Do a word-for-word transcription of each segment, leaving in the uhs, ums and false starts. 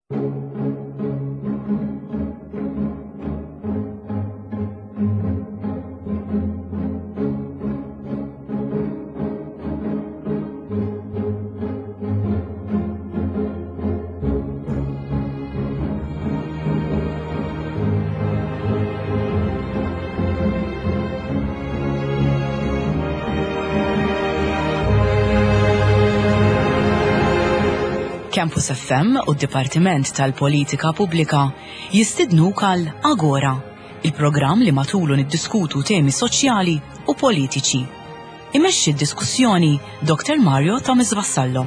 Campus F M u d-Dipartiment tal-Politika Pubblika jistidnuk għal Agora, il-programm li matulu niddiskutu temi soċjali u politiċi. Imexxi d-diskussjoni Doktor Mario Thomas Vassallo.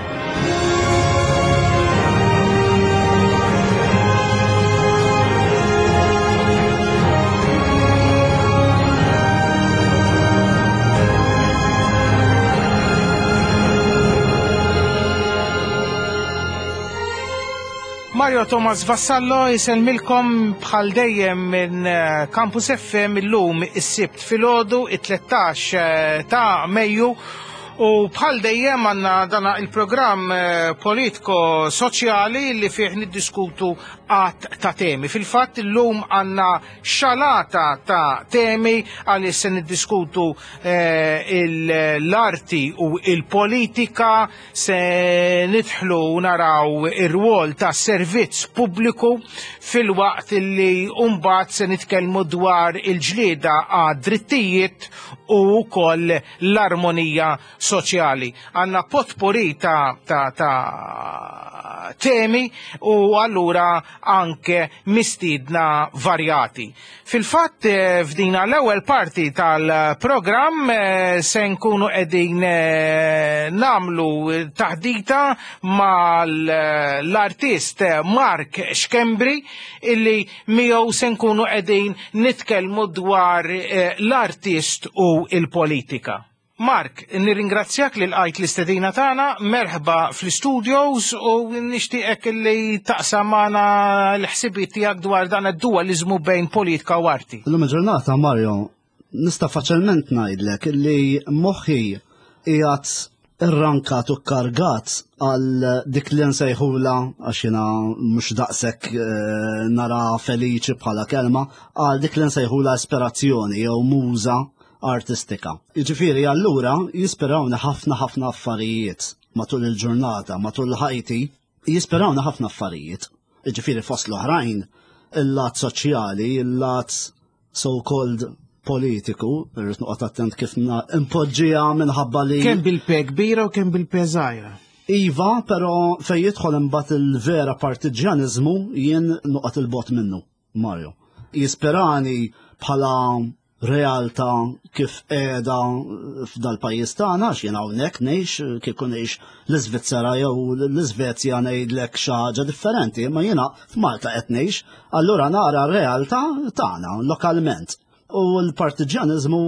Mario Thomas Vassallo jiselmilkom bħal dejjem minn Campus F M illum is-Sibt filgħodu it-tlettax ta' Mejju u bħal dejjem għandna dana il-programm politiko soċjali li fih niddiskutu għat ta' temi. Fil-fatt illum għandna xalata ta' temi għalli se niddiskutu eh, l-arti u il-politika, se nidħlu naraw ir-rwol ta' servizz pubbliku fil-waqt li mbagħad se nitkellmu dwar il-ġlieda għad drittijiet u wkoll l-armonija soċjali. Għandna potpourri ta', ta, ta' temi u allura anke mistiedna varjati. Fil-fatt f'dina l-ewwel parti tal-programm se nkunu qegħdin namlu taħdita mal-artist Mark Xkembri illi miegħu se nkunu qegħdin nitkellmu dwar l-artist u il-politika. Mark, nirringrazzjak li l-għajt l-istedina tagħna, merħba fl-studios u nixtieqek li taqsam magħna l-ħsibiet tiegħek dwar dan id-dualizmu bejn politika u arti. Illum il-ġurnata, Mario, nista' faċilment ngħidlek li moħħi qiegħed irrankat u kkargat għal dik li nsejħula għax jiena mhux daqshekk nara feliċi bħala kelma, għal dik li nsejħula ispirazzjoni jew muża artistika. Jiġifieri allura jispirawna ħafna ħafna affarijiet matul il-ġurnata, matul ħajti, jispirawna ħafna affarijiet. Jiġifieri fost l-oħrajn, il-lat soċjali, il-lat so-called politiku, irrid noqgħod attent kif impoġġija minħabba li kemm bil-pe kbira u kemm bil-pe żgħira. Iva, però fejn jidħol imbagħad il-vera partiġjaniżmu jien noqgħod il-bot minnu, Mario. Jispirani bħala realtà kif qiegħda f'dal-pajjiż tagħna għax jien hawnhekk ngħix kieku ngħix l-Iżvizzera jew l-Iżvezja ngħidlek xi ħaġa differenti, imma jiena f'Malta qed ngħix, allura nara r-realtà tagħna lokalment. U l-partiġjaniżmu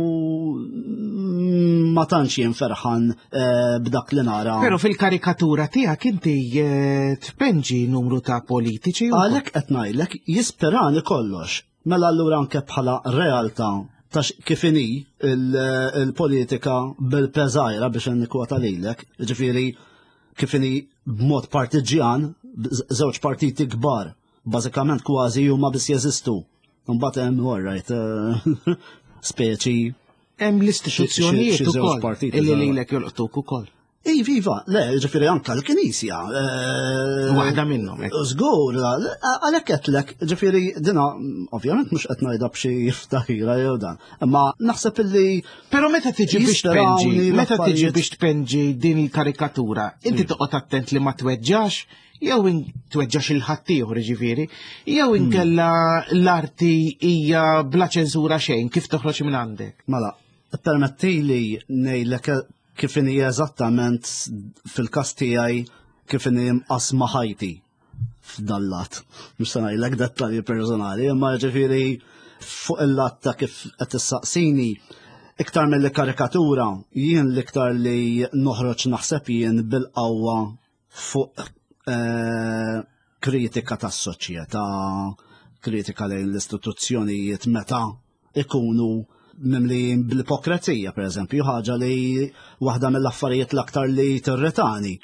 ma tantx jien ferħan b'dak li nara. Però fil-karikatura tiegħek inti tpenġi numru ta' politiċi. Għalhekk qed ngħidlek jispirani kollox. Mela allura anke bħala realtà ta' kif inhi il-politika bil-peżajra biex nikkwota lilek, ġifieri kif inhi b'mod partiġjan, żewġ partiti kbar, bażikament kważi huma biss jeżistu. Mbagħad hemm orrajt speċi hemm l-istituzzjonijiet ukoll illi lilek jolqtuk ukoll. Iva, iva, le, ġifieri anke l-Knisja. Waħda minnhom. Żgur, għalhekk qedlek, ġifieri dina ovvjament mhux qed ngħidha b'xi ftaħira jew dan, imma naħseb illi. Però meta tiġi biex tpenġi, meta tiġi biex tpenġi din il-karikatura, inti toqgħod attent li ma tweġġax, jew tweġġax il-ħaddieħor ġifieri, jew inkella l-arti hija bla ċensura xejn, kif toħroġ minn għandek? Mela, permettili ngħidlek kif inhi eżattament fil-każ tiegħi kif inhi mqasma ħajti f'dallat. Mhux se ngħidlek dettalji personali, imma ġifieri fuq il-lat ta' kif qed tissaqsini iktar mill-karikatura jien l-iktar li noħroġ naħseb jien bil-qawwa fuq kritika tas-soċjetà, kritika lejn l-istituzzjonijiet meta ikunu mimlijin bil-ipokrazija, per eżempju, ħaġa li waħda mill-affarijiet l-aktar li tirritani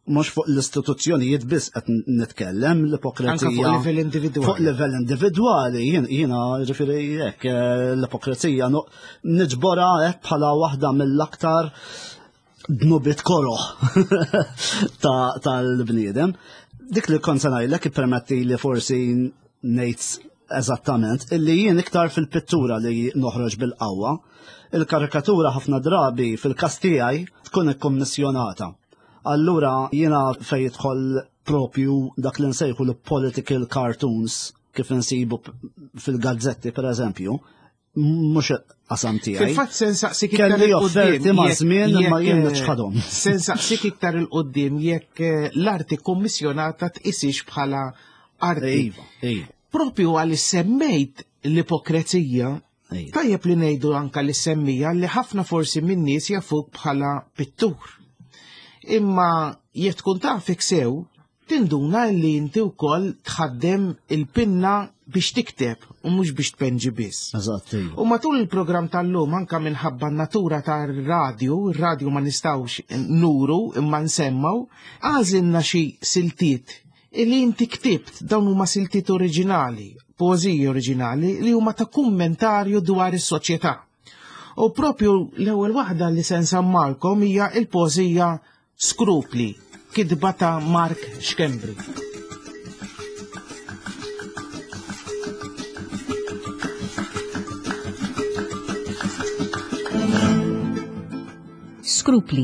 mhux fuq l-istituzzjonijiet biss qed nitkellem l-ipokrizija. Anke fuq livell individwali. Fuq livell individwali, jiena ġifieri hekk l-ipokrizija niġbora hekk bħala waħda mill-aktar dnubit koroħ tal-bniedem. Dik li kont se ngħidlek ippermetti li forsi ngħid eżattament illi jien iktar fil-pittura li noħroġ bil-qawwa, il-karikatura ħafna drabi fil-każ tiegħi tkun ikkommissjonata. Allura jiena fejn jidħol propju dak li nsejħu l-political cartoons kif insibu fil-gazzetti pereżempju, mhux qasam tiegħi. Fil-fatt se nsaqsik iktar kelli offerti ma' żmien imma jien niċħadhom. Se nsaqsik iktar il-qudiem jekk l-arti kommissjonata tqisix bħala arti. Iva, iva. Propju għal semmejt l-ipokrezija, tajjeb li ngħidu anke li semmija li ħafna forsi min nies jafuk bħala pittur. Imma jekk tkun tafek sew, tinduna li inti wkoll tħaddem il-pinna biex tikteb u mhux biex tpenġi biss. Eżatt. U matul il-programm tal-lum anke minħabba n-natura tar-radju, ir-radju ma nistgħux nuru imma nsemmaw, għażilna xi siltiet illi inti ktibt dawn huma siltiet oriġinali, poeżiji oriġinali li huma ta' kummentarju dwar is-soċjetà. U propju l-ewwel waħda li se nsammalkom hija l-poeżija Skrupli, kitba ta' Mark Xkembri. Skrupli.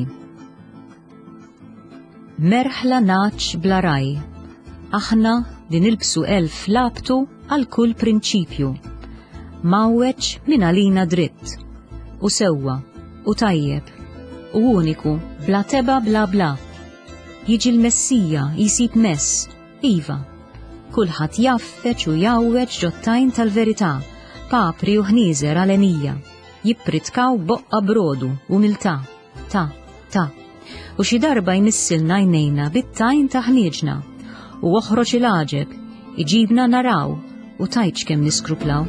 Merħla naċ bla raj, aħna li nilbsu elf labtu għal kull prinċipju, mawweċ min għalina dritt, u sewwa, u tajjeb, u uniku, bla teba bla bla. Jiġi l-Messija jisib mess, iva. Kulħadd jaffeċ u jawweċ ġottajn tal-verità, papri u ħnieżer għalenija, jippritkaw boqqa brodu u milta, ta, ta. U xi darba jmissilna jnejna bit-tajn ta' ħnieġna, u oħroġ il-għaġeb, iġibna naraw, u tajċ kemm niskruplaw.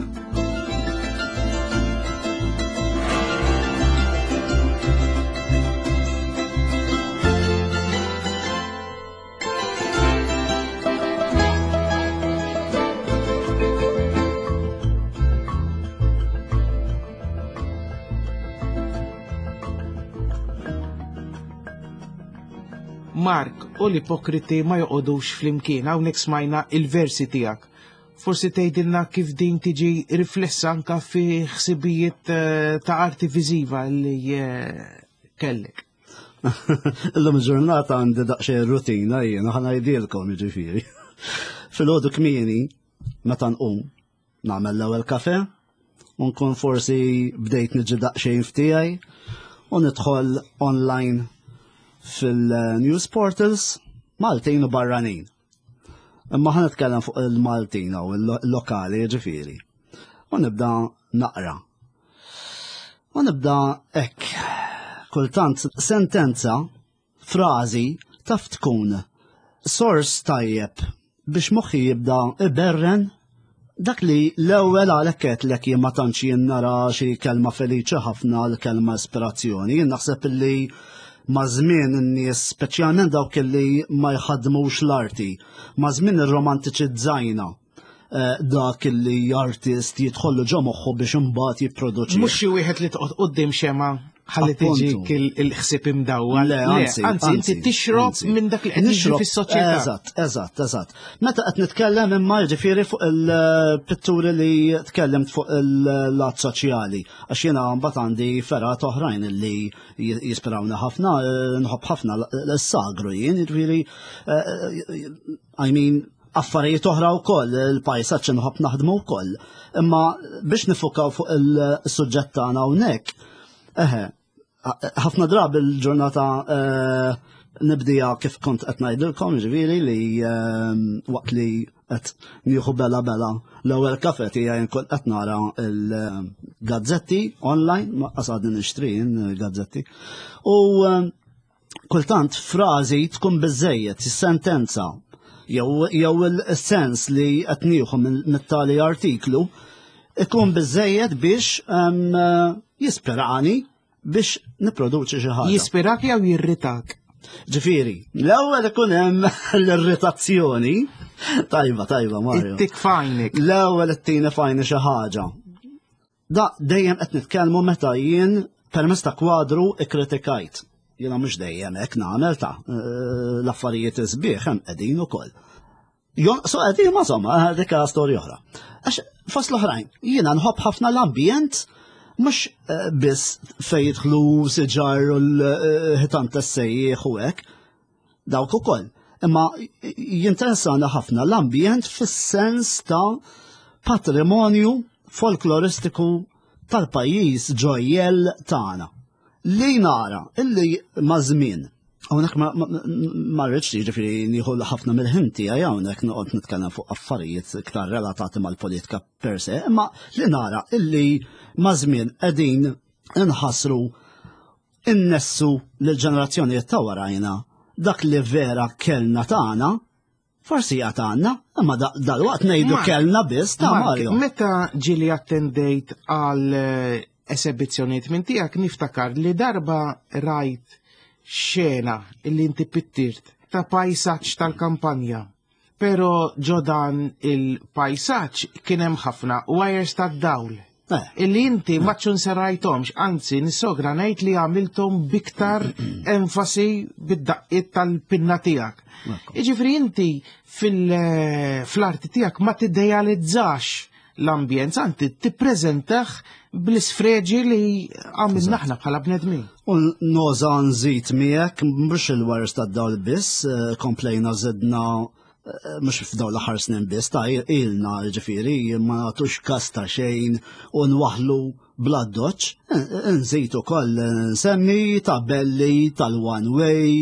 Mark, u l-ipokriti ma joqodux flimkien, hawnhekk smajna il-versi tiegħek. Forsi tgħidilna kif din tiġi riflessa anke fi ħsibijiet ta' arti viżiva li kellek. Illum il-ġurnata għandi daqsxejn rutina jien ħa ngħidilkom jiġifieri. Filgħodu kmieni meta nqum nagħmel l-ewwel kafe u nkun forsi bdejt niġi daqsxejn f'tiegħi u nidħol online fil-news portals Maltin u barranin. Imma ħan nitkellem fuq il-Maltin u il-lokali ġifieri. U nibda naqra. U nibda hekk. Kultant sentenza, frażi taf tkun sors tajjeb biex moħħi jibda iberren dak li l-ewwel għalhekk qedlek jien ma tantx jien nara xi kelma feliċi ħafna l-kelma ispirazzjoni. Jien naħseb illi ma' żmien in-nies speċjalment dawk li ma jħaddmux l-arti, ma' żmien irromantiċizzajna dak li artist jidħollu ġo moħħu biex imbagħad jipproduċi. Mhux xi wieħed li toqgħod quddiem xema ħalli tiġik il-ħsieb imdawwa. Le, anzi, anzi, inti tixrob minn dak li qed jiġri fis-soċjetà. Eżatt, eżatt, eżatt. Meta qed nitkellem imma jiġifieri fuq il-pitturi li tkellimt fuq il-lat soċjali, għax jiena mbagħad għandi ferat oħrajn li jispirawni ħafna, nħobb ħafna l-sagru jien, jiġifieri I mean affarijiet oħra wkoll, il-pajsaġġ nħobb naħdmu wkoll. Imma biex nifukaw fuq il-suġġett tagħna hawnhekk, eħe, ħafna drabi l-ġurnata nibdija kif kont qed ngħidilkom ġifieri li waqt li qed nieħu bela bela l-ewwel kafe tiegħi nkun qed nara l-gazzetti online, ma qasad nixtri gazzetti. U kultant frażi tkun biżejjed, is-sentenza jew il-sens li qed nieħu mit-tali artiklu ikun biżejjed biex jispirani biex niproduċi xi ħaġa. Jispirak jew jirritak? Ġifieri, l-ewwel ikun hemm l-irritazzjoni. Tajba, tajba, Mario. Ittik fajnik. L-ewwel it-tieni fajni xi ħaġa. Da dejjem qed nitkellmu meta jien permezz ta' kwadru ikkritikajt. Jiena mhux dejjem hekk nagħmel ta' l-affarijiet isbieħ hemm qegħdin ukoll. Jonqsu qegħdin ma somma, dik storja oħra. Għax fost l-oħrajn, jiena nħobb ħafna l-ambjent mux biss fej jidħlu siġar u l-ħitan tas-sejjieħ u hekk, dawk ukoll. Imma jinteressana ħafna l-ambjent fis-sens ta' patrimonju folkloristiku tal-pajjiż ġojjel tagħna. Li nara illi ma' żmien. Hawnhekk ma rridx jiġifieri nieħu ħafna mill-ħin tiegħi hawnhekk noqgħod nitkellem fuq affarijiet iktar relatati mal-politika per se, imma li nara illi ma' żmien qegħdin inħassru innessu lill-ġenerazzjonijiet ta' warajna dak li vera kellna tagħna, forsi hija tagħna, imma dalwaqt ngħidu kellna biss ta' Mario. Meta ġieli attendejt għal esibizzjonijiet minn tiegħek niftakar li darba rajt xena illi inti pittirt ta' pajsaġġ tal-kampanja. Pero ġodan il-pajsaġġ kien hemm ħafna wires tad-dawl. Illi inti ma ċunsarajtomx, anzi nissogra ngħid li għamiltom biktar enfasi bid-daqqiet tal-pinna tiegħek. Jiġifieri inti fil-arti tiegħek ma tiddejalizzax l-ambjent, anti tippreżentaħ bl-isfreġi li għamilna aħna bħala bnedmin. U noza nżid miegħek mhux il-wires tad-dawl biss, komplejna żedna mhux f'dawn l-aħħar snin biss ta' ilna ġifieri ma nagħtux każ ta' xejn u nwaħħlu bla doċċ. Nżid ukoll nsemmi tabelli tal-one way,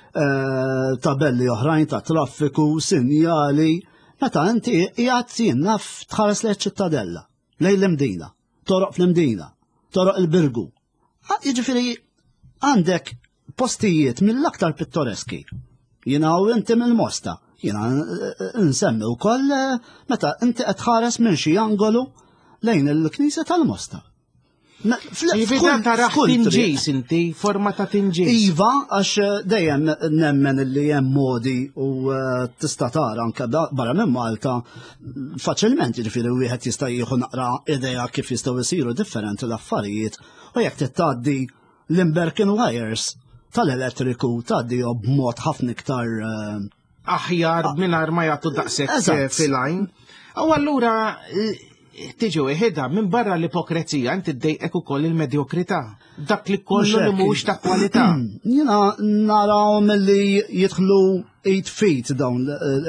tabelli oħrajn ta' traffiku, sinjali. Meta inti qiegħed jiena tħares lejn ċittadella, lejn l-Imdina, toroq fl-Imdina, toroq il-Birgu. Jiġifieri għandek postijiet mill-aktar pittoreski. Jiena u inti mill-Mosta. Jiena nsemmi wkoll meta inti qed tħares minn xi angolu lejn il-Knisja tal-Mosta. Jiena taraħ tinġis inti, forma ta' tinġis. Iva, għax dejjem nemmen li hemm modi u tista' tara anke barra minn Malta faċilment jiġifieri wieħed jista' jieħu naqra idea kif jistgħu jsiru differenti l-affarijiet u jekk titgħaddi l-Imberkin wires tal-elettriku tgħaddi b'mod ħafna iktar aħjar mingħajr ma jagħtu daqshekk fil-għajn. U allura tiġu iħedha minn barra l-ipokrezija inti ddejqek ukoll il-medjokrità. Dak li kollu li mhux ta' kwalità. Jiena narawhom li jidħlu eight feet dawn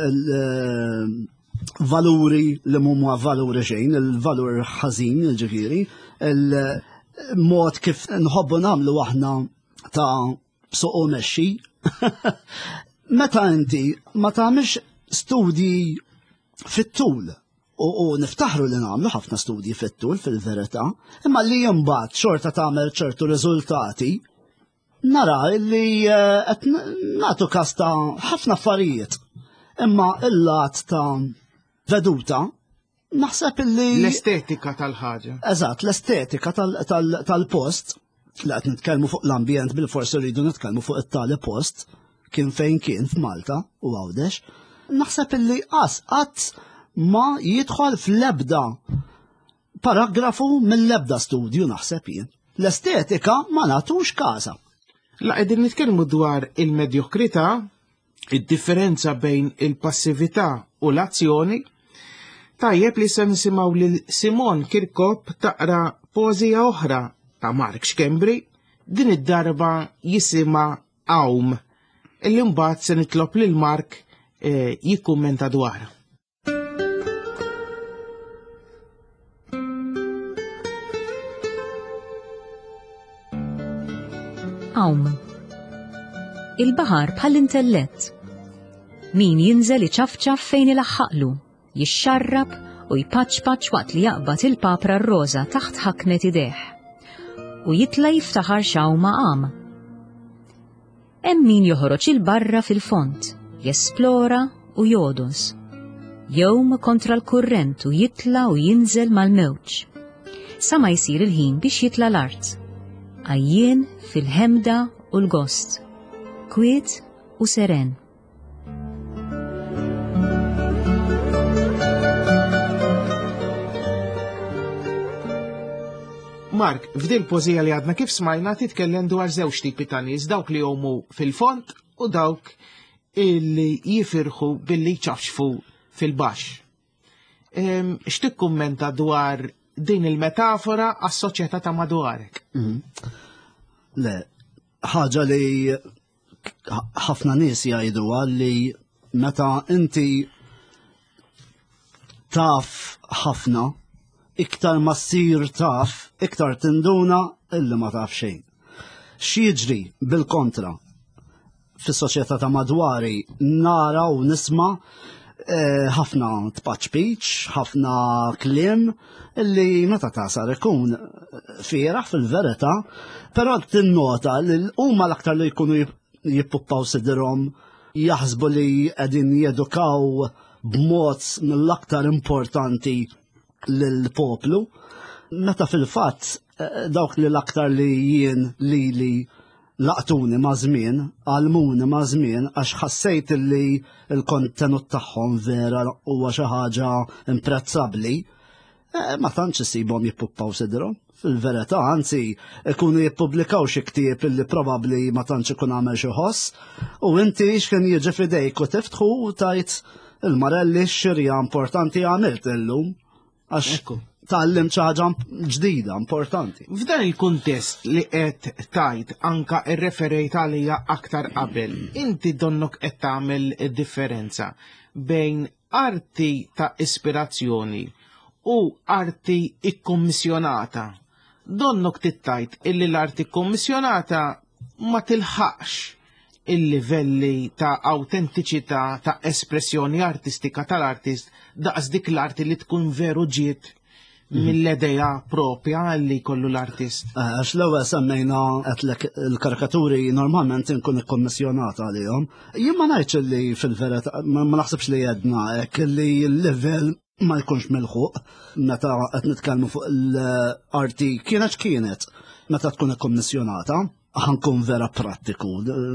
valuri li mhuma valuri xejn, il-valur ħażin ġifieri, il-mod kif nħobbu nagħmlu aħna ta' suq u mexxi. Meta inti ma tagħmilx studji fit-tul u niftaħru li nagħmlu ħafna studji fit-tul fil-verità, imma li imbagħad xorta tagħmel ċertu riżultati, nara li qed nagħtu każ ta' ħafna affarijiet. Imma il-lat ta' veduta naħseb illi l-estetika tal-ħaġa. Eżatt, l-estetika tal-post, li qed nitkellmu fuq l-ambjent bil-forsi rridu nitkellmu fuq it-tali post, kien fejn kien f'Malta u Għawdex, naħseb illi qas qatt ma jidħol fl-ebda paragrafu mill-ebda studju naħseb jien. L-estetika ma nagħtux każa. La qegħdin nitkellmu dwar il-medjokrità, id-differenza bejn il-passività u l-azzjoni. Tajjeb li se nisimgħu lil Simon Kirkop taqra pożija oħra ta' Mark Xkembri, din id-darba jisimha Awm, illi mbagħad se nitlob lil Mark jikkummenta dwarha. Awm. Il-baħar bħall-intellett. Min jinżel iċafċaf fejn ilaħħaqlu, jixxarrab u jpaċpaċ waqt li jaqbad il-papra r-roża taħt ħaknet ideħ. U jitla jiftaħar xawma għam. Hemm min joħroġ il-barra fil-font, jesplora u jodos. Jewm kontra l-kurrent u jitla u jinżel mal-mewġ. Sa ma jsir il-ħin biex jitla l-art. Għajjien fil-ħemda u l-gost. kwiet u seren. Mark, f'dil pożija li għadna kif smajna titkellem dwar żewġ tipi ta' nies, dawk li jomu fil-font u dawk illi jifirħu billi ċafxfu fil-baxx. X'tikkummenta dwar din il-metafora għas-soċjetà ta' madwarek? Le, ħaġa li ħafna nies jgħiduha li meta inti taf ħafna iktar ma ssir taf, iktar tinduna illi ma taf xejn. X'jiġri bil-kontra fis-soċjetà ta' madwari nara u nisma' ħafna tpaċ-piċ, ħafna kliem illi meta tasar ikun fieraħ fil-verità, però tinnota li huma l-aktar li jkunu jippuppaw sidrhom jaħsbu li qegħdin jedukaw b'mod mill-aktar importanti lill-poplu, meta fil-fatt dawk li l-aktar li jien li li laqtuni ma' żmien, għalmuni ma' żmien għax ħassejt li l-kontenut tagħhom vera huwa xi ħaġa imprezzabbli, ma tantx isibhom jippuppaw sidrhom. Fil-verità, anzi, ikunu jippubblikaw xi ktieb illi probabbli ma tantx ikun għamel xi ħoss, u inti x'kien jiġi f'idejk u tiftħu u tajt il-marelli x-xirja importanti għamilt illum. Għax tal-lim ċaġa ġdida, importanti. F'dan il-kuntest li qed tajt anka ir-referejt għalija aktar qabel, inti donnok qed tagħmel differenza bejn arti ta' ispirazzjoni u arti ikkommissjonata. Donnok tittajt illi l-arti ikkommissjonata ma tilħaqx il-livelli ta' autentiċità ta' espressjoni artistika tal-artist daqs dik l-arti li tkun veru ġiet mill-edeja propja li kollu l-artist. Għax l-ewwel semmejna għetlek il-karikaturi normalment inkun ikkommissjonata għalihom. Jien ma ngħidx li fil-verità ma naħsibx li jedna hekk li l-level ma jkunx milħuq meta qed nitkellmu fuq l-arti kienet kienet meta tkun ikkommissjonata. ħankun vera prattiku,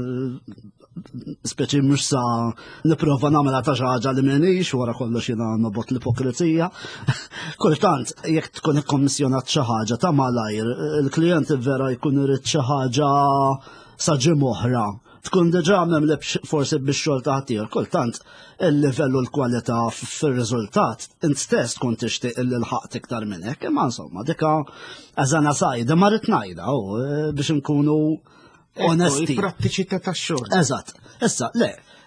speċi mux sa niprofa namela ta' ħaġa li menix, wara kollox jina nobot l-ipokrizija. Kultant, jek tkun ikkommissjonat xi ħaġa ta' malajr, il-klient vera jkun irid xi ħaġa sa ġim oħra. Tkun diġà memleb forsi bix-xogħol ta' ħaddieħor, kultant il-livell u l-kwalità fir-riżultat int stess tkun tixtieq illi l-ħaqt iktar minn hekk, imma insomma dika eżana sajda ma rid ngħidha biex inkunu onesti. Il-prattiċità tax-xogħol. Eżatt. Issa, le,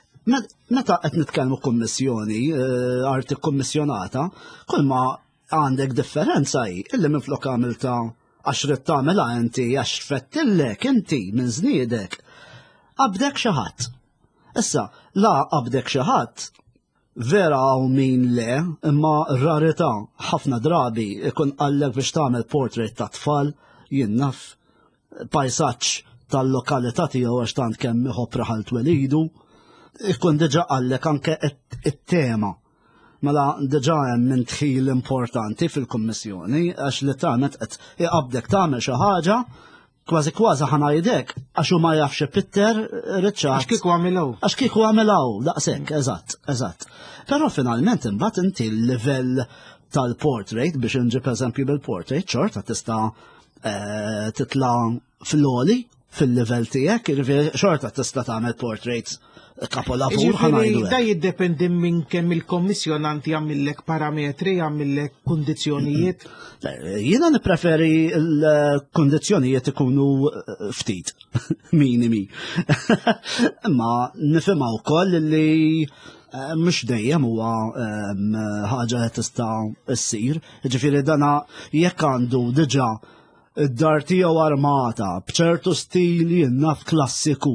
meta qed nitkellmu kummissjoni, arti kommissjonata, kull ma għandek differenza hi illi minflok għamilta għax rid tagħmilha inti għax fettilek inti minn żniedek. Qabdek xi ħadd. Issa, la qabdek xi ħadd vera hawn min le, imma r-rarità ħafna drabi ikun qallek biex tagħmel portrait ta' tfal, jien naf pajsaġġ tal-lokalità tiegħu għax tant kemm iħobb raħal twelidu, ikun diġà qallek anke it-tema. Mela diġà hemm minn tħil importanti fil-kummissjoni għax li tagħmel qed iqabdek tagħmel xi ħaġa kważi kważi ħanajdek, għax hu ma jafx Pitter Richard. Għax kieku għamilaw. Għax kieku għamilaw, daqshekk, eżatt, eżatt. Però finalment imbagħad inti l-livell tal-portrait biex inġib eżempju bil-portrait, xorta tista' titla' fil-oli fil-livell tiegħek, xorta tista' tagħmel portraits kapolavur ħanajdu. Da jiddependi minn kemm il-kommissjonanti għamillek parametri, għamillek kondizjonijiet? Jiena nippreferi l-kondizjonijiet ikunu ftit, minimi. Imma nifhimha wkoll li mhux dejjem huwa ħaġa li tista' ssir, jiġifieri dana jekk għandu diġà id-dar tiegħu armata b'ċertu stili naf klassiku.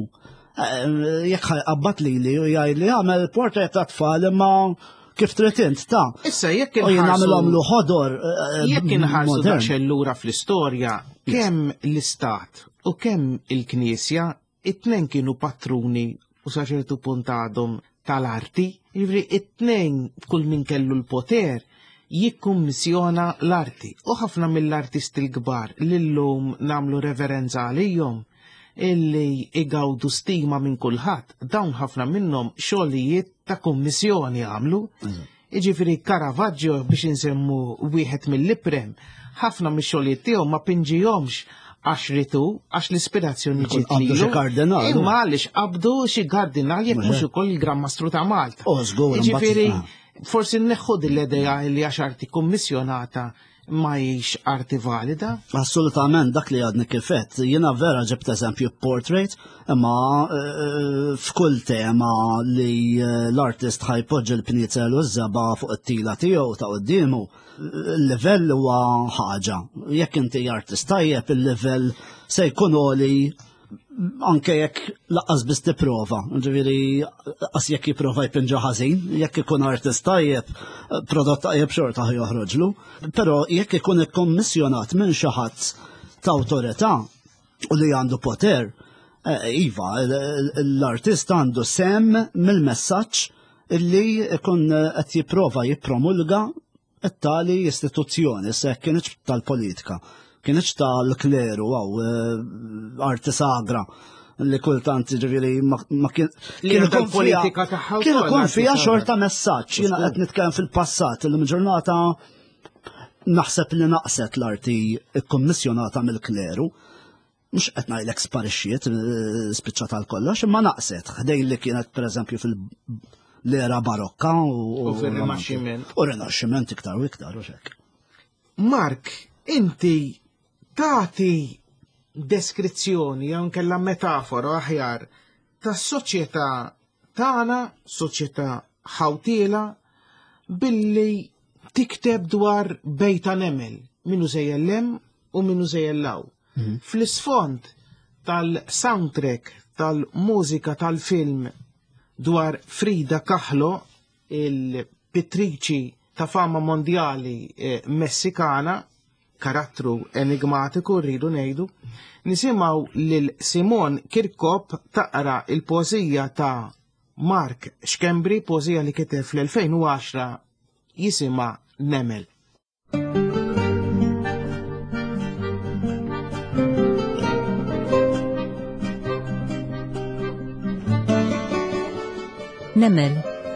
Jekk ħajqabbat li li u jgħid li għamel portrait ta' tfal imma kif trid int ta'. Issa jekk inħarsu ħodor. Jekk inħarsu daċellura fl-istorja, kemm l-istat u kemm il-Knisja it-tnejn kienu patruni u sa ċertu punt għadhom tal-arti, jiġri it-tnejn kull min kellu l-poter jikkummissjona l-arti. U ħafna mill-artisti l-kbar li llum nagħmlu reverenza għalihom illi igawdu stima minn kulħadd, dawn ħafna minnhom xogħlijiet ta' kummissjoni għamlu. Iġifieri Caravaggio biex insemmu wieħed mill-iprem, ħafna mix-xogħlijiet tiegħu ma pinġihomx għax ritu, għax l-ispirazzjoni ġiet lilu, imma għaliex qabdu xi kardinal jekk mhux ukoll il-Gran Mastru ta' Malta. Iġifieri forsi neħħu l-idea li għax arti kummissjonata ma jiex arti valida? Assolutament, dak li għadni kifet. Jiena vera ġebt eżempju portrait, imma f'kull tema li l-artist ħajpoġġi l-pnietel u z-żeba fuq it-tila tiegħu ta' quddiemu, il-livell huwa ħaġa. Jekk inti artist tajjeb, il-livell se jkun għoli anke jekk laqqas biss tipprova, ġifieri qas jekk jipprova jpinġa ħażin, jekk ikun artist tajjeb, prodott tajjeb xorta joħroġlu, però jekk ikun ikkommissjonat minn xi ħadd ta' awtorità u li għandu poter, iva, l-artist għandu sem mill-messaġġ illi ikun qed jipprova jippromulga t-tali istituzzjoni, se kienx tal-politika. Kienx tal-kleru għaw arti sagra li kultant ġiviri ma kien politika taħħa kien ikun fija xorta messaġġ. Jiena qed nitkellem fil-passat illum ġurnata naħseb li naqset l-arti ikkommissjonata mill-kleru. Mhux qed ngħidlek sparixxiet spiċċa tal-kollox, imma naqset ħdejn li kienet pereżempju fil-era barokka u fir-Rinaxximent. U Rinaxximent iktar u iktar u hekk. Mark, inti tagħti deskrizzjoni jew nkella metafora aħjar tas-soċjetà tagħna, soċjetà ħawtiela, billi tikteb dwar bejta nemel, minnu sejjellem u minnu sejjellaw. Fl-isfond tal-soundtrack tal-mużika tal-film dwar Frida Kahlo, il-pittriċi ta' fama mondjali messikana, karattru enigmatiku rridu ngħidu, nisimgħu lil Simon Kirkop taqra il-pożija ta' Mark Xkembri, pożija li kiteb fl-elfejn u għaxra jisimha Nemel. Nemel.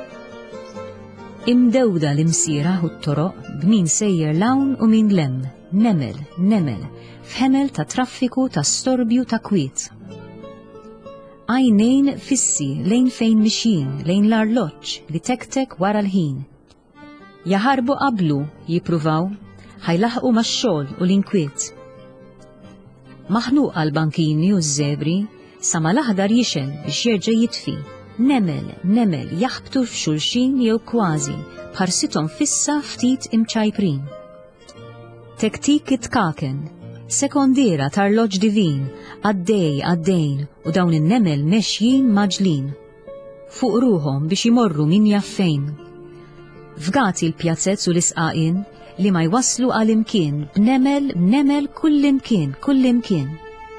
Imdewda l-imsira u t-toroq b'min sejjer lawn u min lem. Nemel, nemel, f'ħemel ta' traffiku ta' storbju ta' kwiet. Għajnejn fissi lejn fejn mixin, lejn l-arloġġ li tektek wara l-ħin. Jaħarbu qablu jippruvaw, ħajlaħqu max-xogħol u l-inkwiet. Maħnuq għal-bankini u z-zebri, sa ma l-aħdar jixel biex jerġa' jitfi. Nemel, nemel, jaħbtu f'xulxin jew kważi, bħarsitom fissa ftit imċajprin. Tektik it-kaken, sekondiera tarloġ divin, għaddej għaddejn u dawn in-nemel mexjin maġlin. Fuq ruhom biex imorru min jaffejn. Fgati l-pjazzezz u l-isqaqin li ma jwaslu għal-imkien, b'nemel, b'nemel kull-imkien, kull-imkien.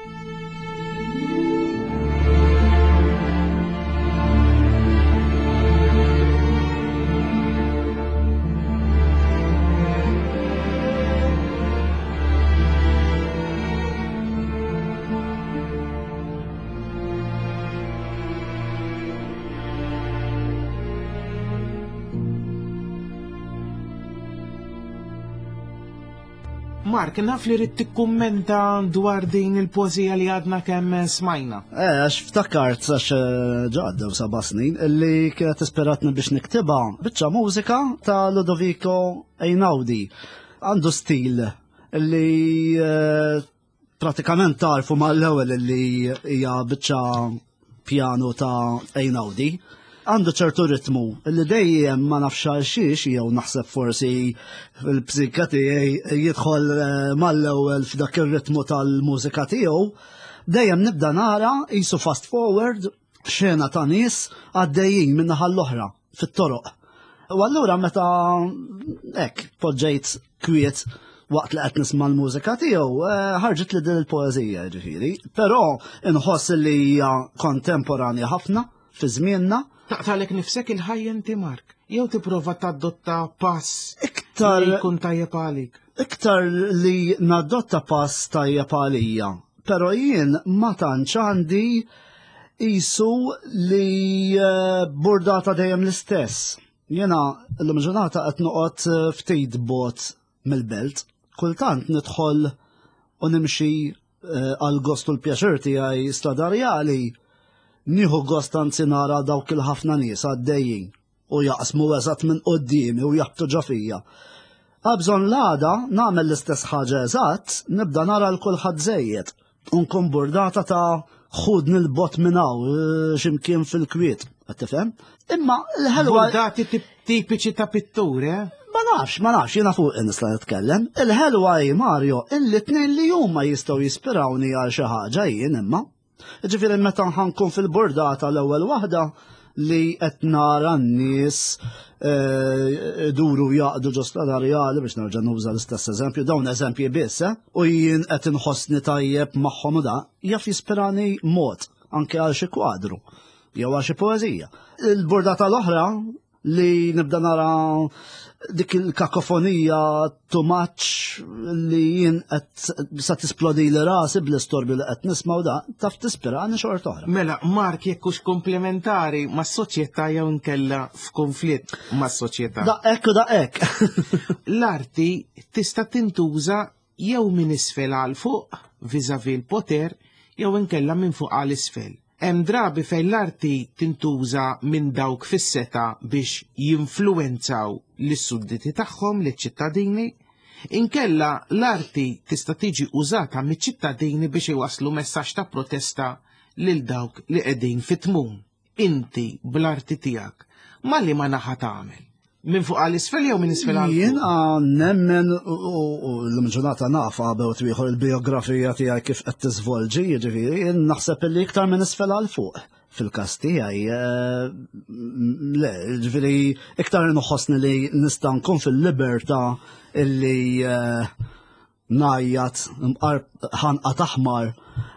Mark, naf li rrid tikkummenta dwar din il-pożija li għadna kemm smajna. Eh, għax ftakart għax ġaddew seba' snin illi kienet isperatni biex niktiba biċċa mużika ta' Ludovico Einaudi. Għandu stil illi pratikament tarfu mal-ewwel illi hija biċċa pjano ta' Einaudi. Għandu ċertu ritmu, illi dejjem ma nafx xiex jew naħseb forsi fil-psika tiegħi jidħol mal-ewwel f'dak ir-ritmu tal-mużika tiegħu, dejjem nibda nara qisu fast forward xena ta' nies għaddejjin minn naħa l-oħra fit-toroq. U allura meta hekk poġġejt kwiet waqt li qed nisma' l-mużika tiegħu, ħarġet li din il-poeżija ġifieri, però inħoss li hija kontemporanja ħafna fi żmienna. Taqtalek nifsek il-ħajja inti Mark, jew tipprova tadotta pass iktar li jkun tajjeb għalik. Iktar li nadotta pass tajjeb għalija, pero jien ma tantx għandi isu li burdata dejjem l-istess. Jena l-lum ġurnata qed noqgħod ftit bot mill-belt, kultant nidħol u nimxi għal gost u l-pjaċir tiegħi stradarjali, nieħu gost anzi nara dawk il-ħafna nies għaddejjin u jaqsmu eżatt minn qudiemi u jaqbtu ġafija. Għabżon l-għada nagħmel l-istess ħaġa eżatt, nibda nara l-kulħadd żejjed. Unkun burdata ta' ħudni l-bot minnaw ximkien fil-kwiet, għattifem? Imma l-ħelwa... Burdati tipiċi ta' pitture? Ma nafx, ma nafx, jena fuq nisla nitkellem. Il-ħelwa hi Mario, il-tnejn li huma jistgħu jispirawni għal xi ħaġa jien imma. Ġifieri meta ħankun fil-burdata l-ewwel waħda li qed nara n-nies duru jaqdu ġostradarjali biex nerġa' nuża l-istess eżempju, dawn eżempji biss, u jien qed inħossni tajjeb magħhom u da, jaf jispirani mod anke għal xi kwadru jew għal xi poeżija. Il-burdata l-oħra li nibda nara dik il-kakofonija too much li jien qed sa tisplodi li rasi bl-istorbi li qed nisma' u da taf tispirani xort oħra. Mela, Mark jekk hux komplementari mas-soċjetà jew nkella f'konflitt mas-soċjetà. Daqhekk u daqhekk. L-arti tista' tintuża jew minn isfel għal fuq viżavi l-poter jew inkella minn fuq għal isfel. Hemm drabi fejn l-arti tintuża minn dawk fis-seta biex jinfluwenzaw lis-sudditi tagħhom liċ-ċittadini, inkella l-arti tista' tiġi użata miċ-ċittadini biex iwasslu messaġġ ta' protesta lil dawk li qegħdin fit-tmum. Inti bl-arti tiegħek ma li ma naħa tagħmel. Minn fuq għal isfel jew minn isfel għal fuq? Jien nemmen u l-ġurnata nafa bew twieħu il-biografija tiegħi kif qed tiżvolġi, jiġifieri jien naħseb illi iktar minn isfel għal fuq. Fil-każ tiegħi le, jiġifieri iktar inħossni li nista' nkun fil-libertà illi ngħajjat ħanqa taħmar.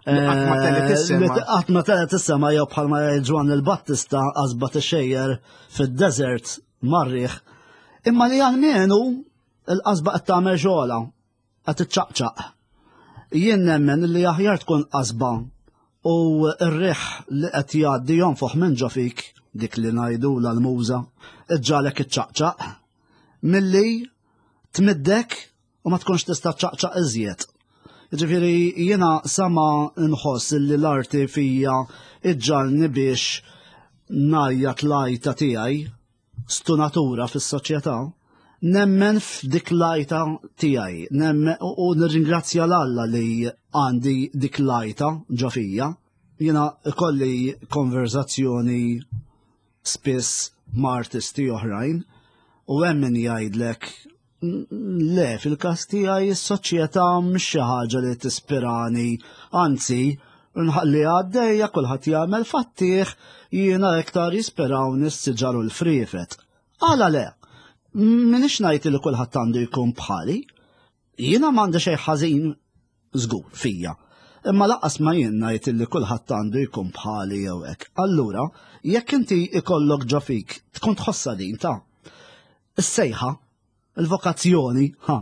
Qatt ma telet issema jew bħalma Ġwan il-Battista qasbat ixejjer fid-desert marriħ, imma li għalmenu l-qasba qed tagħmel ġola, qed iċċaqċaq. Jien nemmen li aħjar tkun qasba u r-riħ li qed jgħaddi jonfoħ minn ġo fik dik li ngħidula l-muża, iġġalek iċċaqċaq, milli tmiddek u ma tkunx tista' ċċaqċaq iżjed. Jiġifieri jiena sama nħoss li l-arti fija iġġalni biex ngħajjat l-għajta tiegħi stunatura fis-soċjetà, nemmen f'dik l-għajta tiegħi, nemmen u nirringrazzja l-Alla li għandi dik l-għajta ġo fija. Jiena ikolli konverzazzjoni spiss ma' artisti oħrajn u hemm min jgħidlek le fil-każ tiegħi s-soċjetà mhix xi ħaġa li tispirani, anzi nħalli għaddejja kulħadd jagħmel fattih, jiena iktar jispirawni s-siġar u l-frifet. Għala le, minix ngħid li kulħadd għandu jkun bħali, jiena m'għandi xejn ħażin żgur fija, imma laqqas ma jien ngħid li kulħadd għandu jkun bħali jew hekk. Allura, jekk inti ikollok ġo fik tkun tħossha din ta' is-sejħa, il-vokazzjoni, ha,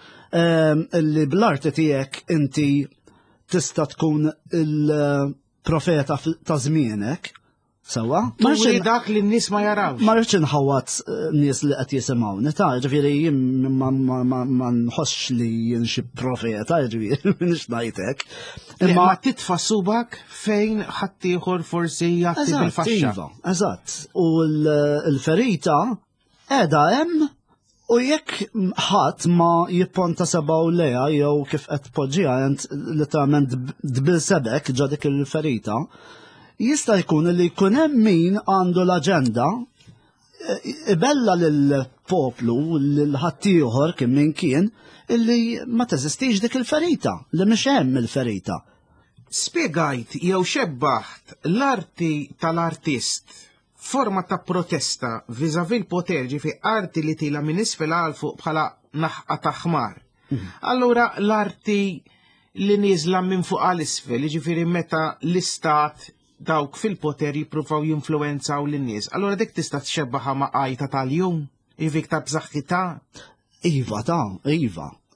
illi bl-arti tiegħek inti tista' tkun il-profeta ta' żmienek, sewa? Turi dak li n-nies ma jarawx. Ma rridx inħawat nies li qed jisimgħuni, ta' ġifieri jien ma nħossx li jien xi profeta, ġifieri m'iniex ngħid hekk. Imma titfa' subak fejn ħadd ieħor forsi jagħti bil-faxxa. Eżatt, u l-ferita qiegħda hemm. U jekk ħadd ma jipponta sebaw leja jew kif qed poġġiha int literalment dbil sebek ġo dik il-ferita, jista' jkun li jkun hemm min għandu l-aġenda ibella lill-poplu lil ħaddieħor kien min kien illi ma teżistix dik il-ferita, li mhix hemm il-ferita. Spjegajt jew xebbaħt l-arti tal-artist forma ta' protesta vizavi l-poter ġifi arti li tila minn isfel għal fuq bħala naħqa ta' ħmar. Allura l-arti li nizla minn fuq għal isfel ġifiri meta l-istat dawk fil-poter jippruvaw jinfluenzaw l-nies. Allura dik tista' txebbaħa ma' għajta tal-jum, ivik ta' bżaħħità. Iva ta' iva.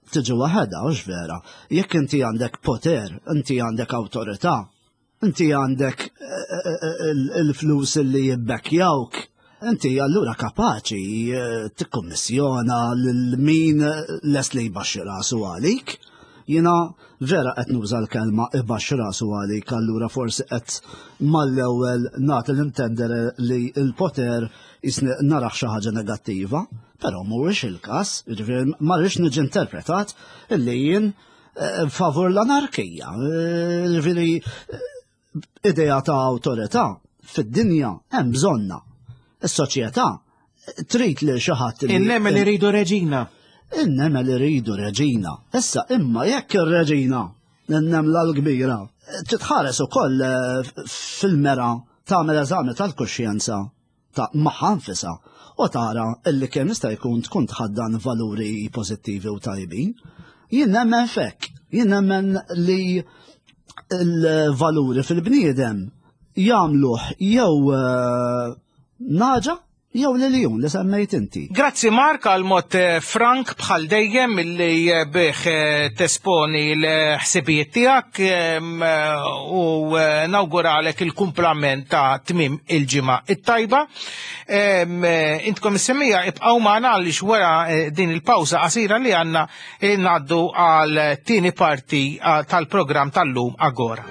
tiġi waħedha u vera. Jekk inti għandek poter, inti għandek awtorità, inti għandek il-flus li jibbekjawk, inti allura kapaċi tikkommissjona l-min les li jbaxxi rasu għalik. Jiena vera qed nuża l-kelma ibaxxi rasu għalik, allura forsi qed mal-ewwel nagħti l-intender li l-poter jisni naraħ xi ħaġa negattiva, però mhuwiex il-każ, jiġifieri ma rridx niġi interpretat illi jien favur l-anarkija. Jiġifieri idea ta' awtorità fid-dinja hemm bżonna. Is-soċjetà trid li xi ħadd Innemel iridu reġina. Innemel iridu reġina. Issa imma jekk ir-reġina n-nemla l-kbira titħares ukoll fil-mera tagħmel eżami tal-kuxjenza ta' magħha nfisha u tara illi kemm jista' jkun tkun tħaddan valuri pożittivi u tajbin. Jien nemmen fekk, jien nemmen li l-valuri fil-bniedem jagħmluh jew naġa jew l-iljun li semmejt inti. Grazzi Mark għal mod frank bħal dejjem illi bih tesponi l-ħsibijiet tiegħek u nawguralek il-kumplament ta' tmiem il-ġimgħa it-tajba. Intkom is-semmija ibqgħu magħna għaliex wara din il-pawża qasira li għandna ngħaddu għal tieni parti tal-programm tal-lum Agora.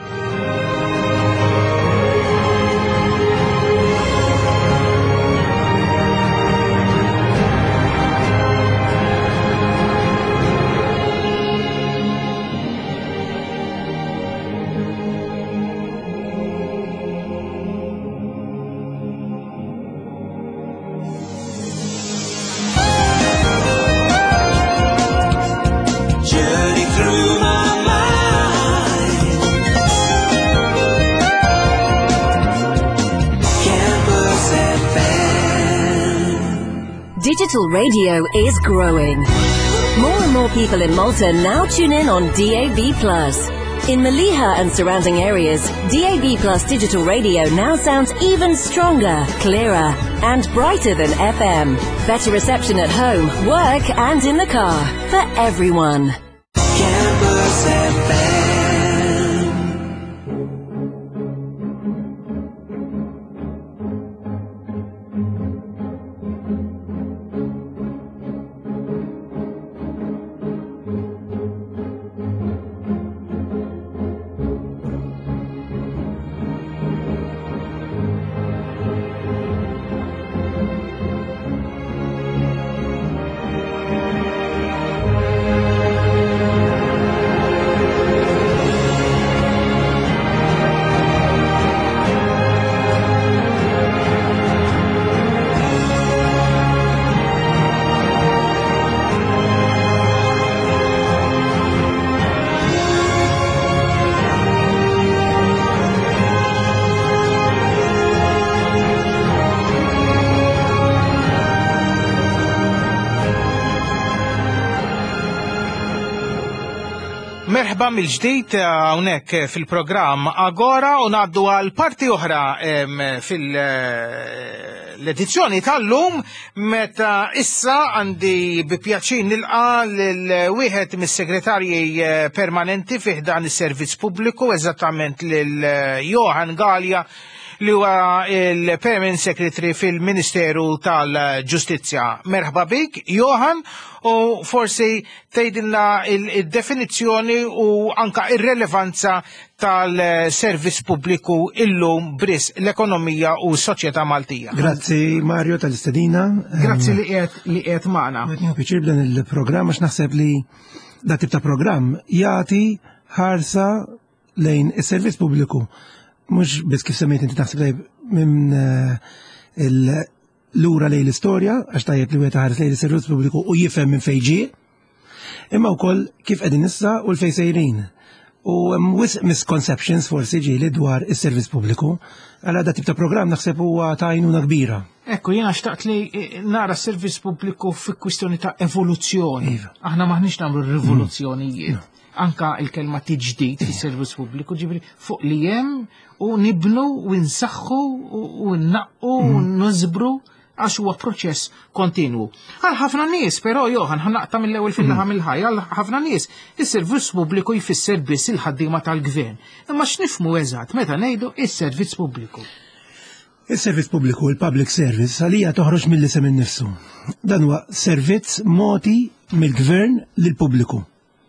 Digital radio is growing. More and more people in Malta now tune in on D A B plus. In Maliha and surrounding areas, D A B plus digital radio now sounds even stronger, clearer, and brighter than F M. Better reception at home, work, and in the car for everyone. Campus F M. Merħba mill-ġdid hawnhekk fil-programm Agora u ngħaddu għal parti oħra fil-edizzjoni tal-lum meta issa għandi bi pjaċir nilqa lil wieħed mis-segretarji permanenti fih dan is-servizz pubbliku, eżattament lil Johan Galja li huwa il-Permanent Secretary fil-Ministeru tal-Ġustizzja. Merħba bik, Johan, u forsi tgħidilna il-definizzjoni u anka ir-relevanza tal-servizz pubbliku illum bris l-ekonomija u s-soċjetà Maltija. Grazzi Mario tal-istedina. Grazzi li qiegħed li qiegħed magħna. Qed piċir dan il-programm għax naħseb li da tip ta' programm jagħti ħarsa lejn is-servizz pubbliku. Mux bis kif semmejt inti taħseb lejn minn l-lura lejn l-istorja, għax tajjeb li wieħed ħares lejn is-servizz pubbliku u jifhem minn fejn ġie, imma wkoll kif qegħdin issa u l-fejn sejrin. U hemm wisq misconceptions forsi ġieli dwar is-servizz pubbliku, għal da tip ta' programm naħseb huwa ta' għajnuna kbira. Ekku, jiena xtaqt li nara s-servizz pubbliku fi kwistjoni ta' evoluzzjoni. Aħna maħniex nagħmlu rivoluzzjonijiet. Anka il-kelma tiġdid fis-servizz pubbliku ġibri fuq li hemm u nibnu u nsaħħu u nnaqqu u nżbru għax huwa proċess kontinwu. Għal ħafna nies, però Johan, ħannaqta mill-ewwel fil-laħa mill-ħajja, għal ħafna nies is-servizz pubbliku jfisser biss il-ħaddiema tal-gvern. Imma x'nifhmu eżatt meta ngħidu is-servizz pubbliku. Is-servizz pubbliku, il-public service, għalija toħroġ mill-isem innifsu. Dan huwa servizz moti mill-gvern lill-pubbliku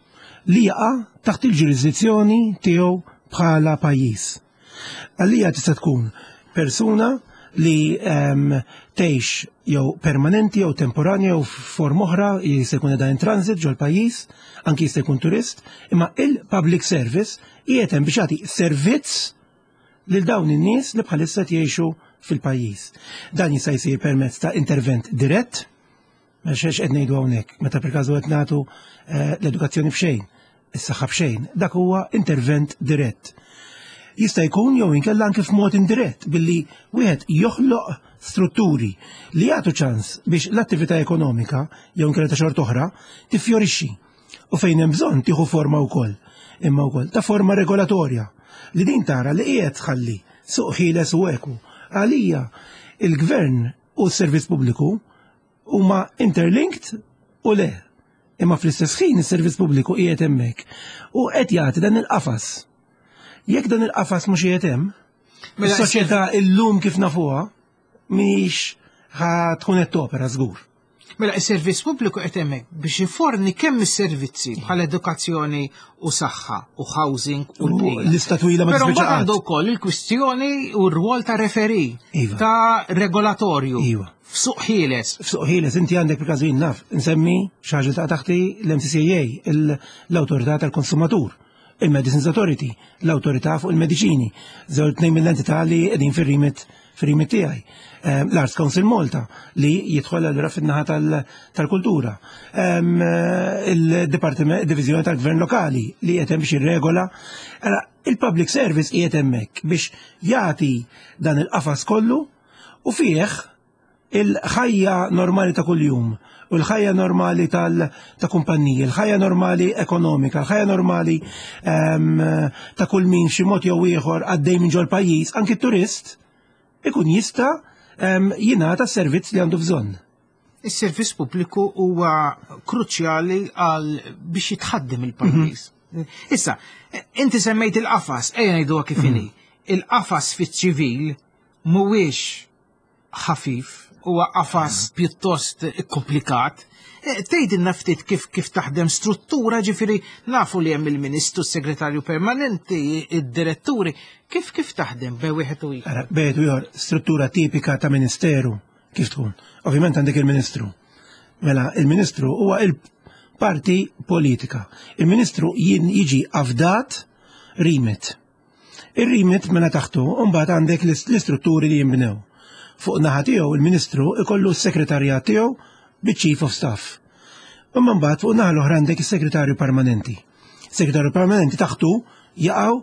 li jaqa' taħt il-ġurisdizzjoni tiegħu bħala pajjiż. Għalija tista' tkun persuna li um, tgħix jew permanenti jew temporanja jew form oħra jista' jkun qiegħda in transit ġol pajjiż, anki jista' jkun turist, imma il-public service qiegħed hemm biex jagħti servizz lil dawn in-nies li bħalissa jgħixu fil-pajjiż. Dan jista' jsir permezz ta' intervent dirett, għax qed ngħidu hawnhekk, meta perkażu qed nagħtu uh, l-edukazzjoni f'xejn, is-saħħa f'xejn, dak huwa intervent dirett. Jista' jkun jew inkella anke f'mod indirett billi wieħed joħloq strutturi li jagħtu ċans biex l-attività ekonomika jew inkella ta' xort oħra tiffjorixxi u fejn hemm bżonn tieħu forma wkoll, imma wkoll ta' forma regolatorja li din tara li qiegħed tħalli suq ħieles u eku. Għalija il-gvern u s-servizz pubbliku huma interlinked u le, imma fl-istess ħin is-servizz pubbliku qiegħed hemmhekk u qed jagħti dan il-qafas. Jekk dan il-qafas mhux qiegħed hemm, is-soċjetà llum kif nafuha mhix ħad tkun qed topera żgur. Mela is-servizz pubbliku qed hemmhekk biex iforni kemm is-servizzi bħal edukazzjoni u saħħa u housing u l-istatwila ma Però tispiċċa għandu wkoll il-kwistjoni u r-rwol ta' referi ta' regolatorju. F'suq ħieles. F'suq ħieles inti għandek per każu naf insemmi xi ħaġa ta' taħti l-M C C A, l-Awtorità tal-Konsumatur, il-Medicines Authority, l-Awtorità fuq il-Mediċini, żewġ tnejn mill-entità li qegħdin fir-rimet fir-rimet tiegħi. L-Arts Council Malta li jidħol allura fin-naħa tal-kultura. Il-Dipartiment Diviżjoni tal-Gvern Lokali li qiegħed hemm biex irregola. Il-Public Service qiegħed hemmhekk biex jagħti dan il-qafas kollu u fih il-ħajja normali ta' kuljum u l-ħajja normali ta' kumpanniji, l-ħajja normali ekonomika, l-ħajja normali ta' kull min xi mod jew ieħor għaddej minn ġol pajjiż, anki turist ikun jista' jingħata s-servizz li għandu bżonn. Is-servizz pubbliku huwa kruċjali għal biex jitħaddem il-pajjiż. Issa, inti semmejt il-qafas, ejja ngħiduha kif inhi. Il-qafas fiċ-ċivil mhuwiex ħafif, huwa qafas pjuttost komplikat. Tgħidilna ftit kif kif taħdem struttura, ġifieri nafu li hemm il-Ministru, s-Segretarju Permanenti, id-Diretturi, kif kif taħdem bej wieħed u ieħor? Bej wieħed u ieħor struttura tipika ta' Ministeru kif tkun. Ovvjament għandek il-Ministru. Mela il-Ministru huwa il-parti politika. Il-Ministru jiġi avdat rimet. Ir-rimet mela taħtu u mbagħad għandek l-istrutturi li jinbnew. Fuq naħa tiegħu il-Ministru ikollu s-Sekretarjat tiegħu bi-Chief of Staff. Imma mbagħad fuq naħa l-oħra għandek is-Segretarju Permanenti. Segretarju Permanenti taħtu jaqgħu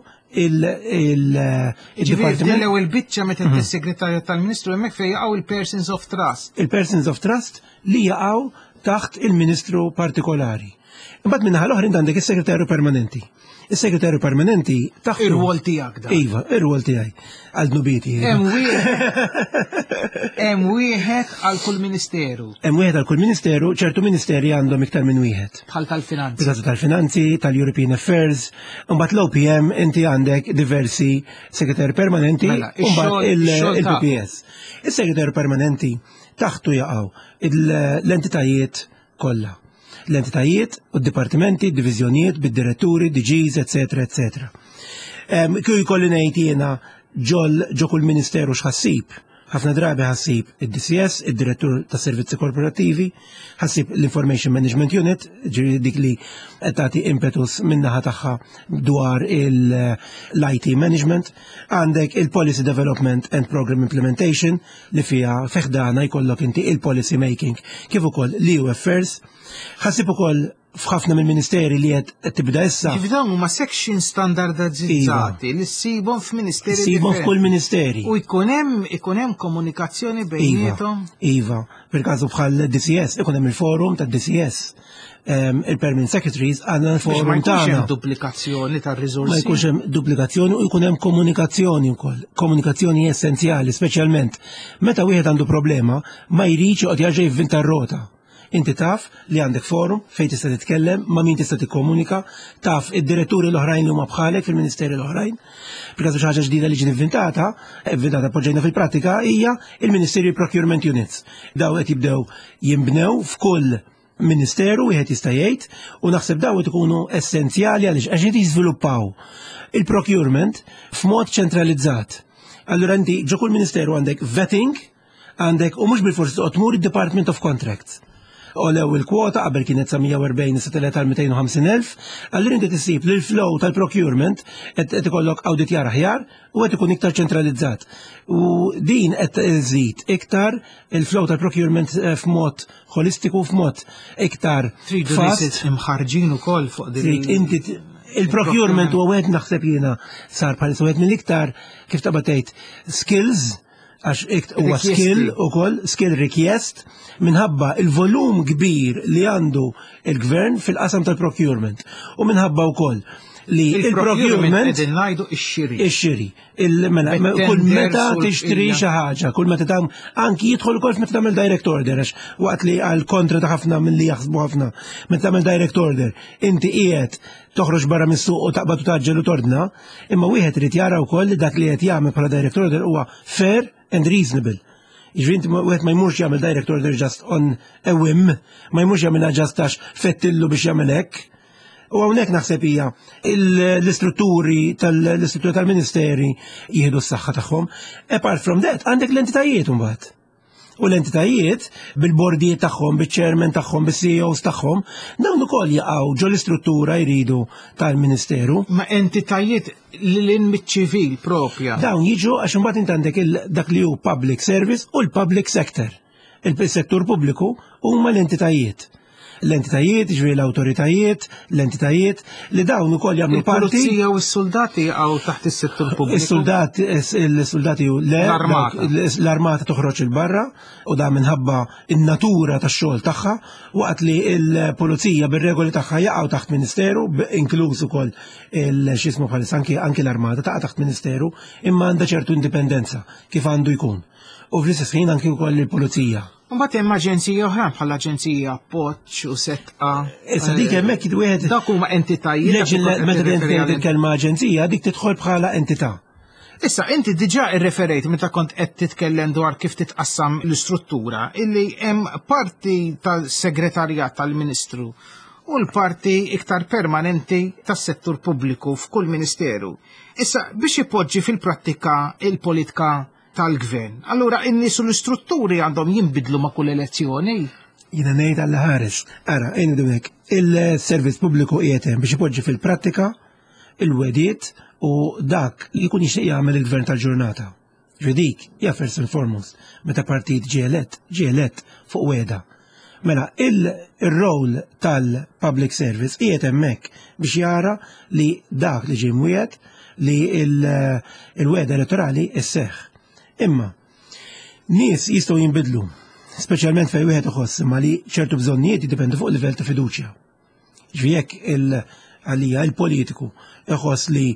il-Dipartiment. L-ewwel biċċa meta is-Segretarju tal-Ministru hemmhekk fejn jaqgħu il-Persons of Trust. Il-Persons of Trust li jaqgħu taħt il-Ministru partikolari. Imbagħad minn naħa l-oħra għandek is-Segretarju Permanenti. Is-Segretarju Permanenti taħtu ir-rwol tiegħek dan. Iva, ir-rwol tiegħi għal dnubieti. Hemm wieħed hemm wieħed għal kull Ministeru. Hemm wieħed għal kull Ministeru, ċertu Ministeri għandhom iktar minn wieħed. Bħal tal-Finanzi. Bħal tal-Finanzi, tal-European Affairs, imbagħad l-O P M inti għandek diversi Segretarji Permanenti u mbagħad il-P P S. Is-Segretarju Permanenti taħtu jaqgħu l-entitajiet kollha. L-entitajiet u d-dipartimenti, d-divizjonijiet, bid-diretturi, D Gs, et cetera, et cetera. Kju jkolli ngħid jiena ġol ġo kull Ministeru x'ħassib. Ħafna drabi ħassib id-D C S, id-Direttur ta' Servizzi Korporattivi, ħassib l-Information Management Unit, ġiri dik li qed tagħti impetus min-naħa tagħha dwar l-I T Management, għandek il-Policy Development and Program Implementation li fiha feħdana jkollok inti il-Policy Making kif ukoll l-E U Affairs, ħassib ukoll f'ħafna mill-ministeri li qed tibda issa. Kif dawn huma section standardizzati li ssibhom f'ministeri Ssibhom f'kull ministeri. U jkun hemm ikun hemm komunikazzjoni bejniethom. Iva, per każu bħal D C S, ikun hemm il-forum tad-D C S. Um, il-Permanent Secretaries għandna l-forum tagħna. Ma jkunx hemm tagħna. duplikazzjoni tar-riżorsi. Ma jkunx hemm duplikazzjoni u jkun hemm komunikazzjoni wkoll. Komunikazzjoni essenzjali, speċjalment meta wieħed għandu problema ma jridx joqgħod jarġa' jivvinta r-rota. Inti taf li għandek forum fejn tista' titkellem ma' min tista' tikkomunika, taf id-diretturi l-oħrajn li huma bħalek fil-Ministeri l-oħrajn. Perkaż xi ħaġa ġdida li ġiet inventata, inventata poġġejna fil-prattika hija il-Ministeri Procurement Units. Daw qed jibdew jinbnew f'kull Ministeru wieħed jista' jgħid u naħseb daw qed ikunu essenzjali għaliex għax qed jiżviluppaw il-procurement f'mod ċentralizzat. Allura inti ġo kull Ministeru għandek vetting, għandek u mhux bil-forsi toqgħod tmur id-Department of Contracts. Olew il-kwota qabel kienet sa mija u erbgħin issa telet għal mejtejn u ħamsin elf, allura inti tissib li l-flow tal-procurement qed ikollok awditjar aħjar u qed ikun iktar ċentralizzat. U din qed iżid iktar il-flow tal-procurement f'mod holistiku f'mod iktar fast. Imħarġin ukoll fuq din. Inti il-procurement huwa wieħed naħseb jiena sar bħalissa wieħed mill-iktar kif taba' tgħid skills għax huwa skill ukoll skill request minħabba il-volum kbir li għandu il-gvern fil-qasam tal-procurement u minħabba wkoll li il-procurement qegħdin ngħidu x-xiri. Ix-xiri. Kull meta tixtri xi ħaġa, kull meta tagħmel anki jidħol ukoll meta tagħmel direct order għax waqt li għal kontra ta' ħafna milli jaħsbu ħafna meta tagħmel direct order inti qiegħed toħroġ barra mis-suq u taqbad u taġġel u tordna, imma wieħed irid jara wkoll li dak li qed jagħmel bħala direct order huwa fair and reasonable. Jiġri wieħed ma jmurx jagħmel direct order just on a whim, ma jmurx jagħmilha just għax fettillu biex jagħmel hekk. U hawnhekk naħseb hija l-istrutturi tal-istrutturi tal-Ministeri jieħdu s-saħħa tagħhom. Apart from that, għandek l-entitajiet imbagħad. U l-entitajiet bil-bordijiet tagħhom, biċ-chairman tagħhom, bis-C E Os tagħhom, dawn ukoll jaqgħu ġo l-istruttura jridu tal-Ministeru. Ma entitajiet lil miċ-ċivil propja. Dawn jiġu għax imbagħad int għandek dak li hu public service u l-public sector. Il-settur pubbliku huma l-entitajiet. L-entitajiet, ġviri l-autoritajiet, l-entitajiet li dawn ukoll jagħmlu parti. Il-pulizija u s-soldati għaw taħt is-settur pubbliku. Is-soldati il-soldati u l-armata. L-armata toħroġ il-barra u da minħabba in-natura tax-xogħol tagħha waqt li l-pulizija bir-regoli tagħha jaqgħu taħt Ministeru, inkluż ukoll il-xismu bħalis anki l-armata taqa' taħt Ministeru imma għandha ċertu indipendenza kif għandu jkun. U fl-istess ħin anki wkoll il-pulizija. Mbagħad hemm aġenzija oħra bħal aġenzija Poċ u Setqa. Issa dik hemmhekk wieħed dak huma entitajiet. Meta tgħid il-kelma aġenzija dik tidħol bħala entità. Issa inti diġà irreferejt meta kont qed titkellem dwar kif titqassam l-istruttura illi hemm parti tal-segretarjat tal-Ministru u l-parti iktar permanenti tas-settur pubbliku f'kull Ministeru. Issa biex ipoġġi fil-prattika il-politika tal-gvern. Allura in-nies u l-istrutturi għandhom jinbidlu ma' kull elezzjoni. Jiena ngħid għall ħares. Ara, għajnu hekk. Il-servizz pubbliku qiegħed hemm biex ipoġġi fil-prattika il-wediet u dak li jkun jixtieq jagħmel il-gvern tal-ġurnata. Ġedik, hija first and foremost, meta partit ġie elett, ġie elett fuq weda. Mela, il-rol tal-public service qiegħed hemmhekk biex jara li dak li ġie mwiegħed li il-weda elettorali isseħħ. Imma, nies jistgħu jinbidlu, speċjalment fejn wieħed iħoss imma li ċertu bżonnijiet jiddependu fuq livell ta' fiduċja. Ġifieri jekk il-għalija il-politiku iħoss li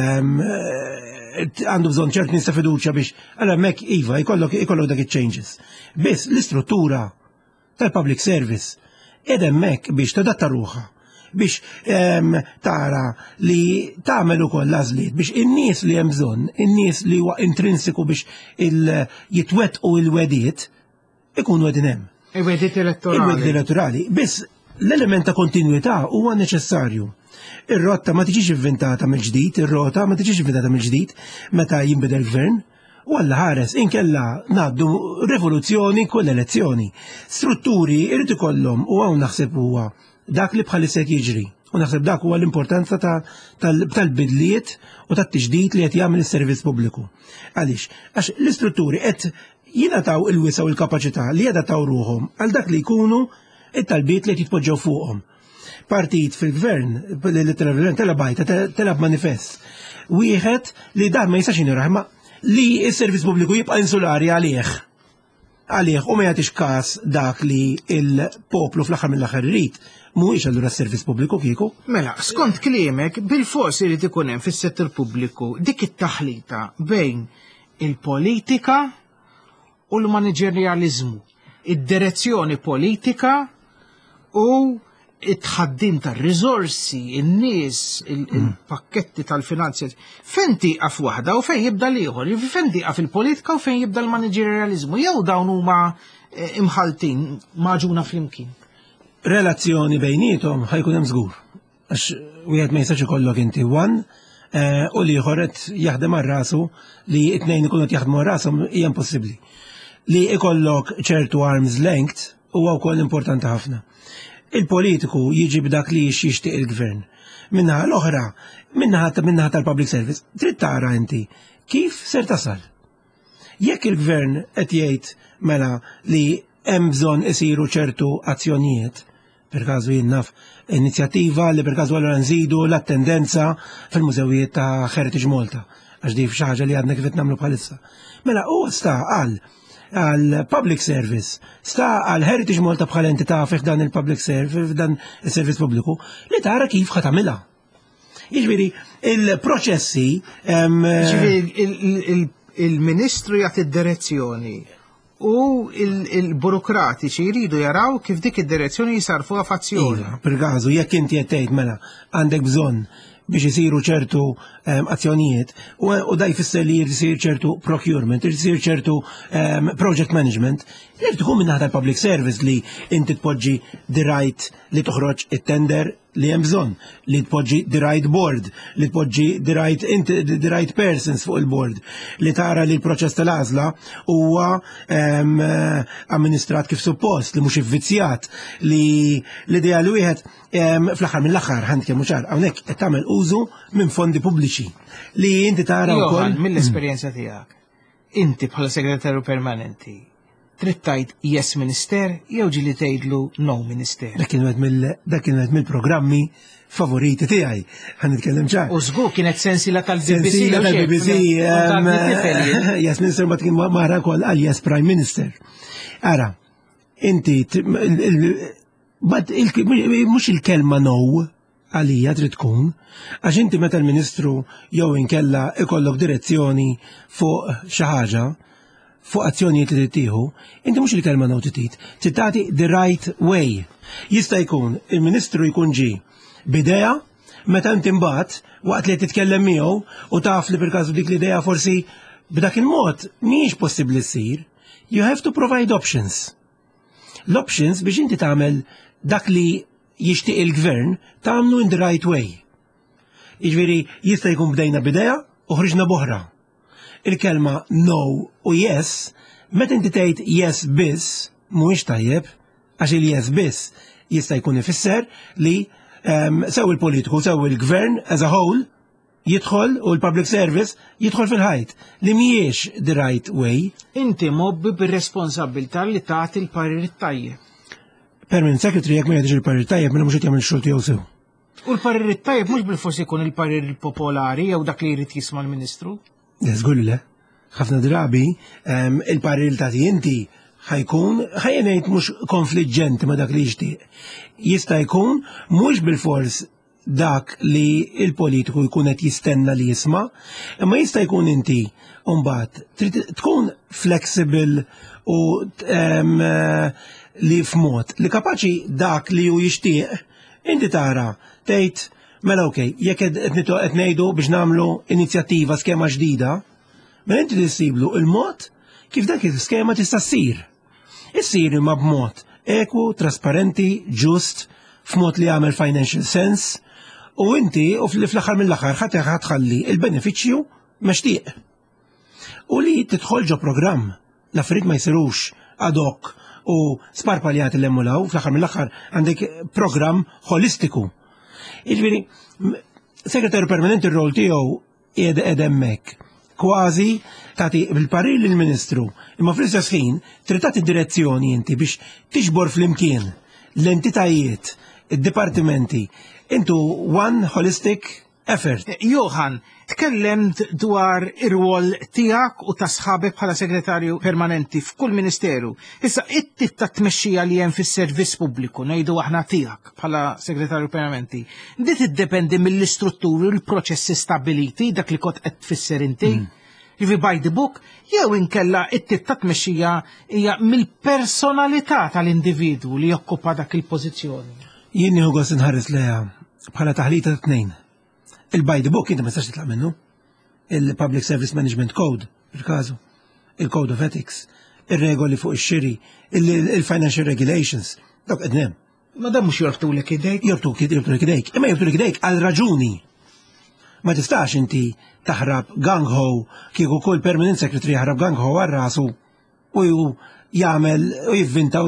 għandu bżonn ċert nies ta' fiduċja biex allura hemmhekk iva jkollok ikollok dak iċ-changes. Biss l-istruttura tal-public service qiegħda hemmhekk biex tadatta ruħha biex tara li tagħmel ukoll l-għażliet biex in-nies li hemm bżonn, in-nies li huwa intrinsiku biex jitwettqu il-wedijiet ikunu qegħdin hemm. Il-wedijiet elettorali. Il-wedijiet elettorali. Biss l-element ta' kontinwità huwa neċessarju. Ir-rotta ma tiġix inventata mill-ġdid, ir-rota ma tiġix inventata mill-ġdid meta jinbidel gvern. U għalla ħares, inkella ngħaddu rivoluzzjoni kull elezzjoni. Strutturi irid ikollhom u hawn naħseb huwa dak li bħalissa jiġri. U naħseb dak huwa l-importanza tal-bidliet u tat-tiġdid li qed jagħmel is-servizz pubbliku. Għaliex, għax l-istrutturi qed jingħataw il-wisa u l-kapaċità li jadattaw ruhom għal dak li jkunu it-talbiet li qed jitpoġġew fuqhom. partit fil-gvern li telab bajta, telab manifest. Wieħed li dan ma jistax jiniraħ ma li s-servizz pubbliku jibqa' insulari għalih. Għalih u ma jagħtix każ dak li il-poplu fl-aħħar mill-aħħar irid. Mhuwiex allura s-servizz pubbliku kieku. Mela, skont kliemek, bil-fors irid ikun hemm fis-settur pubbliku dik it-taħlita bejn il-politika u l-maniġerjaliżmu, id-direzzjoni politika u it-tħaddim tar-riżorsi, in-nies, il-pakketti tal-finanzi. Fejn tieqaf waħda u fejn jibda l-ieħor, fejn tieqaf il-politika u fejn jibda l-maniġerjaliżmu, jew dawn huma imħaltin maġuna flimkien. Relazzjoni bejnietom ħajkun hemm żgur. Għax wieħed ma jistax ikollok inti one u li ieħor qed jaħdem ar rasu li t-tnejn ikunu qed jaħdmu ar rashom hija impossibbli. Li ikollok ċertu arm's length huwa wkoll importanti ħafna. Il-politiku jiġi b'dak li jixtieq il-gvern. Minnaħa l-oħra, minnaħa tal-public service, trid tara inti kif ser tasal. Jekk il-gvern qed jgħid mela li hemm bżonn isiru ċertu azzjonijiet, per każu jinnaf inizjattiva li per każu allura nżidu l-attendenza fil-mużewijiet ta' Heritage Malta, għax di xi ħaġa li għadna kif qed nagħmlu bħalissa. Mela huwa sta qal għal public service, sta għal Heritage Malta bħal entità fih dan il-public service, f'dan is-servizz pubbliku, li tara kif ħatamilha. Jiġifieri il-proċessi il-Ministru jagħti d-direzzjoni u il-burokratiċi jridu jaraw kif dik id-direzzjoni jisarfuha f'azzjoni. Per każu jekk inti qed tgħid mela għandek bżonn biex isiru ċertu azzjonijiet u da jfisser li jrid isir ċertu procurement, jrid isir ċertu project management, jrid tkun minn naħa public service li inti tpoġġi the right li toħroġ it-tender li hemm bżonn, li tpoġġi the right board, li tpoġġi the right the right persons fuq il-board, li tara li l-proċess tal-għażla huwa amministrat kif suppost, li mhux ivvizzjat, li l-idea li wieħed fl-aħħar mill-aħħar ħand kemm ċar hawnhekk qed tagħmel użu minn fondi pubbliċi li inti tara wkoll. Mill-esperjenza tiegħek, inti bħala segretarju permanenti trid tgħid yes minister jew ġieli tgħidlu no minister. Dak kien wieħed mill-programmi favoriti tiegħi. Ħan nitkellem ċar. U żgur kienet sensila tal-B B C. Sensila tal-B B C. Yes minister ma kien mara wkoll għal yes prime minister. Ara, inti mhux il-kelma no għalija trid tkun, għax inti meta l-Ministru jew inkella ikollok direzzjoni fuq xi ħaġa, fuq azzjonijiet li tittieħu, inti mhux il-kelma no trid trid tagħti the right way. Jista' jkun il-Ministru jkun ġie b'idea meta inti mbagħad waqt li titkellem miegħu u taf li perkażu dik l-idea forsi b'dak il-mod mhijiex possibbli ssir, you have to provide options. L-options biex inti tagħmel dak li jixtieq il-gvern tagħmlu in the right way. Jiġifieri jista' jkun bdejna b'idea u ħriġna b'oħra. Il-kelma no u yes, meta inti tgħid yes biss mhuwiex tajjeb, għax il-yes biss jista' jkun ifisser li sew il-politiku, sew il-gvern as a whole jidħol u l-public service jidħol fil-ħajt li mhijiex the right way. Inti mobbi bir-responsabilità li tagħti l-parir tajjeb. Permanent Secretary jekk ma jgħidix il-parir tajjeb mela mhux qed jagħmel x-xogħol tiegħu sew. U l-parir tajjeb mhux bil-forsi jkun il-parir popolari jew dak li jrid jisma' l-Ministru? Żgur le. Ħafna drabi il-parir tagħti inti ħajkun ħajja ngħid mhux konfliġġenti ma' dak li jixtieq. Jista' jkun mhux bil-fors dak li il-politiku jkun qed jistenna li jisma', imma jista' jkun inti mbagħad trid tkun flexible u li f'mod li kapaċi dak li hu jixtieq inti tara tgħid mela okej, jekk qed ngħidu biex nagħmlu inizjattiva skema ġdida, mela inti tissiblu il-mod kif dak il-skema tista' ssir. Issir imma b'mod ekwu, trasparenti, ġust, f'mod li jagħmel financial sense, u inti u fl-aħħar mill-aħħar ħadd ħalli il-benefiċċju mextieq. U li tidħol ġo programm, l-affarijiet ma jsirux ad hoc u sparpaljati l-emmulaw, fl-aħħar mill-aħħar għandek programm holistiku. Jiġifieri, segretarju permanenti r-rol tiegħu qiegħed hemmhekk. Kważi tagħti bil-parir lill-Ministru, imma fl-istess ħin trid tagħti direzzjoni inti biex tiġbor flimkien l-entitajiet id-dipartimenti into one holistic effort. Johan, tkellemt dwar ir-rwol tiegħek u ta' sħabek bħala segretarju permanenti f'kull ministeru. Issa it-tip ta' tmexxija li hemm fis-servizz pubbliku ngħidu aħna tiegħek bħala segretarju permanenti. Di tiddependi mill-istrutturi u l-proċessi stabiliti dak li kont qed tfisser inti. Jivi by the book, jew inkella it-tip ta' tmexxija hija mill-personalità tal-individwu li jokkupa dak il-pożizzjoni. Jien nieħu gost inħares leha bħala taħlita ta' tnejn. Il-by the book inti ma tistax titlaq minnu. Il-Public Service Management Code, per-każu, il-Code of Ethics, ir-regoli fuq ix-xiri, il-Financial Regulations, dawk qednem. Ma dan mhux jortulek idejk? Jortuk jortulek idejk, imma jortulek idejk għal raġuni. Ma tistax inti taħrab gang-ho kieku kull permanent secretary jaħrab gang-ho għal rasu u jagħmel u jivvinta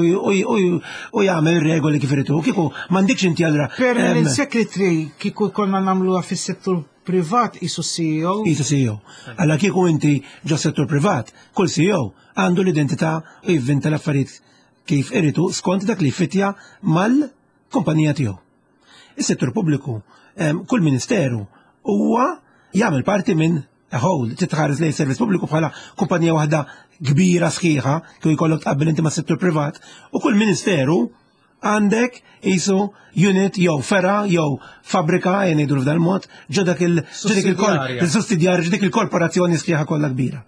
u jagħmel regoli kif iritu. Kieku m'għandikx inti allura. Permanent secretary kieku jkollna nagħmluha fis-settur privat isu C E O. Isu C E O. Alla kieku inti ġo settur privat, kull C E O għandu l-identità u jivvinta l-affarijiet kif iritu skont dak li fitja mal-kumpanija tiegħu. Is-settur pubbliku, kull ministeru huwa jagħmel parti minn whole, titħares lejn servizz pubbliku bħala kumpanija waħda kbira sħiħa, kif jkollok tqabbel inti mas-settur privat, u kull ministeru għandek isu unit jew fera jew fabrika jien ngħidu f'dan mod ġo dak il-sussidjarja ġo dik il-korporazzjoni sħiħa kollha kbira.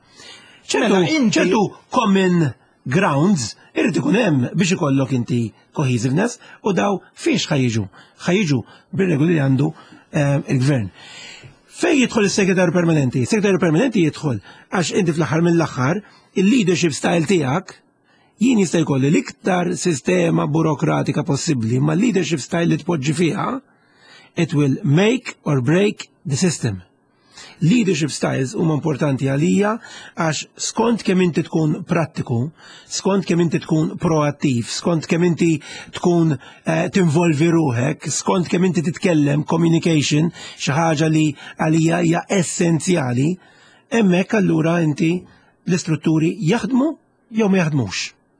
ċertu common grounds irid ikun hemm biex ikollok inti cohesiveness u daw fiex ħajjiġu. Ħajjiġu bir-regoli li għandu il-gvern. Fej jidħol is-segretarju permanenti? Segretarju permanenti jidħol għax inti fl-aħħar mill-aħħar il-leadership style tiegħek jien jista' jkolli l-iktar sistema burokratika possibbli, ma leadership style li tpoġġi fiha it will make or break the system. Leadership styles huma importanti għalija għax skont kemm inti tkun prattiku, skont kemm inti tkun proattiv, skont kemm inti tkun uh, tinvolvi ruħek, skont kemm inti titkellem communication xi ħaġa li għalija hija essenzjali, hemmhekk allura inti l-istrutturi jaħdmu jew ma jaħdmux.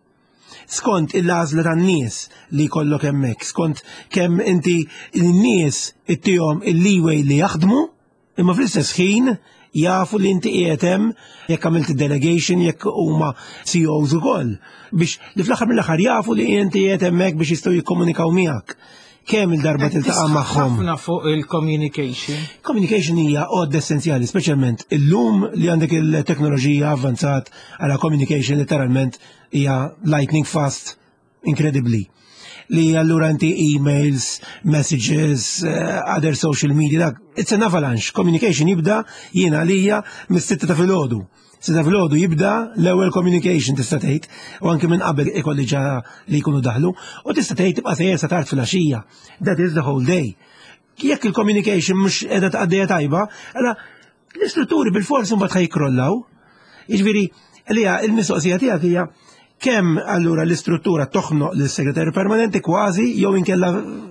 Skont il-għażla tan-nies li jkollok hemmhekk, skont kemm inti n-nies ittihom il-leeway li jaħdmu, imma fl-istess ħin jafu li inti qiegħed hemm jekk għamilt delegation jekk huma C E Os ukoll biex li fl-aħħar mill-aħħar jafu li inti qiegħed hemmhekk biex jistgħu jikkomunikaw miegħek. Kemm il-darba tiltaqa' magħhom. Ħafna fuq il-communication. Communication hija għodda essenzjali, speċjalment illum li għandek il-teknoloġija avvanzat għala communication literalment hija lightning fast, incredibly. Li allura inti emails, messages, uh, other social media, dak, it's an avalanche. Communication jibda jiena għalija mis-sitta ta' filgħodu. Sitta filgħodu jibda l-ewwel communication tista' tgħid, u anke minn qabel ikolli ġa li jkunu daħlu, u tista' tgħid tibqa' sejjer sa tard filgħaxija. That is the whole day. Jekk il-communication mhux qiegħda tqaddejja tajba, alla l-istrutturi bil-forsi mbagħad ħajkrollaw. Jiġifieri, għalija il-mistoqsija tiegħek hija kemm allura l-istruttura toħnoq lis-segretarju permanenti kważi jew inkella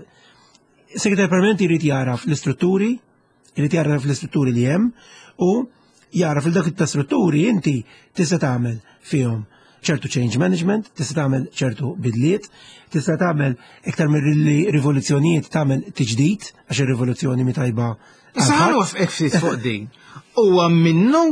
segretarju permanenti jrid jaraf l-istrutturi, jrid jaraf l-istrutturi li hemm u jaraf il dak ta' strutturi inti tista' tagħmel fihom ċertu change management, tista' tagħmel ċertu bidliet, tista' tagħmel iktar minn rivoluzzjonijiet tagħmel tiġdid għax ir-rivoluzzjoni mi tajba. Issa ħaruf ftit fuq din. Huwa minnu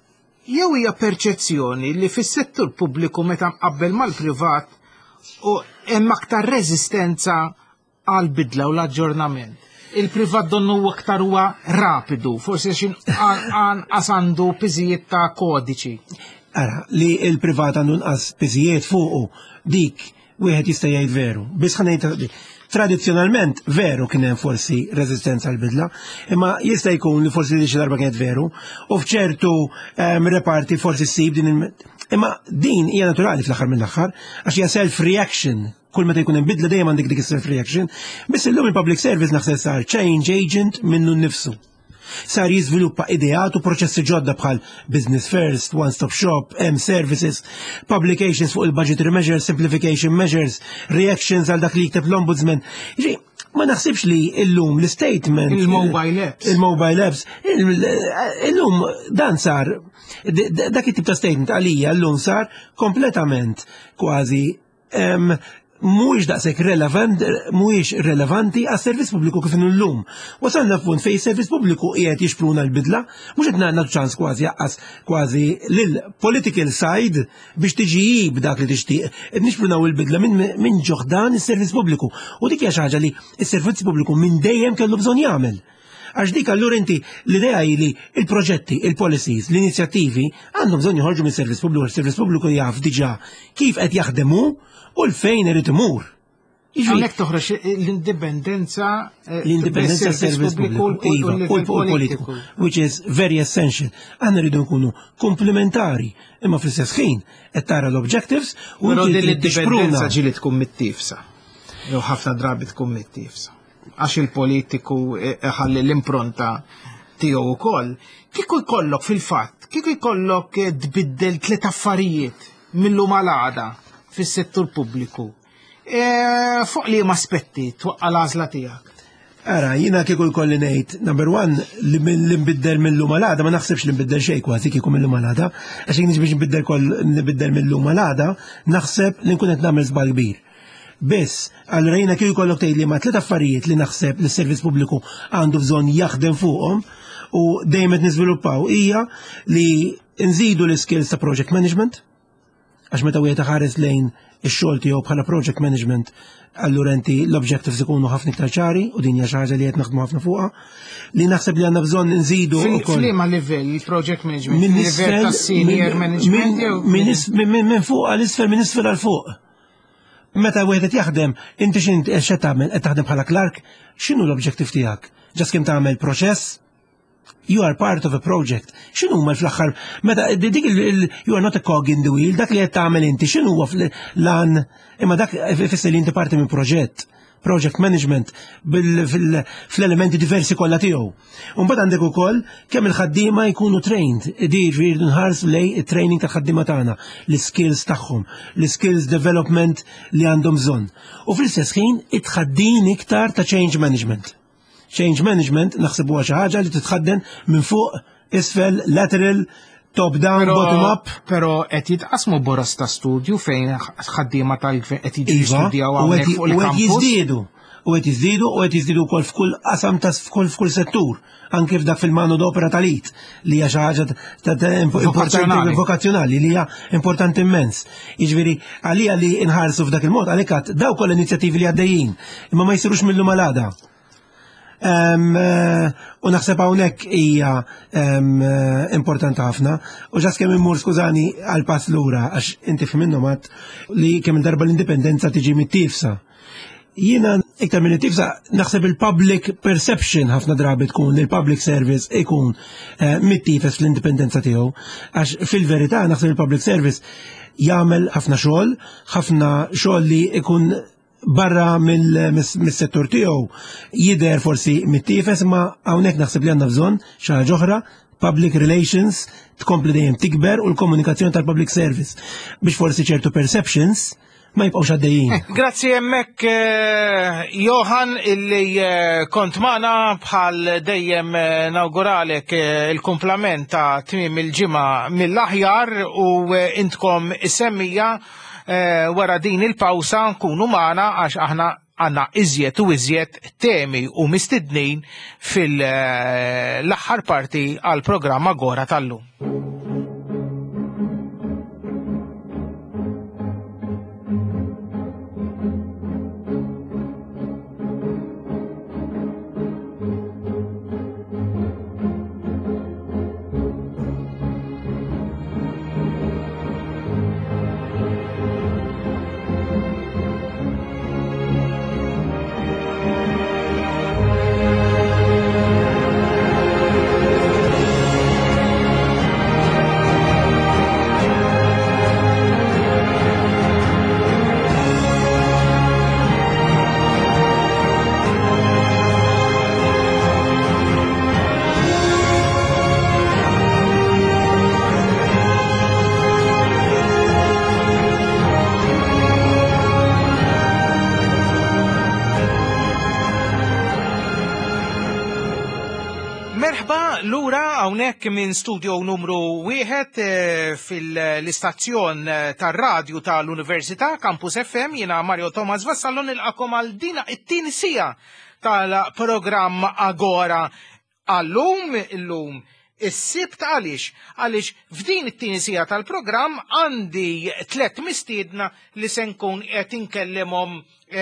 jew hija perċezzjoni li fis-settur pubbliku meta mqabbel mal-privat u hemm aktar reżistenza għal bidla u l-aġġornament. Il-privat donnu aktar huwa rapidu, forsi xin anqas għandu piżijiet ta' kodiċi. Ara, li il-privat għandu nqas piżijiet fuqu dik wieħed jista' jgħid veru. Biss ħanejt tradizzjonalment veru kien hemm forsi reżistenza għal bidla, imma jista' jkun li forsi li xi darba kienet veru, u f'ċertu reparti forsi ssib din il- imma din hija naturali fl-aħħar mill-aħħar għax hija self-reaction. Kull meta jkun hemm bidla dejjem għandek dik is-self-reaction, biss illum il-public service naħseb sar change agent minnu nnifsu. Sar jiżviluppa ideat u proċessi ġodda bħal business first, one-stop shop, M-services, publications fuq il-budgetary measures, simplification measures, reactions għal dak li jikteb l-ombudsman. Ma naħsibx li illum l-statement il-mobile apps. Il-mobile apps. Illum dan sar dak it-tip ta' statement għalija illum sar kompletament kważi mhuwiex daqshekk relevant, mhuwiex relevanti għas-servizz pubbliku kif inhu llum. Wasalna f'punt fejn is-servizz pubbliku qiegħed jixpruna l-bidla, mhux qed nagħtu ċans kważi jaqqas kważi lil-political side biex tiġi b'dak li tixtieq. Qed nixprunaw il-bidla minn ġoħdan is-servizz pubbliku. U dik hija xi ħaġa li s-servizz pubbliku minn dejjem kellu bżonn jagħmel. Għax dik allura inti l-idea li il-proġetti, il-policies, l-inizjattivi għandhom bżonn joħorġu minn servizz pubbliku, is-servizz pubbliku jaf diġà kif qed jaħdemu u l-fejn irid imur. Għalhekk toħroġ l-indipendenza l-indipendenza servizz pubbliku u politiku, which is very essential. Aħna rridu nkunu komplementari, imma fl-istess ħin qed tara l-objectives u l-indipendenza ġieli tkun mittifsa. Jew ħafna drabi tkun mittifsa. Għax il-politiku ħalli l-impronta tiegħu wkoll. Kieku jkollok fil-fatt, kieku jkollok tbiddel tliet affarijiet mill-lum għal-għada fis-settur pubbliku. Fuq li ma aspetti twaqqa l-għażla tiegħek? Ara, jiena kieku jkolli ngħid, number one, li nbiddel mill-lum għal-għada, ma naħsebx li nbiddel xejn kważi kieku mill-lum għal-għada, għax jien biex nbiddel mill-lum għal-għada, naħseb li nkun qed nagħmel żball kbir. Biss, allura jiena kieku jkollok tgħid li ma tliet affarijiet li naħseb li s-servizz pubbliku għandu bżonn jaħdem fuqhom u dejjem qed niżviluppaw hija li nżidu l-skills ta' project management, għax meta wieħed ħares lejn ix-xogħol tiegħu bħala project management, allura inti l-objectives ikunu ħafna iktar ċari u din hija xi ħaġa li qed naħdmu ħafna fuqha. Li naħseb li għandna bżonn nżidu wkoll. F'liema livell project management, livell ta' senior management jew minn fuq għal isfel minn isfel għal fuq. Meta wieħed qed jaħdem, inti x'inti x'qed tagħmel qed taħdem bħala Clark, x'inhu l-objective tiegħek? Ġast kemm tagħmel proċess? You are part of a project. X'inhu huma fl-aħħar meta dik you are not a cog in the wheel, dak li qed tagħmel inti x'inhu huwa lan imma dak ifisser li inti parti minn proġett. Project management fl-elementi diversi kollha tiegħu. U mbagħad għandek ukoll kemm il-ħaddiema jkunu trained, dir jridu nħarsu lej it-training tal-ħaddiema tagħna, l-skills tagħhom, l-skills development li għandhom bżonn. U fl-istess ħin itħaddin iktar ta' change management. Change management naħseb huwa xi ħaġa li titħaddem minn fuq, isfel, lateral, top down, pero, bottom up. Pero qed jitqasmu boros ta' studju fejn ħaddiema tal-gvern qed jiġu jistudjaw hawnhekk fuq il-kampus. U qed jiżdiedu, u qed jiżdiedu u qed jiżdiedu wkoll f'kull qasam ta' f'kull f'kull settur, anke f'dak fil-manu d'opera tal-it li hija xi ħaġa importanti vokazzjonali li hija importanti immens. Jiġifieri għalija li inħarsu f'dak il-mod għalhekk daw kollha inizjattivi li għaddejjin, imma ma jsirux mill-lum għal-għada. Um, uh, u naħseb hawnhekk hija um, uh, importanti ħafna u ġas kemm immur skużani għal pass lura għax inti f'minnhom għad li kemm darba l-indipendenza tiġi mit-tifsa. Jiena iktar minn it-tifsa naħseb il-public perception ħafna drabi tkun li l-public service ikun uh, mit-tifes fl-indipendenza tiegħu għax fil-verità naħseb il-public service jagħmel ħafna xogħol, ħafna xogħol li ikun barra mill-settur tiegħu jidher forsi mit-tifes ma hawnhekk naħseb li għandna bżonn xi ħaġa oħra, public relations tkompli dejjem tikber u l-komunikazzjoni tal-public service biex forsi ċertu perceptions ma jibqgħux għaddejjin. Grazzi hemmhekk Johan illi kont magħna bħal dejjem nawguralek il-kumplament ta' tmiem il-ġimgħa mill-aħjar u intkom isemmija wara din il-pawsa nkunu magħna għax aħna għandna iżjed u iżjed temi u mistednin fil-aħħar parti għal programm Agora tal-lum. Merħba lura hawnhekk minn studio numru wieħed eh, fil-istazzjon eh, tar-radju tal-Università Campus F M, jiena Mario Thomas Vassallo nilqakom għal dina it-tieni sija tal-programm Agora għallum illum. Is-sibt għaliex, għaliex f'din it-tieni sija tal-programm għandi tlet mistiedna li se nkun qed inkellimhom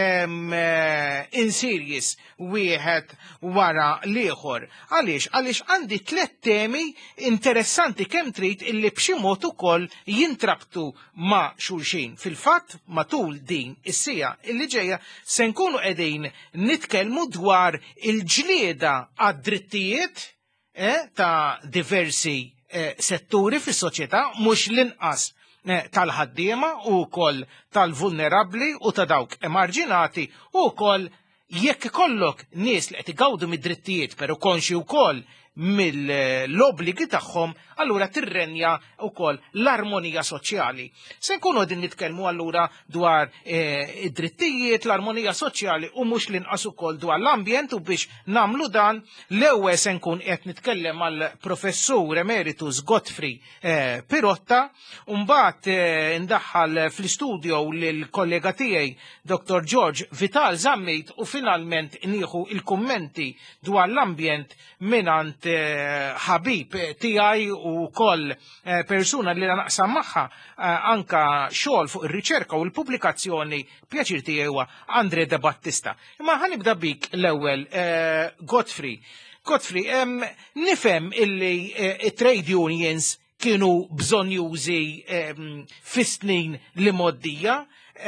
in series wieħed wara l-ieħor. Għaliex, għaliex għandi tlet temi interessanti kemm trid illi b'xi mod ukoll jintrabtu ma' xulxin. Fil-fatt matul din is-sija illi ġejja se nkunu qegħdin nitkellmu dwar il-ġlieda għad-drittijiet Eh, ta' diversi eh, setturi fis soċjetà mhux l-inqas eh, tal-ħaddiema u wkoll tal-vulnerabbli u ta' dawk emarġinati u wkoll jekk ikollok nies li qed igawdu mid-drittijiet però konxi wkoll mill-obbligi tagħhom, allura tirrenja wkoll l-armonija soċjali. Se nkunu qegħdin nitkellmu allura dwar eh, id-drittijiet, l-armonija soċjali u mhux l-inqas ukoll dwar l-ambjent u biex nagħmlu dan l-ewwel se nkun qed nitkellem mal-professur emeritus Godfrey eh, Pirotta, u mbagħad eh, ndaħħal fl-istudio lill-kollega tiegħi Doktor George Vital Zammit u finalment nieħu il-kummenti dwar l-ambjent minant ħabib tiegħi u koll persuna li naqsam magħha anka xogħol fuq ir-riċerka u l-pubblikazzjoni pjaċir tiegħi huwa Andre De Battista. Imma ħanibda bik l-ewwel Godfrey. Godfrey, nifhem illi trade unions kienu bżonjużi fis-snin li moddija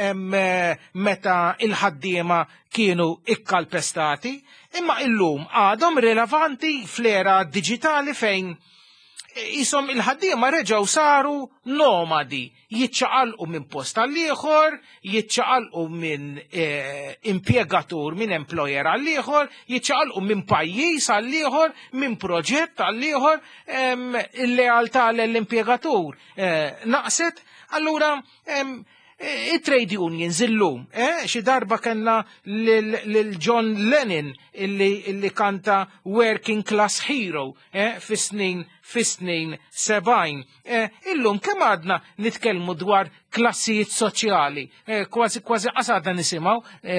meta il-ħaddiema kienu ikkalpestati, imma illum għadhom rilevanti fl-era digitali fejn isom il-ħaddiema reġgħu saru nomadi, jiċċaqalqu minn post għall-ieħor, jiċċaqalqu minn eh, impjegatur minn employer għall-ieħor, jiċċaqalqu minn pajjiż għall-ieħor, minn proġett għall-ieħor, il-lealtà l-impjegatur eh, naqset, allura em, i-trade unions illum, eh? xi darba kellna lil John Lennon illi, illi kanta Working Class Hero eh? fis-snin fis-snin sebgħin. Eh? Illum kemm għadna nitkellmu dwar klassijiet soċjali, eh? kważi kważi qasadna nisimgħu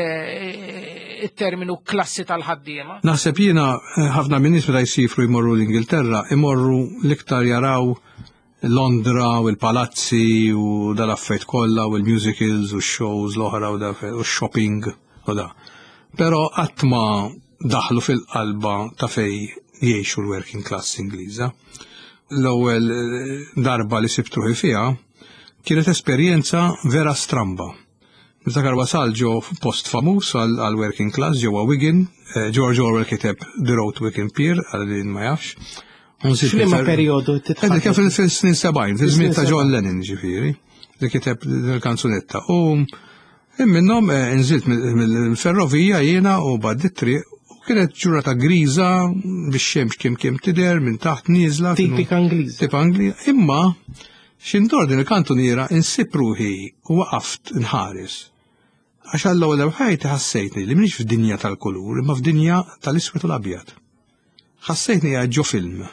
eh, it-terminu klassi tal-ħaddiema. Naħseb jiena ħafna minn nies meta jsifru jmorru l-Ingilterra imorru l-iktar jaraw Londra u l-palazzi u dal-affett kollha u l-musicals u x-shows l-oħra u x-shopping u da. Però qatt ma daħlu fil-qalba ta' fej jgħixu l-working class Ingliża. L-ewwel darba li sibtruħi fiha kienet esperjenza vera stramba. Niftakar wasal ġo post famuż għal-working class ġewwa Wigan, George Orwell kiteb The Road to Wigan Pier għal ma jafx. X'liema perjodu titħaddem? Kif fil-snin sebgħin, fil-żmien ta' John Lennon ġifieri, li kiteb il-kanzunetta. U minnhom nżilt mill-ferrovija jiena u bad it-triq u kienet ġurnata griża bix-xemx kemm kemm tidher minn taħt nieżla. Tipika Ingliż. Tip Anglija. Imma x'intor din il-kantuniera insib ruħi u waqaft nħares. Għax għall-ewwel ħajti ħassejtni li m'iniex f'dinja tal-kulur, imma f'dinja tal-iswed u l-abjad. Ħassejtni għad ġo film.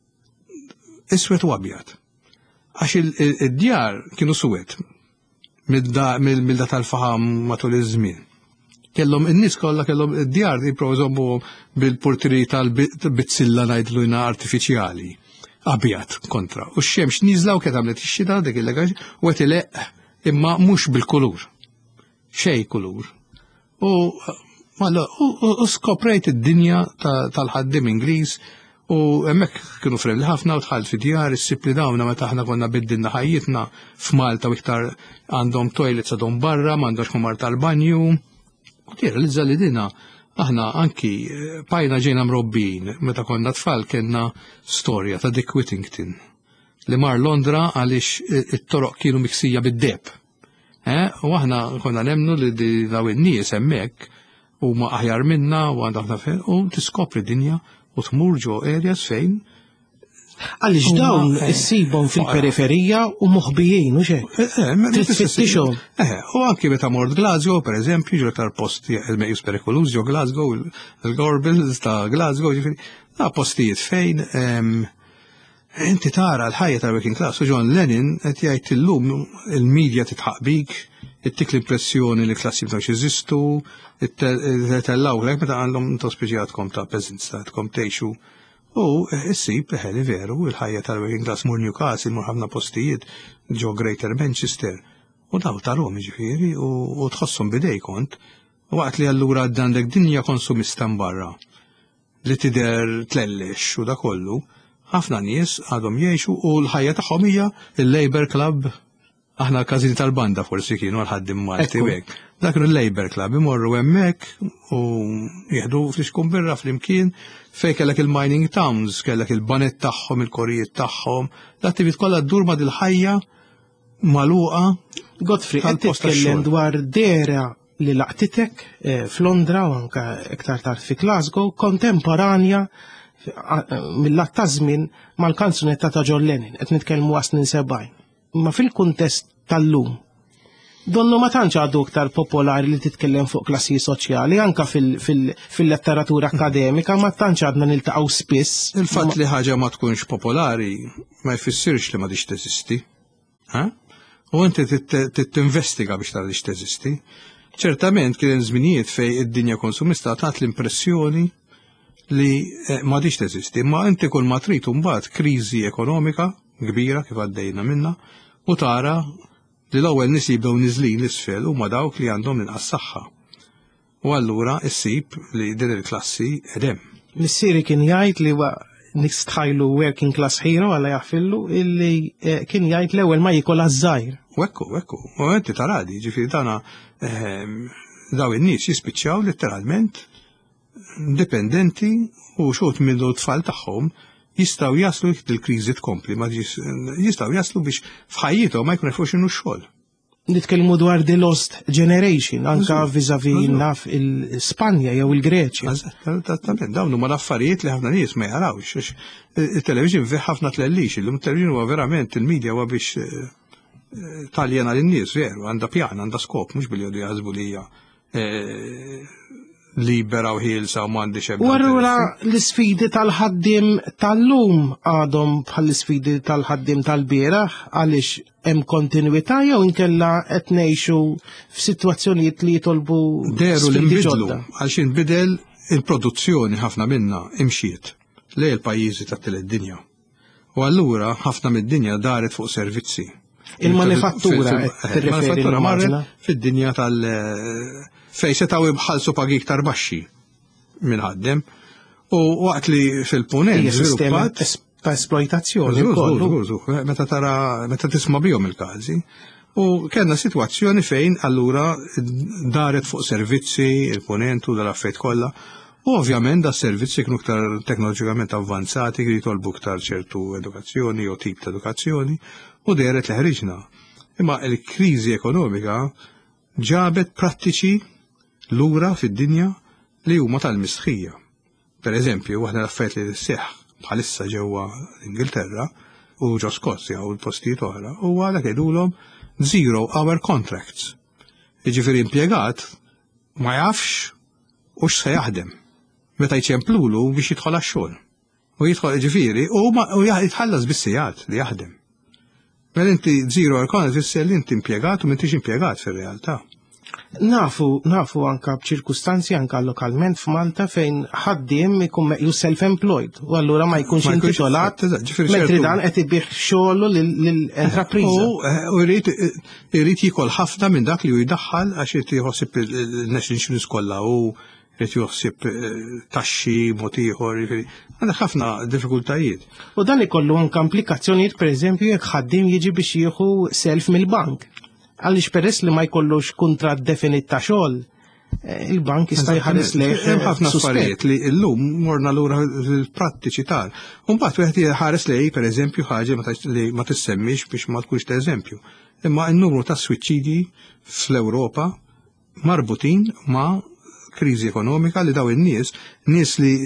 Iswed u abjad. Għax id-djar kienu suwed mill-da tal-faham matul iż-żmien. Kellhom in-nies kollha kellhom id-djar jipprożomu bil-portiri tal-bitzilla ngħidluna artifiċjali. Abjad kontra. U x-xemx nieżla u kien għamlet ix-xita dik il-legaġ u qed ileq imma mhux bil-kulur. Xejn kulur. U skoprejt id-dinja tal-ħaddim Ingliż. U hemmhekk kienu fremli ħafna u tħalt fi djar issib li dawna meta aħna konna biddilna ħajjitna f'Malta u iktar għandhom toilets għadhom barra, m'għandhomx kumar tal-banju. U tirrealizza li dina aħna anki pajna ġejna mrobbin meta konna tfal kellna storja ta' Dick Whittington li mar Londra għaliex it-toroq kienu miksija bid-deb. U aħna konna nemmnu li daw in-nies hemmhekk huma aħjar minna u għandha ħafna u tiskopri dinja u tmur ġo areas fejn Għaliex dawn issibhom fil-periferija u moħbijin u xejn. Trid tfittixhom. U anki meta mort Glasgow, pereżempju, ġu aktar posti il-mejjus perikolużi ġo Glasgow, il-Gorbals ta' Glasgow, ġifieri, ta' postijiet fejn inti tara l-ħajja tal-working class u John Lennon qed jgħid illum il-medja titħaq bik, ittik l-impressjoni li klassi b'dawx jeżistu, tellaw lek meta għandhom tospiġjatkom ta' peasants tagħtkom tgħixu. U issib li veru il-ħajja tal-working class mur Newcastle, mur ħafna postijiet ġo Greater Manchester. U daw tarom ġifieri u tħossom bidej kont, waqt li allura għandek dinja konsumista barra li tidher tlellex u da kollu, ħafna nies għadhom jgħixu u l-ħajja tagħhom hija il-Labour Club. Aħna każini tal-banda forsi kienu għal-ħaddim Malti u hekk. Dak il-Labour Club imorru hemmhekk u jieħdu fl-ixkum birra fl-imkien fejn kellek il-mining towns, kellek il-banet tagħhom, il-korijiet tagħhom, l-attivit kollha ddur ma' dil-ħajja magħluqa. Godfrey, qed titkellem dwar dera li laqtitek f'Londra u anke iktar tard fi Glasgow kontemporanja mill-lat ta' żmien mal-kanzunetta ta' John Lennon, qed nitkellmu għasnin sebgħin. Ma fil-kuntest tal-lum, donnu ma tantx għadu iktar popolari li titkellem fuq klassi soċjali, anka fil-letteratura akademika ma tantx għadna niltaqgħu spiss. Il-fatt li ħaġa ma tkunx popolari ma jfissirx li ma dix teżisti. U inti tinvestiga biex tara dix teżisti. Ċertament kien żminijiet fejn id-dinja konsumista tat l-impressjoni li ma dix teżisti, ma inti kull ma trid mbagħad kriżi ekonomika kbira kif għaddejna minna u tara li l-ewwel nies jibdew niżlin l-isfel huma dawk li għandhom inqas saħħa. U allura issib li din il-klassi edem. Missieri kien jgħid li nistħajlu working class hero għala jaħfillu illi kien jgħid l-ewwel ma jikol għaż-żgħir. Wekku, wekku. U inti taradi, ġifieri dana daw in-nies jispiċċjaw letteralment dipendenti u xogħol minnu t-tfal tagħhom jistaw jaslu il-kriżi tkompli, ma jistaw jaslu biex f'ħajjithom ma jkun jafux inhu x-xogħol. Nitkellmu dwar the lost generation, anka vis-a-vis naf il-Spanja jew il-Greċja. Eżattament, dawn huma l-affarijiet li ħafna nies ma jarawx. Il-television fi ħafna tlellix, il-television huwa verament il-medja huwa biex taljena lin-nies veru, għandha pjan, għandha skop, mhux billi jgħidu jaħsbu li hija libera u ħielsa u m'għandi xebda. U allura l-isfidi tal-ħaddim tal-lum għadhom bħall-isfidi tal-ħaddim tal-bieraħ għaliex hemm kontinwità jew inkella qed ngħixu f'sitwazzjonijiet li jitolbu deru li nbidlu għaliex inbidel il-produzzjoni ħafna minnha imxiet lejn il-pajjiżi tat-tielet dinja. U allura ħafna mid-dinja daret fuq servizzi. Il-manifattura qed tirreferi marret fid-dinja tal- fej setaw ibħalsu pagi iktar baxxi minn ħaddem u waqt li fil-punent żviluppat ta' esploitazzjoni meta tara meta tisma' bihom il-każi u kellna sitwazzjoni fejn allura daret fuq servizzi il-punent u dal-affarijiet kollha u ovvjament da servizzi kienu iktar teknoloġikament avvanzati li jitolbu iktar ċertu edukazzjoni jew tip ta' edukazzjoni u deret li ħriġna. Imma l-kriżi ekonomika ġabet prattiċi lura fid-dinja li huma tal-mistħija. Per eżempju, waħda l-affarijiet li seħħ bħalissa ġewwa Ingilterra u ġo Skozja u l-postijiet oħra huwa dak jgħidulhom zero hour contracts. Jiġifieri impjegat ma jafx u x'se jaħdem meta jċemplulu biex jidħol għax-xogħol. U jidħol ġifieri u jitħallas bis-sigħat li jaħdem. Mela inti zero hour contract fisser li inti impjegat u m'intix impjegat fir-realtà. Nafu, nafu anka b'ċirkustanzi anka lokalment f'Malta fejn ħaddiem ikun meqjus self-employed u allura ma jkunx intitolat mentri dan qed ibih xogħlu lill-entrapriża. U jrid jikol ħafna minn dak li hu jdaħħal għax irid jħossib il-national insurance kollha u jrid joħsib taxxi mod ieħor, għandek ħafna diffikultajiet. U dan ikollu anke implikazzjonijiet pereżempju jekk ħaddiem jiġi biex jieħu self mill-bank. Għaliex peress li ma jkollux kuntratt definit ta' xogħol, il-bank jista' jħares lejh ħafna affarijiet li llum morna lura l-prattiċi tal. U mbagħad wieħed jħares lej pereżempju ħaġa li ma tissemmix biex ma tkunx ta' eżempju. Imma n-numru ta' swiċċidi fl-Ewropa marbutin ma' kriżi ekonomika li daw in-nies, nies li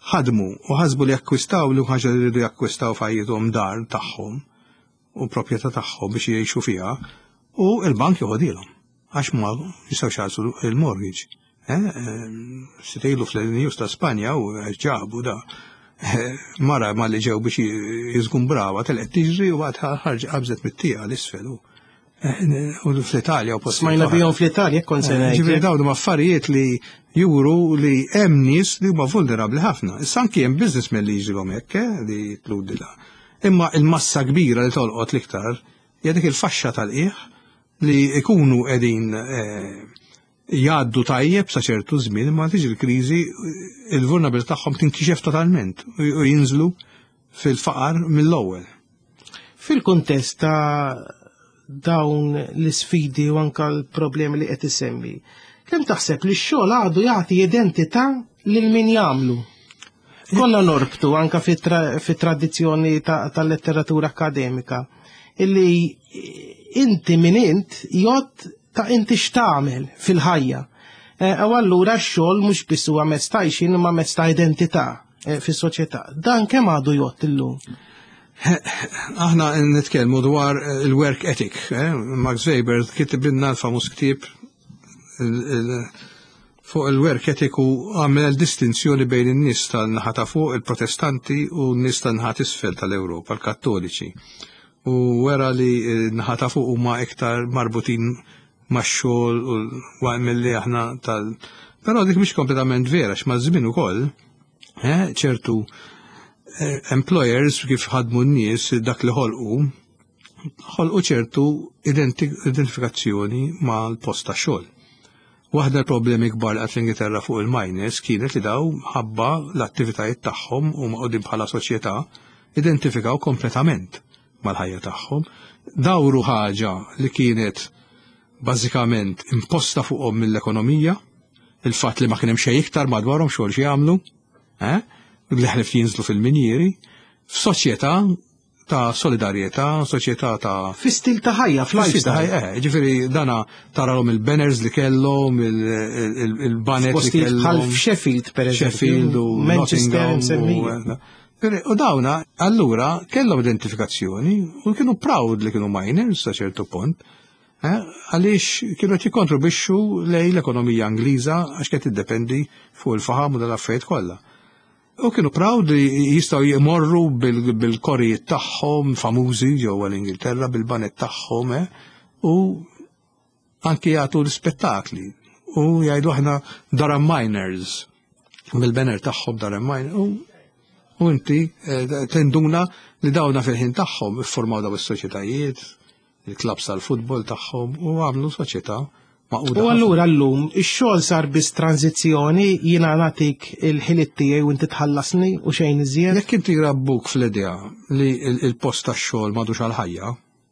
ħadmu u ħasbu li jakkwistaw li ħaġa li rridu jakkwistaw f'ħajjithom dar tagħhom u proprjetà tagħhom biex jgħixu fiha u l-bank joħodilhom għax ma jistgħu jħallsu il-mortgage. Sitejlu fl-News ta' Spanja u ġabu da mara ma li ġew biex jizgumbrawa telqet tiġri u għad ħarġ qabżet mit-tieqa l-isfel u fl-Italja u post. Smajna bijom fl-Italja kon se ngħid. Ġifieri dawn huma affarijiet li juru li hemm nies li huma vulnerabbli ħafna. Issa anke hemm businessmen li jiġilhom hekk li tludilha. Imma il-massa kbira li tolqot l-iktar hija dik il-faxxa tal-qiegħ li jkunu qegħdin jgħaddu tajjeb sa ċertu żmien ma tiġi l-kriżi il-vulnerabilità tagħhom tinkixef totalment u jinżlu fil-faqar mill-ewwel. Fil-kuntest ta' dawn l-isfidi u anka l-problemi li qed isemmi, kemm taħseb li x-xogħol għadu jagħti identità lil min jagħmlu? Konna norbtu anka fit-tradizzjoni tal-letteratura akademika illi inti min int jgħod ta' inti x'tagħmel fil-ħajja. U allura x-xogħol mhux biss huwa mezz ta' għajxin imma mezz ta' identità fis-soċjetà. Dan kemm għadu jgħod illum? Aħna nitkellmu dwar il-work ethic. Max Weber kitibinna l-famuż ktieb fuq il-work ethic u għamel distinzjoni bejn in-nies tan-naħa ta' fuq il-protestanti u n-nies tan-naħa t'isfel tal-Ewropa, l-Kattoliċi. U wera li n-naħa ta' fuq huma iktar marbutin max-xogħol u għamel li aħna tal. Però dik mhix kompletament vera x'ma' żmien ukoll ċertu employers kif ħadmu n-nies dak li ħolqu ħolqu ċertu identifikazzjoni mal-post ta' xogħol. Waħda l-problemi kbar għat l-Ingilterra fuq il-miners kienet li daw ħabba l-attivitajiet tagħhom u maqogħdin bħala soċjetà identifikaw kompletament mal-ħajja tagħhom. Dawru ħaġa li kienet bażikament imposta fuqhom mill-ekonomija, il-fatt li ma kien hemm xejn iktar madwarhom xogħol xi jagħmlu, eh? li ħlef jinżlu fil-minjeri, f'soċjetà ta' solidarjetà, soċjetà ta' fi-stil ta' ħajja, fl-lifestyle. Ġifieri dana tarawhom il-banners li kellhom, il-banet li kellhom. Bħal f'Sheffield pereżempju. Sheffield u Nottingham. U dawna allura kellhom identifikazzjoni u kienu proud li kienu miners sa ċertu punt. Għaliex kienu jikkontribwixxu lejn l-ekonomija Ingliża għax qed tiddependi fuq il-faħam u dal-affarijiet kollha. U kienu proud li jistaw jimorru bil-korrijiet tagħhom famużi ġewwa l-Ingilterra bil-banet tagħhom u anke jagħtu l-spettakli u jgħidu aħna Durham Miners bil-banner tagħhom Durham Miners u inti tenduna li dawna fil-ħin tagħhom iffurmaw daw is-soċjetajiet, il-klabs tal-futbol tagħhom u għamlu soċjetà. U allura llum ix-xogħol sar biss tranzizzjoni jiena nagħtik il-ħiliet tiegħi u inti tħallasni u xejn iżjed. Jekk inti rabbuk fl-idea li il-post tax-xogħol m'għadux għall-ħajja,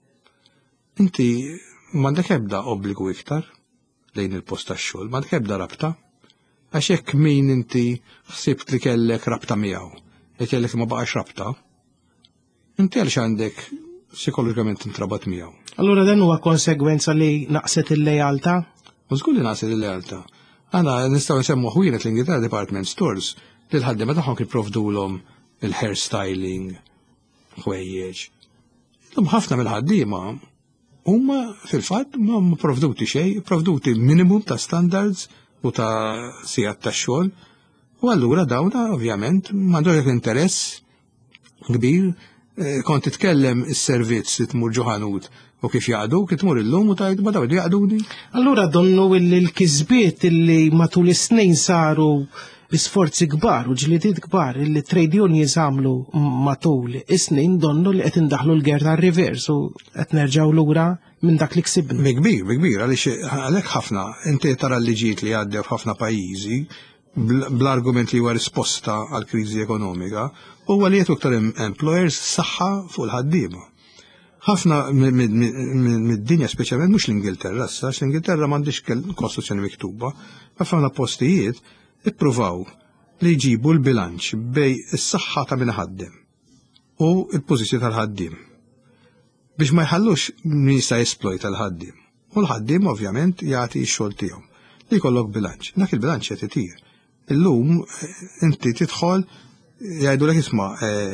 inti m'għandek ebda obbligu iktar lejn il-post tax-xogħol, m'għandek ebda rabta. Għax hekk min inti ħsibt li kellek rabta miegħu, jekk kellek ma baqax rabta, inti għaliex għandek psikologikament intrabat miegħu. Allura dan huwa konsegwenza li naqset il-lejaltà? U żgur li naqset il-lejaltà. Għana nistgħu nsemmu ħwienet l-Ingilterra department stores li l-ħaddiema tagħhom jipprovdulhom il-hairstyling, ħwejjeġ. Illum ħafna mill-ħaddiema huma fil-fatt ma provduti xejn, provduti minimum ta' standards u ta' sigħat tax-xogħol. U allura dawna ovvjament m'għandhom interess kbir. Kont titkellem is-servizz li tmur ġoħanut u kif jaqdu, kif tmur illum u tajt ma dawd jaqduni. Allura donnu il-kisbiet illi matul is-snin saru bisforzi kbar u ġlidiet kbar illi trade unions għamlu matul is-snin donnu li qed indaħlu l-ger tar-rivers u qed nerġgħu lura minn dak li ksibna. Bi kbir, bi kbir, għaliex għalhekk ħafna inti tara l-liġijiet li għaddew f'ħafna pajjiżi bl-argument li huwa risposta għal kriżi ekonomika huwa li jagħtu aktar employers saħħa fuq il-ħaddiema. Ħafna mid-dinja speċjalment mhux l-Ingilterra, issa l-Ingilterra m'għandix kostituzzjoni miktuba, ħafna postijiet ippruvaw li jġibu l-bilanċ bej is-saħħa ta' min ħaddem u l-pożizzjoni tal-ħaddiem biex ma jħallux min jista' jesplojta l-ħaddiem. U l-ħaddiem ovvjament jagħti x-xogħol tiegħu li jkollok bilanċ. Dak il-bilanċ qed itir. Illum inti tidħol jgħidu l isma'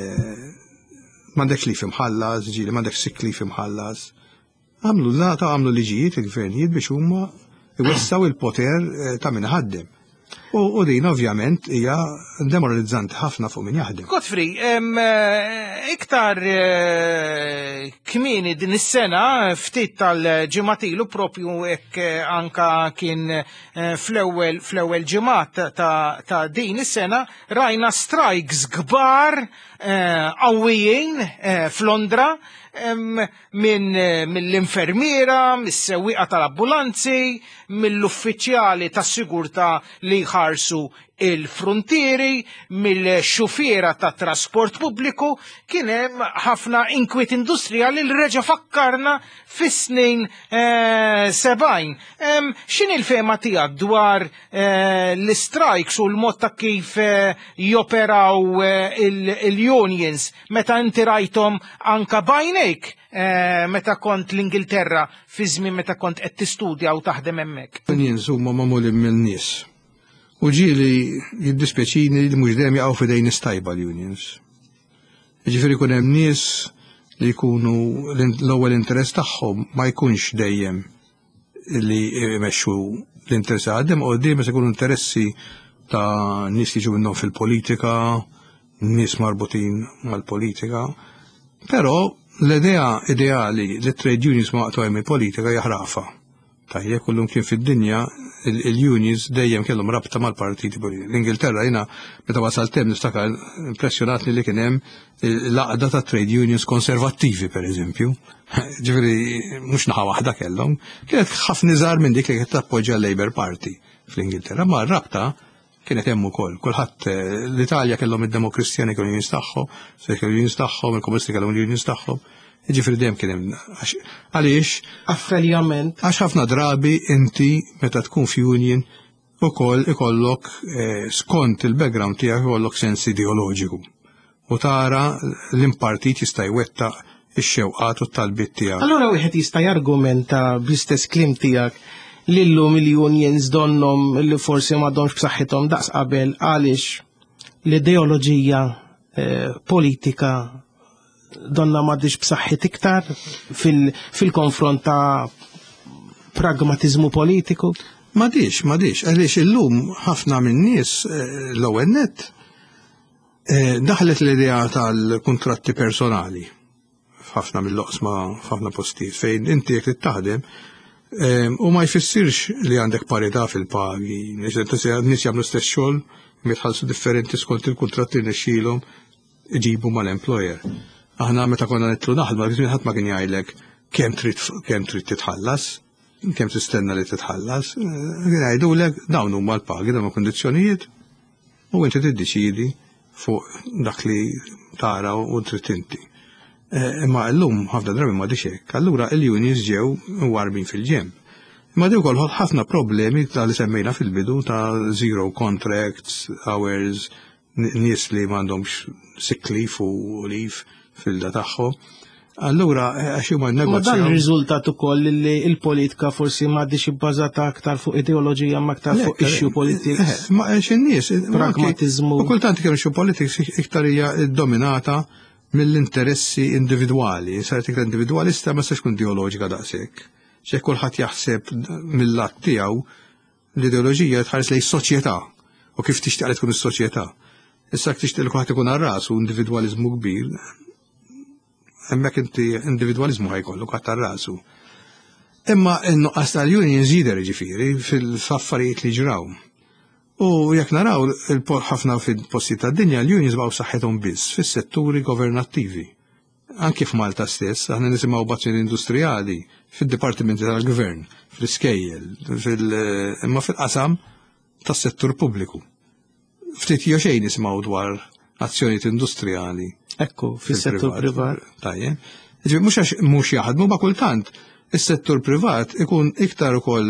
m'għandekx lif imħallas, ġieli m'għandekx sick lif imħallas. Għamlu nata għamlu liġijiet il-gvernijiet biex huma iwessaw il-poter ta' min ħaddem. U din ovvjament hija demoralizzanti ħafna fuq min jaħdem. Godfrey, iktar kmieni din is-sena ftit tal-ġimgħatilu propju hekk anka kien fl-ewwel fl-ewwel ġimgħat ta' din is-sena rajna strikes kbar qawwijin f'Londra minn mill-infermiera, mis-sewwieqa tal-ambulanzi, mill-uffiċjali tas-sigurtà li jħarsu il-frontieri, mill-xufiera tat trasport pubbliku, kien hemm ħafna inkwiet industrijali li reġa' fakkarna fis-snin sebgħin. X'inhi l-fehma tiegħek dwar l-strikes u l-mod ta' kif joperaw il-unions meta inti rajthom anka bajnejk meta kont l-Ingilterra fi żmien meta kont qed tistudja u taħdem hemmhekk? Unions huma magħmulin mill-nies. U ġieli jiddispjaċini li mhux dejjem jaqgħu f'idejn istajba l-unions. Jiġifieri jkun hemm nies li jkunu l-ewwel interess tagħhom ma jkunx dejjem li jmexxu l-interess għaddem u dejjem se jkunu interessi ta' nies li jiġu minnhom fil-politika, nies marbutin mal-politika. Però l-idea ideali li trade unions ma waqtu hemm il-politika jaħrafa. Tajjeb kullum kien fid-dinja il-unions dejjem kellhom rabta mal-partiti politiċi. L-Ingilterra jiena meta wasalt hemm niftakar impressjonatni li kien hemm l-għaqda ta' trade unions konservattivi pereżempju. Ġifieri mhux naħa waħda kellhom, kienet ħafna iżgħar minn dik li kienet tappoġġja l-Labour Party fl-Ingilterra, ma r-rabta kienet hemm ukoll. Kulħadd l-Italja kellhom id-Demokristjani kellhom unions tagħhom, se kellhom unions tagħhom, il-Komunisti kellhom unions tagħhom. Ġifiri dejjem kien hemm għaliex affaljament għax ħafna drabi inti meta tkun f'union ukoll ikollok skont il-background tiegħek ikollok sens ideoloġiku u tara l-impartit jista' jwettaq ix-xewqat u t-talbiet tiegħek. Allura wieħed jista' jargumenta bl-istess kliem tiegħek li llum il-unions donhom li forsi m'għadhomx b'saħħithom daqs qabel għaliex l-ideoloġija politika donna m'għadix b'saħħit iktar fil-konfront ta' pragmatizmu politiku? M'għadix, m'għadix, għaliex illum ħafna min-nies l-ewwel nett daħlet l-idea tal-kuntratti personali f'ħafna mill-oqsma f'ħafna postijiet fejn inti jekk tittaħdem u ma jfissirx li għandek parità fil-pagi, nies jagħmlu stess xogħol mitħallsu differenti skont il-kuntratti li nexxielhom iġibu mal-employer. Aħna meta konna nitlu naħdmu għal ħadd ma kien jgħidlek kemm trid kemm trid titħallas, kemm tistenna li titħallas, jgħidulek dawn huma l-pagi dawn kundizzjonijiet u inti tiddeċiedi fuq dak li tara u trid inti. Imma llum ħafna drabi ma dix hekk, allura l-unions ġew warbin fil-ġemp. Imma dew ukoll ħafna problemi li semmejna fil-bidu ta' zero contracts, hours, nies li m'għandhomx sick leave u leave fil-da tagħhom. Allura għax huma n-negozju. Ma dan ir-riżultat ukoll li l-politika forsi m'għaddix ibbażata aktar fuq ideoloġija ma aktar fuq issue politics. Ma x'in-nies pragmatiżmu. U kultant kemm issue politics iktar hija dominata mill-interessi individwali. Saret iktar individwalista ma sax tkun ideoloġika daqshekk. X'hekk kulħadd jaħseb mill-lat tiegħu l-ideoloġija tħares lejn is-soċjetà u kif tixtieq li tkun is-soċjetà. Issa tixtieq li kulħadd ikun ar-rasu individwaliżmu kbir. Hemmhekk inti individwaliżmu ħajkollok għadd ar-rasu. Imma n-nuqqas tal-unions jidher ġifieri fil-affarijiet li ġraw. U jekk naraw ħafna fil-postijiet tad-dinja l-unions baqgħu saħħithom biss fis-setturi governattivi. Anke f'Malta stess, aħna nisimgħu bazzjoni industrijali fid-dipartimenti tal-gvern, fl-iskejjel, imma fil-qasam tas-settur pubbliku. Ftit jew xejn nisimgħu dwar azzjonijiet industrijali. Ekku, fis-settur privat. Tajjeb. Ġifieri mhux għax mhux jaħdmu ma kultant is-settur privat ikun iktar ukoll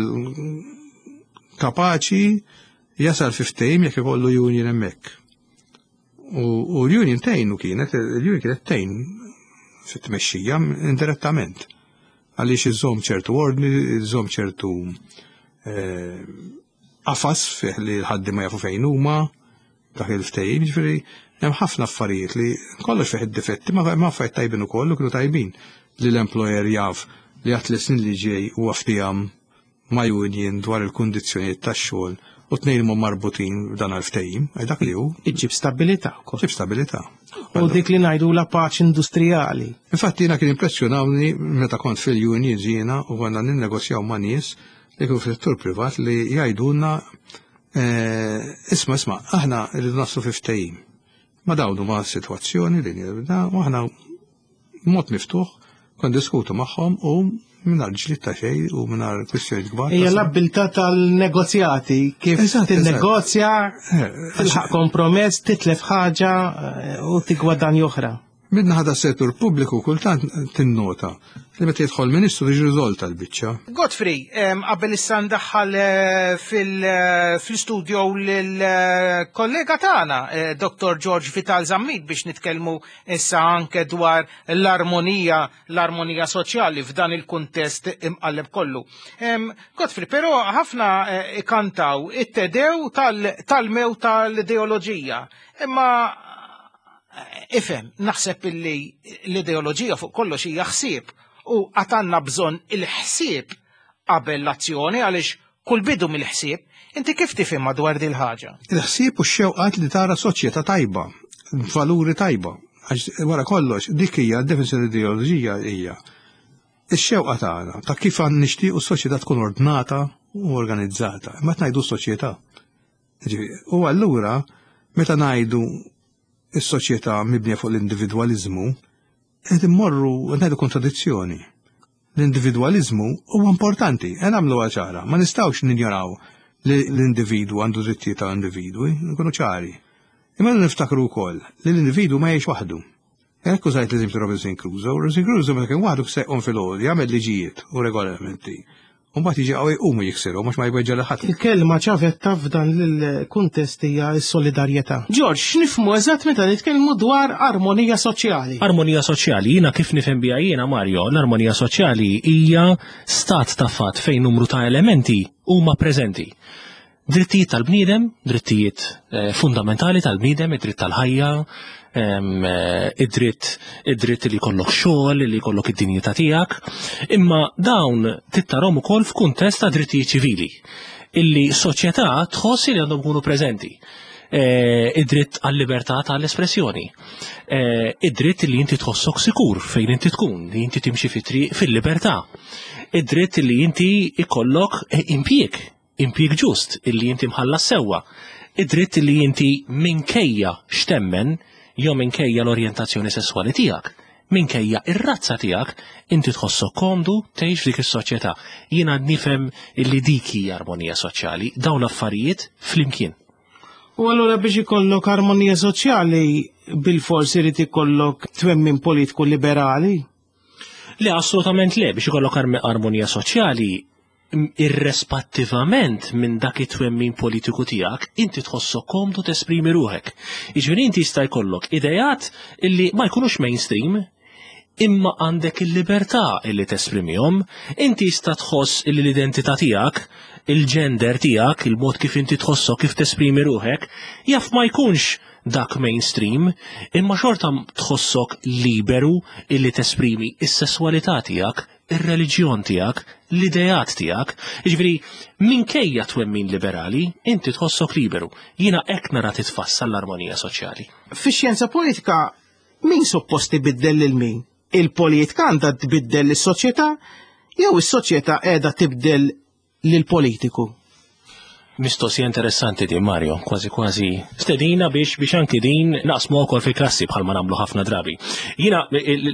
kapaċi jasal fi ftehim jekk ikollu union hemmhekk. U l-union tgħinu kienet, l-union kienet tgħin fit-tmexxija indirettament. Għaliex iżżomm ċertu ordni, iżżomm ċertu qafas fih li l-ħaddiema jafu fejn huma, dak il-ftehim, ġifieri hemm ħafna affarijiet li kollox fih id-difetti, ma ma affarijiet tajbin ukoll u kienu tajbin li l-employer jaf li għat l-snin li ġej u għaftijam ma' union dwar il-kundizzjonijiet tax-xogħol u tnejn huma marbutin b'dan għal-ftehim, dak li hu. Iġġib stabilità. Ġib stabilità. U dik li ngħidu la paċi industrijali. Infatti jiena kien impressjonawni meta kont fil-union ġiena u għandna ninnegozjaw ma' nies li kienu fis-settur privat li jgħidulna isma' isma' aħna rridu naslu fi ftehim. Ma dawnu ma' sitwazzjoni li nirda u aħna mod miftuħ kon diskutu magħhom u minar ġlit ta' xej u minar kwistjoni kbar. Hija l-abilità tal-negozjati kif tinnegozja, tilħaq kompromess, titlef ħaġa u tigwadan oħra. Midna ħada settur pubbliku kultant tinnota li meta jidħol ministru jiġi riżolta l-biċċa. Godfrey, qabel issa ndaħħal fil-studio lill-kollega tagħna, Doktor George Vital Zammit biex nitkellmu issa anke dwar l-armonija, l-armonija soċjali f'dan il-kuntest imqalleb kollu. Godfrey, però ħafna ikantaw it-tedew tal-mew tal-ideoloġija. Imma ifhem, naħseb illi l-ideoloġija fuq kollox hija ħsieb u għatanna bżonn il-ħsieb qabel l-azzjoni għaliex kull bidu mill-ħsieb. Inti kif tifhimha dwar din il-ħaġa? Il-ħsieb u x-xewqat li tara soċjetà tajba, valuri tajba. Għax wara kollox dik hija d-definizjoni ideoloġija hija ix-xewqa tagħna ta' kif għan nixtiequ s-soċjetà tkun ordnata u organizzata. Ma ngħidu s-soċjetà. U allura meta ngħidu is-soċjetà mibnija fuq l-individwaliżmu, qed immorru ngħidu kontradizzjoni. L-individwaliżmu huwa importanti, qed nagħmlu ċara, ma nistgħux ninjoraw li l-individwu għandu drittijiet ta' individwi, nkunu ċari. Imma niftakru wkoll li l-individwu ma jgħix waħdu. Hekk użajt l-eżempju Robinson Crusoe, Robinson Crusoe meta kien waħdu seqhom fil-għoldi, jagħmel liġijiet u regolamenti. Umbat jiġi għawi umu jiksiru, mux ma jbajġa liħat. Il-kelma ċavetta f'dan l-kuntest hija s-solidarjetà. George, x'nifhmu eżatt meta nitkellmu dwar armonija soċjali? Armonija soċjali, jiena kif nifhem biha jiena Mario, l-armonija soċjali hija stat ta' fatt fejn numru ta' elementi huma preżenti. Drittijiet tal-bniedem, drittijiet fundamentali tal-bniedem, id-dritt tal-ħajja, id-dritt id-dritt li jkollok xogħol, li jkollok id-dinjità tiegħek, imma dawn tittarhom ukoll f'kuntest ta' drittijiet ċivili illi soċjetà tħossi li għandhom ikunu preżenti. Id-dritt għall-libertà tal-espressjoni, id-dritt li inti tħossok sikur fejn inti tkun, li inti timxi fit-triq fil-libertà, id-dritt li inti ikollok impjieg, impjieg ġust, illi inti mħallas sewwa, id-dritt li inti minkejja x'temmen jew minkejja l-orjentazzjoni sesswali tiegħek, minkejja ir-razza tiegħek, inti tħossok komdu tgħix dik is-soċjetà. Jiena nifhem illi dik hija armonija soċjali, dawn l-affarijiet flimkien. U allura biex ikollok armonija soċjali bil-forsi irid ikollok twemmin politiku liberali? Le, assolutament le, biex ikollok armonija soċjali irrespettivament minn dak it-twemmin politiku tiegħek, inti tħossok komdu tesprimi ruħek. Jiġifieri inti jista' jkollok idejat illi ma jkunux mainstream, imma għandek il-libertà illi tesprimihom, inti jista' tħoss illi l-identità tiegħek, il-gender tiegħek, il-mod kif inti tħossok kif tesprimi ruħek, jaf ma jkunx dak mainstream, imma xorta tħossok liberu illi tesprimi is-sesswalità tiegħek, ir-reliġjon tiegħek, l-idejat tiegħek, jiġifieri minkejja twemmin liberali, inti tħossok liberu. Jiena hekk nara titfassal l-armonija soċjali. Fix-xjenza politika min suppost ibiddel lil min? Il-politika għandha tbiddel lis-soċjetà jew is-soċjetà qiegħda tibdel lill-politiku? Mistoqsija interessanti di Mario, kważi kważi stedina biex biex anki din naqsmu wkoll fil-klassi bħal ma nagħmlu ħafna drabi. Jiena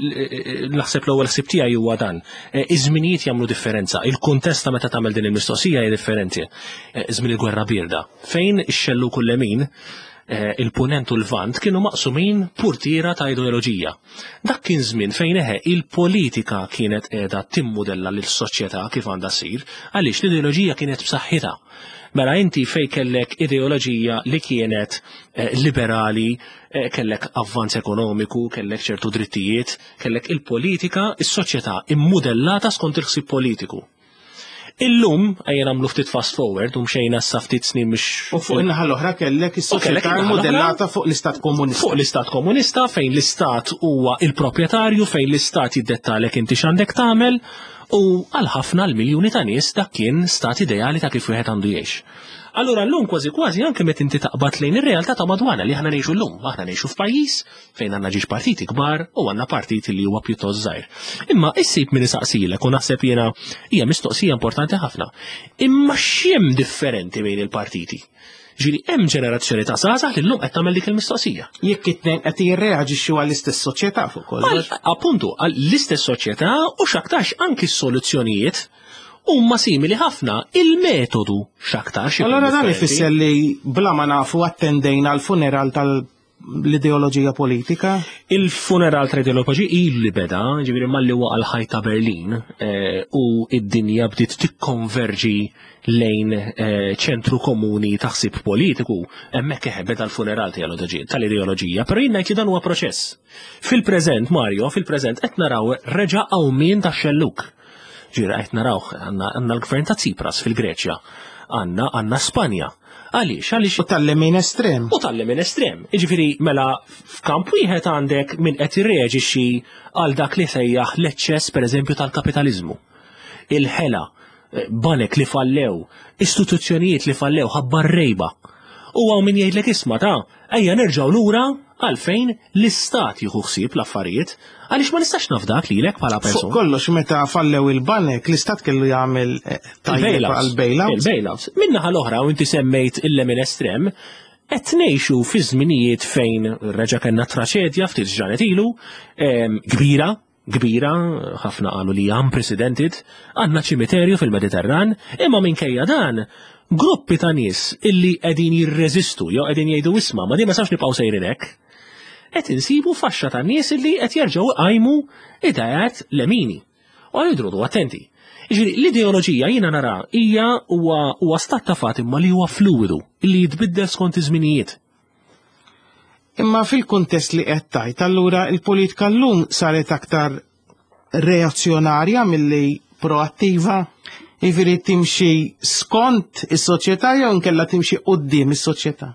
naħseb l-ewwel ħsieb tiegħi huwa dan. Iż-żminijiet jagħmlu differenza, il-kuntest ta' meta tagħmel din il-mistoqsija hija differenti. Żmien il-gwerra bierda, fejn ix-xellu kull lemin il-punent u l-vant kienu maqsumin purtira ta' ideoloġija. Dak kien żmien fejn eħe il-politika kienet qiegħda timmudella lill-soċjetà kif għandha ssir għaliex l-ideoloġija kienet b'saħħitha. Mela inti fej kellek ideoloġija li kienet eh, liberali, eh, kellek avvanz ekonomiku, kellek ċertu drittijiet, kellek il-politika, is-soċjetà immudellata skont il-ħsieb politiku. Illum ejja nagħmlu ftit fast forward u mxejna issa ftit snin mhix. U fuq in-naħa l-oħra kellek is-soċjetà modellata fuq l-istat komunista. Fuq l-istat komunista fejn l-istat huwa il-proprjetarju, fejn l-istat jiddettalek inti x'għandek tagħmel u għal ħafna l-miljuni ta' nies dak kien stat ideali ta' kif wieħed għandu jgħix. Allura llum kważi kważi anke meta inti taqbad lejn ir-realtà ta' madwana li aħna ngħixu llum, aħna ngħixu f'pajjiż fejn għandna ġiex partiti kbar u għandna partit li huwa pjuttost żgħir. Imma issib min isaqsilek u naħseb jiena hija mistoqsija importanti ħafna. Imma x'hemm differenti bejn il-partiti? Ġieli hemm ġenerazzjoni ta' żgħażagħ li llum qed tagħmel dik il-mistoqsija. Jekk it-tnejn qed jirreaġixxu għall-istess soċjetà fuq kollox. Appuntu għall-istess soċjetà u x'aktarx anki s-soluzzjonijiet huma simili ħafna, il-metodu x'aktarx. Allora dan ifisser li bla ma nafu attendejna l-funeral tal-ideoloġija politika? Il-funeral tal-ideoloġija ilu li beda, ġifieri malli huwa għal-ħaj ta' Berlin u id-dinja bdiet tikkonverġi lejn ċentru komuni ta' ħsieb politiku, hemmhekk eħe beda l-funeral tal-ideoloġija, però jien ngħid li dan huwa proċess. Fil-preżent, Mario, fil-preżent qed naraw reġa' awmien tax-xelluk. Ġira qed narawh għandna l-gvern ta' Tsipras fil-Greċja, għandna għandna Spanja. Għaliex, għaliex. U tal-lemin estrem. U tal-lemin estrem. Jiġifieri mela f'kamp wieħed għandek min qed irreaġixxi għal dak li sejjaħ l-eċċess pereżempju tal-kapitaliżmu. Il-ħela, banek li fallew, istituzzjonijiet li fallew ħabba rejba. U għaw min jgħidlek isma' ta' ejja nerġgħu lura għalfejn l-istat jieħu ħsieb l-affarijiet għaliex ma nistax nafdak lilek bħala persuna. Fuq kollox meta fallew il-banek l-istat kellu jagħmel tajjeb għal bailouts. Il-bailouts. Min-naħa l-oħra u inti semmejt il-lemin estrem qed ngħixu fi żminijiet fejn reġa' kellna traċedja ftit ġranet ilu kbira kbira, ħafna qalu li unprecedented, għandna ċimiterju fil-Mediterran, imma minkejja dan gruppi ta' nies illi qegħdin jirreżistu jew qegħdin jgħidu isma' ma din ma sawx nibqgħu sejrin hekk. Qed insibu faxxa ta' nies illi qed jerġgħu qajmu idejat lemini. U jidhru attenti. Jiġri l-ideoloġija jiena nara hija huwa huwa stat ta' fatt imma li huwa fluidu, illi jitbiddel skont iż-żminijiet. Imma fil-kuntest li qed tajt, allura il-politika llum saret aktar reazzjonarja milli proattiva, jiġifieri timxi skont is-soċjetà jew inkella timxi quddiem is-soċjetà.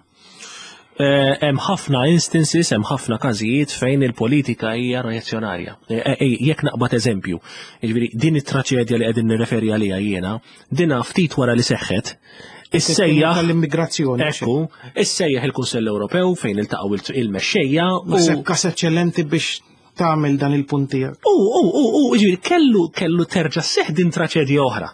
Hemm ħafna instances, hemm ħafna każijiet fejn il-politika hija reazzjonarja. Jekk naqbad eżempju, jiġifieri din it-traċedja li qegħdin nirreferi għaliha jiena, dinha ftit wara li seħħet, Is-sejjaħ l-immigrazzjoni. Ekku, is-sejjaħ il-Kunsell Ewropew fejn iltaqgħu il-mexxejja u sekkas eċċellenti biex tagħmel dan il-punt tiegħek. U u u jiġifieri kellu kellu terġa' seħħ din traċedja oħra.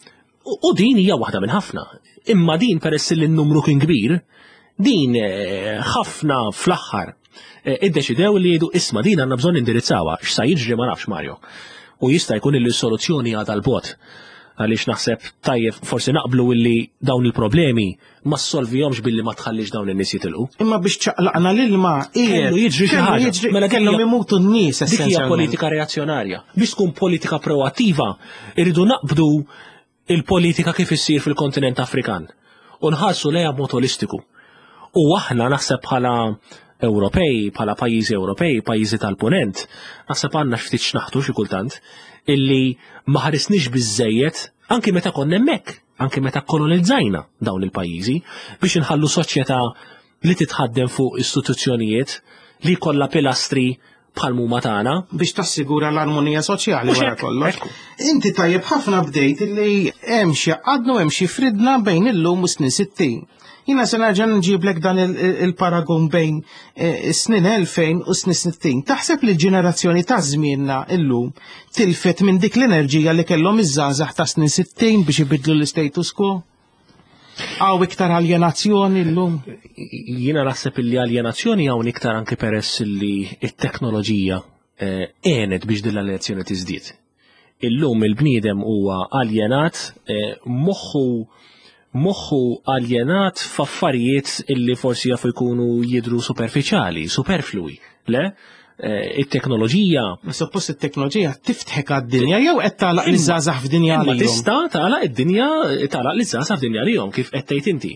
U din hija waħda minn ħafna. Imma din peress li n-numru kien kbir, din ħafna fl-aħħar iddeċidew li jgħidu isma' din għandna bżonn indirizzawha x'sa jiġri ma nafx Mario. U jista' jkun li s-soluzzjoni għadha l-bot. Għaliex naħseb tajjeb forsi naqblu illi dawn il-problemi ma ssolvihomx billi ma tħallix dawn in-nies jitilqu. Imma biex ċaqlaqna l-ilma kellu jiġri xi ħaġa. Mela kellhom imutu n-nies dik hija politika reazzjonarja. Biex tkun politika proattiva, irridu naqbdu il-politika kif issir fil-kontinent Afrikan u nħarsu lejha b'mod holistiku. U aħna naħseb bħala Ewropej, bħala pajjiżi Ewropej, pajjiżi tal-Punent, naħseb għandna ftit x'naħtu xi kultant illi ma ħarisniex biżejjed anki meta konna hemmhekk, anki meta kolonizzajna dawn il-pajjiżi biex inħallu soċjetà li titħaddem fuq istituzzjonijiet li jkollha pilastri bħal huma tagħna biex tassigura l-armonija soċjali wara kollox. Inti tajjeb ħafna bdejt illi hemm xi għadnu hemm xi fridna bejn illum u snin sittin. Jina se nerġa' nġiblek dan il-paragon bejn snin elfejn u snin sittin. Taħseb li l-ġenerazzjoni ta' żmienna illum tilfet minn dik l-enerġija li kellhom iż-żgħażagħ ta' snin sittin biex ibidlu l-status quo? Għaw iktar aljenazzjoni llum? Jiena naħseb li aljenazzjoni hawn iktar anke peress li t-teknoloġija għenet biex din l-aljenazzjoni tiżdied. Illum il-bniedem huwa aljenat moħħu moħħu aljenat f'affarijiet illi forsi jafu jkunu jidru superficiali, superflui, le? Il-teknoloġija. Ma suppost il-teknoloġija tiftħek għad-dinja jew qed tagħlaq l-żgħażagħ f'dinja li tista' tagħlaq id-dinja tagħlaq l-żgħażagħ f'dinja lihom kif qed tgħid inti.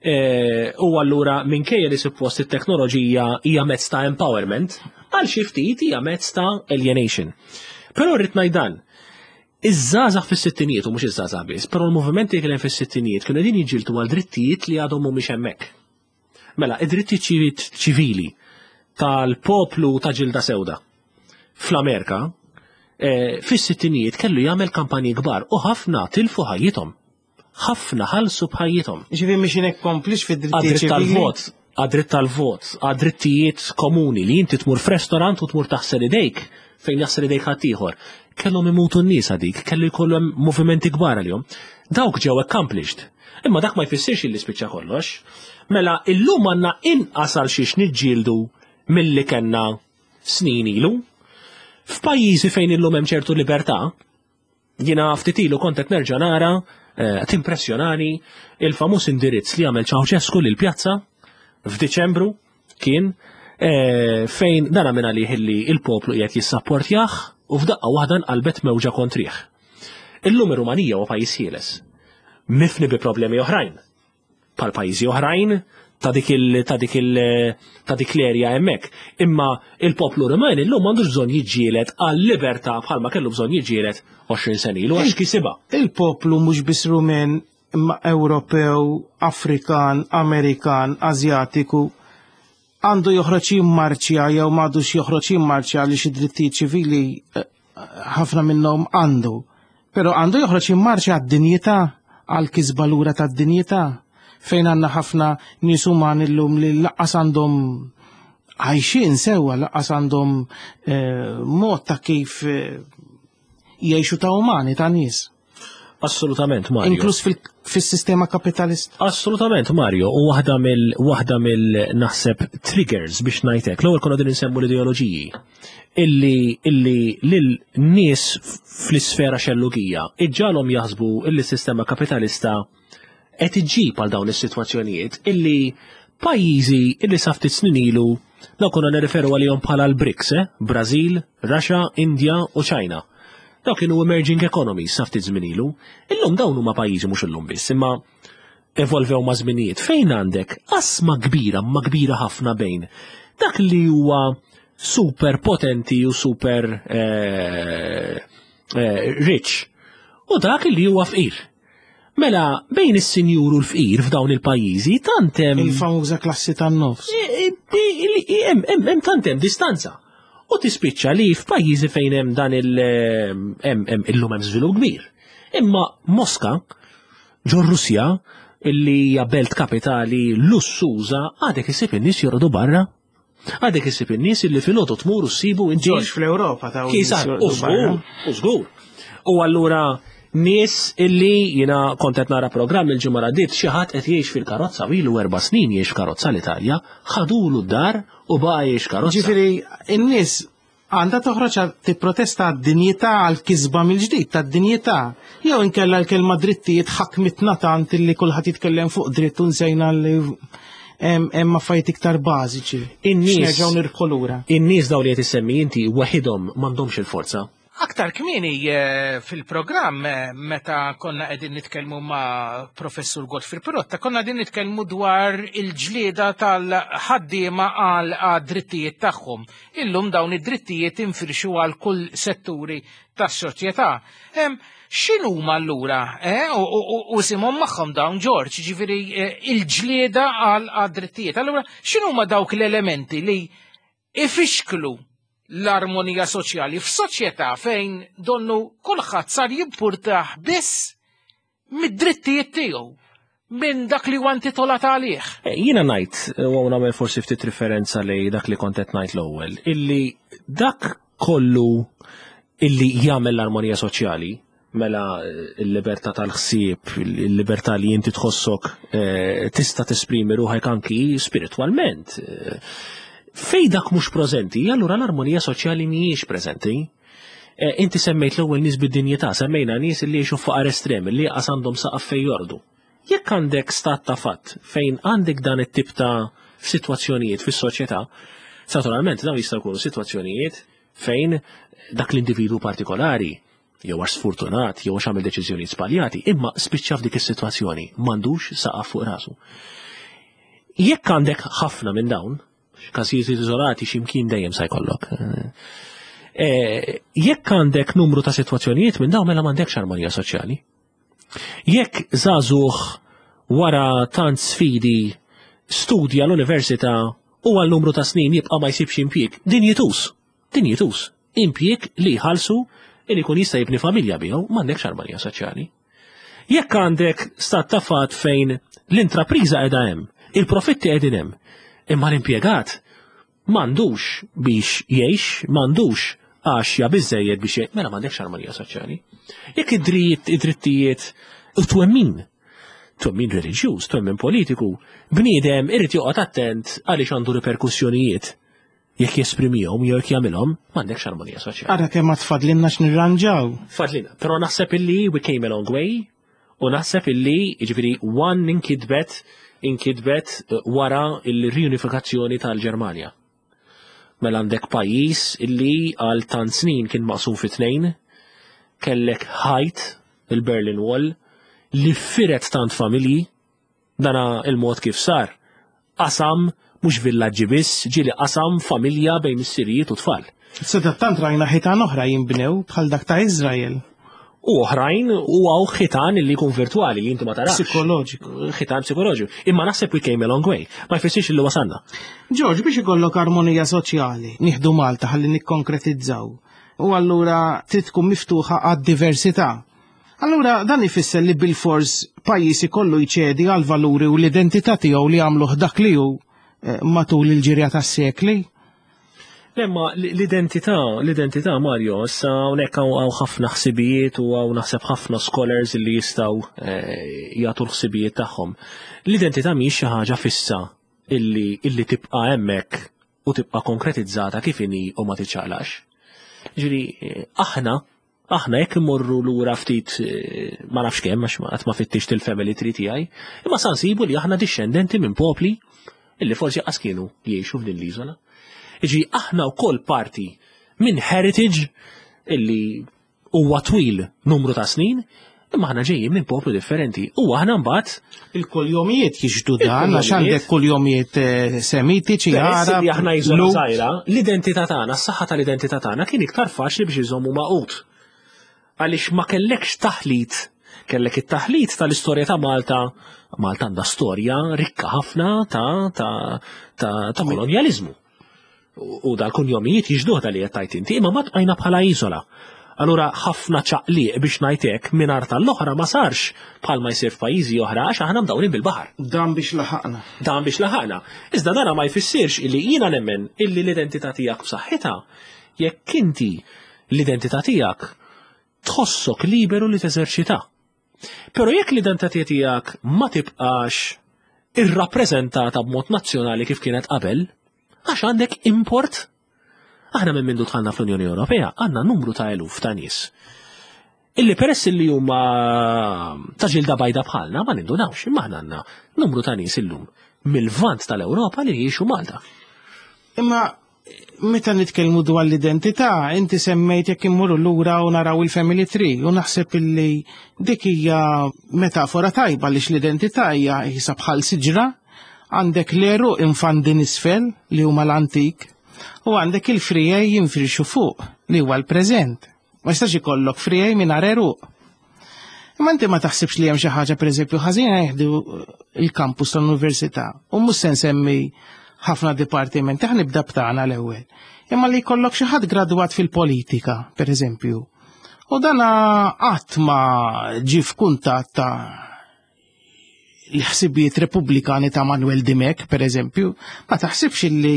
U allura minkejja li suppost it-teknoloġija hija mezz ta' empowerment, għal xi ftit hija mezz ta' alienation. Però rrid ngħid dan. Iż-żgħażagħ fis-sittinijiet u mhux iż-żgħażagħ biss, però l-movimenti li kien fis-sittinijiet kienu qegħdin jiġġieldu għal drittijiet li għadhom mhumiex hemmhekk. Mela, id-drittijiet ċivili tal-poplu ta' ġilda sewda fl-Amerika fis-sittinijiet kellu jagħmel kampanji kbar u ħafna tilfu ħajjithom. Ħafna ħallsu bħajjithom. Ġifieri mhix inkomplix fid-drittijiet ċivili. Għad-dritt tal-vot, għad-drittijiet komuni li inti tmur f'restorant u tmur taħsel idejk fejn jaħsel idejk ħaddieħor. Kellhom imutu n-nies dik, kellu jkollhom movimenti kbar għalihom. Dawk ġew accomplished. Imma dak ma jfissirx li spiċċa kollox. Mela illum għandna inqas għal xiex niġġieldu milli kellna snin ilu. F'pajjiżi fejn illum hemm ċertu libertà, jiena ftit ilu kont qed nerġa' nara timpressjonani il-famuż indirizz li għamel Ceausescu lil pjazza f'Diċembru kien fejn dana minn għalih illi il-poplu qiegħed jissapportjah u f'daqqa waħda nqalbet mewġa kontrih. Illum ir-Rumanija huwa pajjiż ħieles, mifni bi problemi oħrajn, bħal pajjiżi oħrajn ta' dik il ta' dik il ta' dik l-erja hemmhekk. Imma il-poplu Rumen illum m'għandux bżonn jiġġieled għall-libertà bħalma kellu bżonn jiġġieled għoxrin sen ilu għax kisibha. Il-poplu mhux biss Rumen imma Ewropew, Afrikan, Amerikan, Asjatiku għandu joħroġ jimmarċja jew m'għadux joħroġ jimmarċja li xi drittijiet ċivili ħafna minnhom għandu. Però għandu joħroġ jimmarċja għad-dinjità, għall-kisba lura tad-dinjità fejn għandna ħafna nies umani llum li laqqas għandhom għajxin sewwa, laqqas għandhom mod ta' kif jgħixu ta' umani ta' nies. Assolutament, Mario. Inkluż fis-sistema kapitalist. Assolutament, Mario. U waħda mill waħda mill-naħseb triggers biex ngħidlek. L-ewwel konna din insemmu l-ideoloġiji illi illi lil nies fl-isfera xellugija iġġalhom jaħsbu illi s-sistema kapitalista qed iġġib għal dawn is-sitwazzjonijiet illi pajjiżi illi sa ftit snin ilu dawn konna nirreferu għalihom bħala l-BRICS, eh? Brażil, Russia, Indja u China. Daw kienu emerging economies sa ftit żmien ilu. Illum dawn huma pajjiżi mhux illum biss, imma evolvew ma' żminijiet. Fejn għandek qasma kbira, ma kbira ħafna bejn dak li huwa super potenti u super eh, eh, rich u dak li huwa fqir. Mela bejn is-sinjur u l-fqir f'dawn il-pajjiżi tant hemm il-famuża klassi tan-nofs. Hemm tant hemm distanza. U tispiċċa li f'pajjiżi fejn hemm dan il-hemm illum hemm żvilupp kbir. Imma Mosca ġo Russja illi hija belt kapitali lussuża għadek isib in-nies jorqdu barra. Għadek isib in-nies illi filgħodu tmuru ssibu inti fl-Ewropa ta' u żgur, u żgur. U allura nies illi jiena kont qed nara programm il-ġimgħa għaddiet xi ħadd qed jgħix fil-karozza ilu erba' snin jgħix karozza l-Italja, ħadulu d-dar u baqa' jgħix karozza. Ġifieri in-nies għandha toħroġ tipprotesta għad-dinjità għall-kisba mill-ġdid tad-dinjità. Jew inkella l-kelma drittijiet ħakmitna tant illi kulħadd jitkellem fuq dritt u nsejna li hemm affarijiet iktar bażiċi. In-nies nerġgħu nirħu lura. In-nies dawn li qed issemmi inti waħidhom m'għandhomx il-forza. Aktar kmieni fil-programm meta konna qegħdin nitkellmu ma' Professur Gottfried Pirotta, konna qegħdin nitkellmu dwar il-ġlieda tal-ħaddiema għal drittijiet tagħhom. Illum dawn id-drittijiet infirxu għal kull setturi tas-soċjetà. X'inhuma allura? U simhom magħhom dawn George, ġifieri il-ġlieda għal drittijiet. Allura x'inhuma dawk l-elementi li ifixklu l-armonija soċjali f'soċjetà fejn donnu kulħadd sar jimpurtaħ biss mid-drittijiet tiegħu minn dak li huwa intitolat għalih. Jiena ngħid u nagħmel forsi ftit referenza lejn dak li kont qed ngħid l-ewwel, illi dak kollu illi jagħmel l-armonija soċjali mela l-libertà tal-ħsieb, il-libertà li inti tħossok tista' tesprimi ruħek anki spiritwalment. Fej dak mhux preżenti, allura l-armonija soċjali mhijiex preżenti. Inti semmejt l-ewwel nies bid-dinjità, semmejna nies li jgħixu faqar estrem, li jaqas għandhom saqaf fejn jordu. Jekk għandek stat ta' fatt fejn għandek dan it-tip ta' sitwazzjonijiet fis-soċjetà, naturalment dawn jistgħu jkunu sitwazzjonijiet fejn dak l-individu partikolari jew għax sfortunat jew għax għamel deċiżjonijiet żbaljati, imma spiċċa f'dik is-sitwazzjoni m'għandux saqaf fuq rasu. Jekk għandek ħafna minn dawn, każijiet iżolati x'imkien dejjem se jkollok. Jekk għandek numru ta' sitwazzjonijiet minn dawn mela m'għandekx armonija soċjali. Jekk żagħżugħ wara tant sfidi studja l-università u għal numru ta' snin jibqa' ma jsibx impjieg, din jitus, din jitus, impjieg li jħallsu li jkun jista' jibni familja bihom m'għandekx armonija soċjali. Jekk għandek stat ta' fatt fejn l-intrapriża qiegħda hemm, il-profitti qegħdin hemm, imma l-impjegat m'għandux biex jgħix, m'għandux għaxja biżżejjed biex jgħid, mela m'għandekx armonija soċjali. Jekk id-dritt, id-drittijiet u twemmin, twemmin reliġjuż, twemmin politiku, bniedem irid joqgħod attent għaliex għandu riperkussjonijiet jekk jesprimihom jew jekk jagħmilhom, m'għandekx armonija soċjali. Ara kemm ma tfadlinna x'nirranġaw. Fadlina, però naħseb illi we came a long way u naħseb illi jiġifieri one inkitbet inkitbet wara l-riunifikazzjoni tal-Ġermanja. Mela għandek pajjiż illi għal tant snin kien maqsum fi tnejn, kellek ħajt il-Berlin Wall li firet tant familji, dana il-mod kif sar, qasam mhux villaġġi biss, ġieli qasam familja bejn is-sirijiet u tfal. Seda tant rajna ħitan oħra jinbnew bħal dak ta' Iżrael. U oħrajn u għaw ħitan li jkun virtuali li inti ma tarax. Psikoloġiku. Ħitan psikoloġiku. Imma naħseb we came a long way. Ma jfissirx li wasanna. George, biex ikollok armonija soċjali, nieħdu Malta ħalli nikkonkretizzaw. U allura trid tkun miftuħa għad-diversità. Allura dan ifisser li bil-fors pajjiż ikollu jċedi għal valuri u l-identità tiegħu li għamluh dak li hu matul il-ġirja tas-sekli. Lemma l-identità, l-identità Mario, issa hawnhekk hawn ħafna ħsibijiet u hawn naħseb ħafna scholars li jistgħu jagħtu l-ħsibijiet tagħhom. L-identità mhix xi ħaġa fissa illi illi tibqa' hemmhekk u tibqa' konkretizzata kif inhi u ma tiċċaqlax. Ġifieri aħna aħna jekk immorru lura ftit ma nafx kemm għax qatt ma fittix il-family tree tiegħi, imma sa nsibu li aħna dixxendenti minn popli illi forsi qas kienu jgħixu f'din l-iżola. Iġi aħna wkoll parti minn heritage illi huwa twil numru ta' snin, imma aħna ġejjin minn poplu differenti. U aħna mbagħad il-kuljomijiet jiġdu dan għax għandek kuljomijiet semitiċi Arab. Li aħna jżomu żgħira, l-identità tagħna, s-saħħa tal-identità tagħna kien iktar faċli biex iżommu maqut. Għaliex ma kellekx taħlit, kellek it-taħlit tal-istorja ta' Malta. Malta għandha storja rikka ħafna ta' ta' ta' ta' kolonjaliżmu. U dal-kunjomijiet jiġduh li qed tajt inti, imma ma tqajna bħala iżola. Allura ħafna ċaqliq biex ngħidlek mingħajr tal-oħra ma sarx bħalma jsir f'pajjiżi oħra għax aħna mdawrin bil-baħar. Dan biex laħaqna. Dan biex laħaqna. Iżda dara ma jfissirx illi jiena nemmen illi l-identità tiegħek b'saħħitha jekk inti l-identità tiegħek tħossok liberu li teżerċita. Però jekk l-identità tiegħek ma tibqax irrappreżentata b'mod nazzjonali kif kienet qabel, għax għandek import. Aħna minn mindu dħalna fl-Unjoni Ewropea għandna numru ta' eluf ta' nies illi peress li huma ta' ġilda bajda bħalna ma nindunawx, imma aħna għandna numru ta' nies illum mill-vant tal-Ewropa li jgħixu Malta. Imma meta nitkellmu dwar l-identità, inti semmejt jekk immorru lura u naraw il-family tree u naħseb illi dik hija metafora tajba lix l-identità hija ħisa bħal siġra, għandek l-eru infandin isfel li huma l-antik u għandek il-frijaj jinfirxu fuq li huwa l-preżent. Ma jistax ikollok frijaj mingħajr eruq. Imma inti ma taħsibx li hemm xi ħaġa pereżempju ħażina jieħdu il-kampus tal-università u mhux se nsemmi ħafna dipartimenti, ħa nibda b'tagħna l-ewwel. Imma li jkollok xi ħadd gradwat fil-politika, pereżempju. U dan qatt ma ġie f'kuntatt ta' l-ħsibijiet Repubblikani ta' Manuel Dimek, pereżempju, ma taħsibx li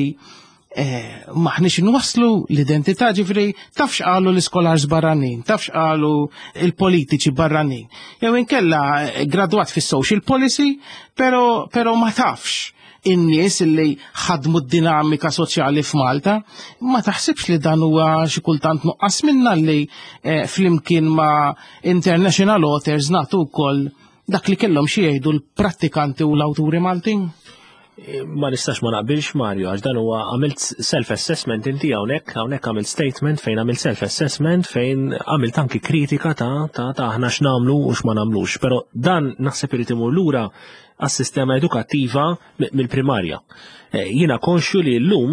maħniex nwaslu l-identità ġifri tafx qalu l-iskolars barranin, tafx qalu il-politiċi barranin. Jew inkella gradwat fis-social policy, pero, pero ma tafx in-nies li ħadmu d-dinamika soċjali f'Malta, ma taħsibx li dan huwa xi kultant nuqqas minna li flimkien ma' international authors nagħtu wkoll dak li kellhom xi jgħidu l-prattikanti u l-awturi Maltin? Ma nistax ma naqbilx Mario, għax dan huwa għamilt self-assessment inti hawnhekk, hawnhekk għamilt statement fejn għamilt self-assessment fejn għamilt anki kritika ta' ta' ta' aħna x'namlu u x'ma nagħmlux, però dan naħseb irid imur lura għas-sistema edukattiva mill-primarja. Jiena konxju li llum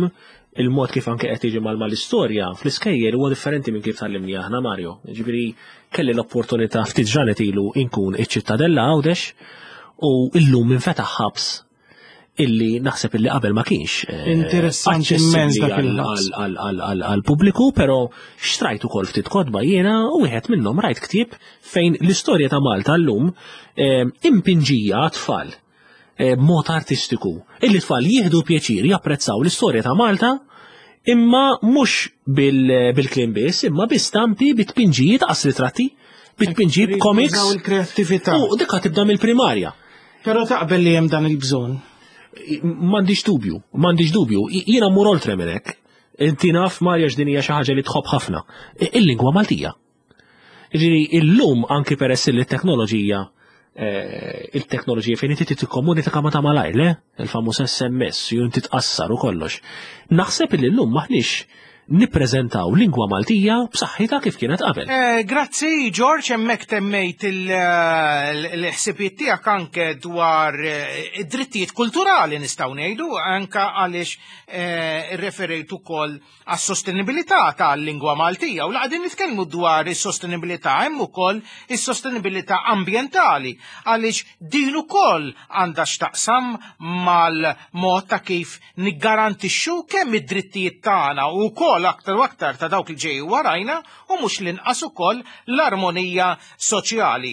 il-mod kif anke qed tiġi mal-istorja fl-iskejjer huwa differenti minn kif tallimni aħna Mario. Ġifieri kelli l-opportunità ftit ġranet ilu inkun iċ-Ċittadella Għawdex u illum infetaħ ħabs illi naħseb illi qabel ma kienx interessanti immens dak il-ħabs għall-pubbliku, però xtrajt ukoll ftit kodba jiena u wieħed minnhom rajt ktieb fejn l-istorja ta' Malta llum impinġija tfal b'mod artistiku. Illi tfal jieħdu pjaċir japprezzaw l-istorja ta' Malta imma mhux bil-kliem biss, imma bi stampi bit-pinġijiet qas-ritratti, bit-pinġijiet comics. il-kreattività. U dik tibda mill-primarja. Però taqbel li hemm dan il-bżonn. M'għandix dubju, m'għandix dubju. Jiena mmur oltre minn hekk. Inti naf Marja x'din hija xi ħaġa li tħobb ħafna. Il-lingwa Maltija. Jiġifieri illum anki peress li t-teknoloġija il-teknoloġija fejn inti tikkomunika ma ta' malajr, le? Il-famuż S M S, ju inti tqassar u kollox. Naħseb li llum maħniex nippreżentaw lingwa Maltija b'saħħitha kif kienet qabel. Grazzi, George, hemmhekk temmejt il-ħsibiet tiegħek anke dwar id-drittijiet kulturali nistgħu ngħidu, anke għaliex irreferejt ukoll għas-sostenibilità tal-lingwa Maltija u laqgħdin nitkellmu dwar is-sostenibilità hemm ukoll is-sostenibilità ambjentali għaliex din ukoll għandha x'taqsam mal-mod ta' kif niggarantixxu kemm id-drittijiet tagħna u wkoll aktar u aktar ta' dawk li ġej warajna u mhux l-inqas ukoll l-armonija soċjali.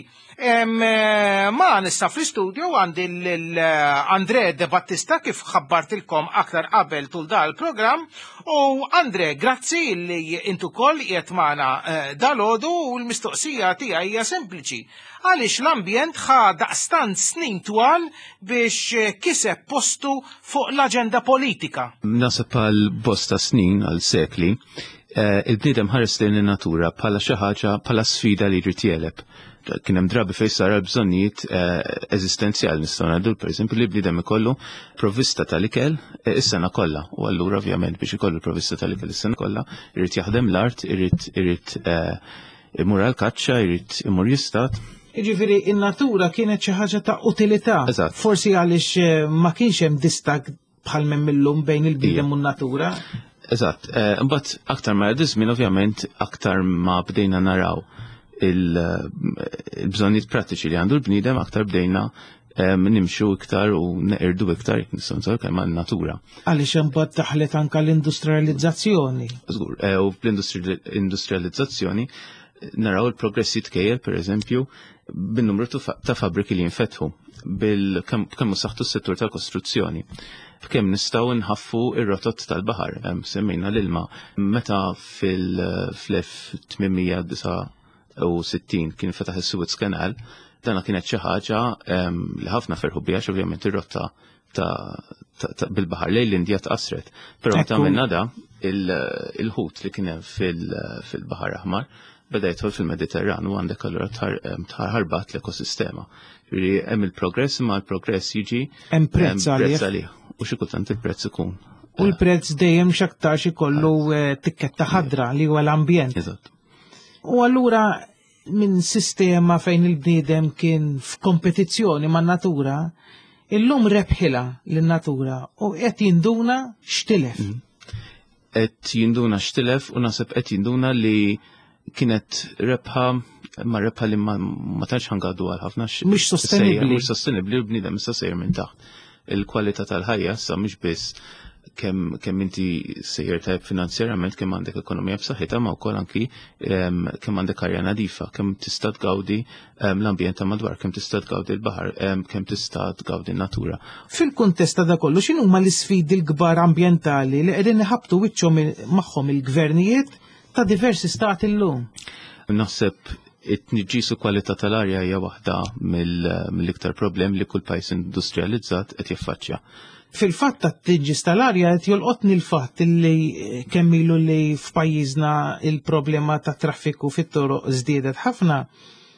Ma nista' fl-istudju għandi l-Andre De Battista kif ħabbartilkom aktar qabel tul da l-programm u Andre, grazzi li intu koll qiegħed magħna dalodu u l-mistoqsija tiegħi hija sempliċi. Għaliex l-ambjent ħa daqstant snin twal biex kiseb postu fuq l-aġenda politika. Nasib għal bosta snin, għal sekli, il-bniedem ħares lejn in-natura bħala xi ħaġa bħala sfida li jrid jeleb. Kien hemm drabi fejn sar bżonnijiet eżistenzjali nistgħu ngħidu pereżempju li bniedem ikollu provvista tal-ikel is-sena kollha. U allura ovvjament biex ikollu provvista tal-ikel is-sena kollha irid jaħdem l-art, irid irid imur għall-kaċċa, irid imur jistat. Jiġifieri in-natura kienet xi ħaġa ta' utilità. Forsi għaliex ma kienx hemm distak bħal hemm illum bejn il-bniedem u n-natura. Eżatt, imbagħad aktar ma żmien ovvjament aktar ma bdejna naraw il-bżonnijiet prattiċi li għandu l-bniedem aktar bdejna nimxu iktar u neqirdu iktar nisonżol kemm għal-natura. Għaliex imbagħad daħlet anke l-industrializzazzjoni. Żgur, u bl-industrializzazzjoni naraw il-progress jitkejjel pereżempju bin-numru ta' fabbriki li jinfetħu kemm saħħtu s-settur tal-kostruzzjoni. Kemm nistgħu nħaffu ir-rotot tal-baħar, semmejna l-ilma. Meta fil-elf tminmija disa' u sittin kien fetaħ is-Suez Canal, dana kienet xi ħaġa li ħafna ferħu biha ovvjament ir-rotta bil-baħar lejn l-Indja tqassret. Però meta għamilna da il-ħut li kien hemm fil-Baħar Aħmar beda jidħol fil-Mediterran u għandek allura tħarbat l-ekosistema. Hemm il-progress imma l-progress jiġi hemm prezz għalih. U xi kultant il-prezz ikun. U l-prezz dejjem x'aktar ikollu tikketta ħadra li huwa l-ambjent. Eżatt. U allura minn sistema fejn il-bniedem kien f'kompetizzjoni man natura, illum rebħila lin-natura u qed jinduna x'tilef. Qed jinduna x'tilef u naħseb qed jinduna li kienet rebħa ma rebħa li ma tantx ħangadu għal ħafna mhux sostenibbli. Mhux sostenibbli u l-bniedem issa sejjer minn taħt. Il-kwalità tal-ħajja sa mhux biss kemm kemm inti sejjer tajb finanzjarament, kemm għandek ekonomija b'saħħitha ma wkoll anki kemm għandek arja nadifa, kemm tista' tgawdi l-ambjent ta' madwar, kemm tista' tgawdi l-baħar, kemm tista' tgawdi n-natura. Fil-kuntest ta' kollu x'inhu huma l-isfidi l-kbar ambjentali li qegħdin iħabbtu wiċċhom magħhom il-gvernijiet ta' diversi stati llum? Naħseb it-tniġġisu kwalità tal-arja hija waħda mill-iktar problemi li kull pajjiż industrializzat qed jiffaċċja. Fil-fatt ta' t-tniġġis tal-arja qed jolqotni l-fatt li kemm ilu li f'pajjiżna il-problema ta' traffiku fit-toroq żdiedet ħafna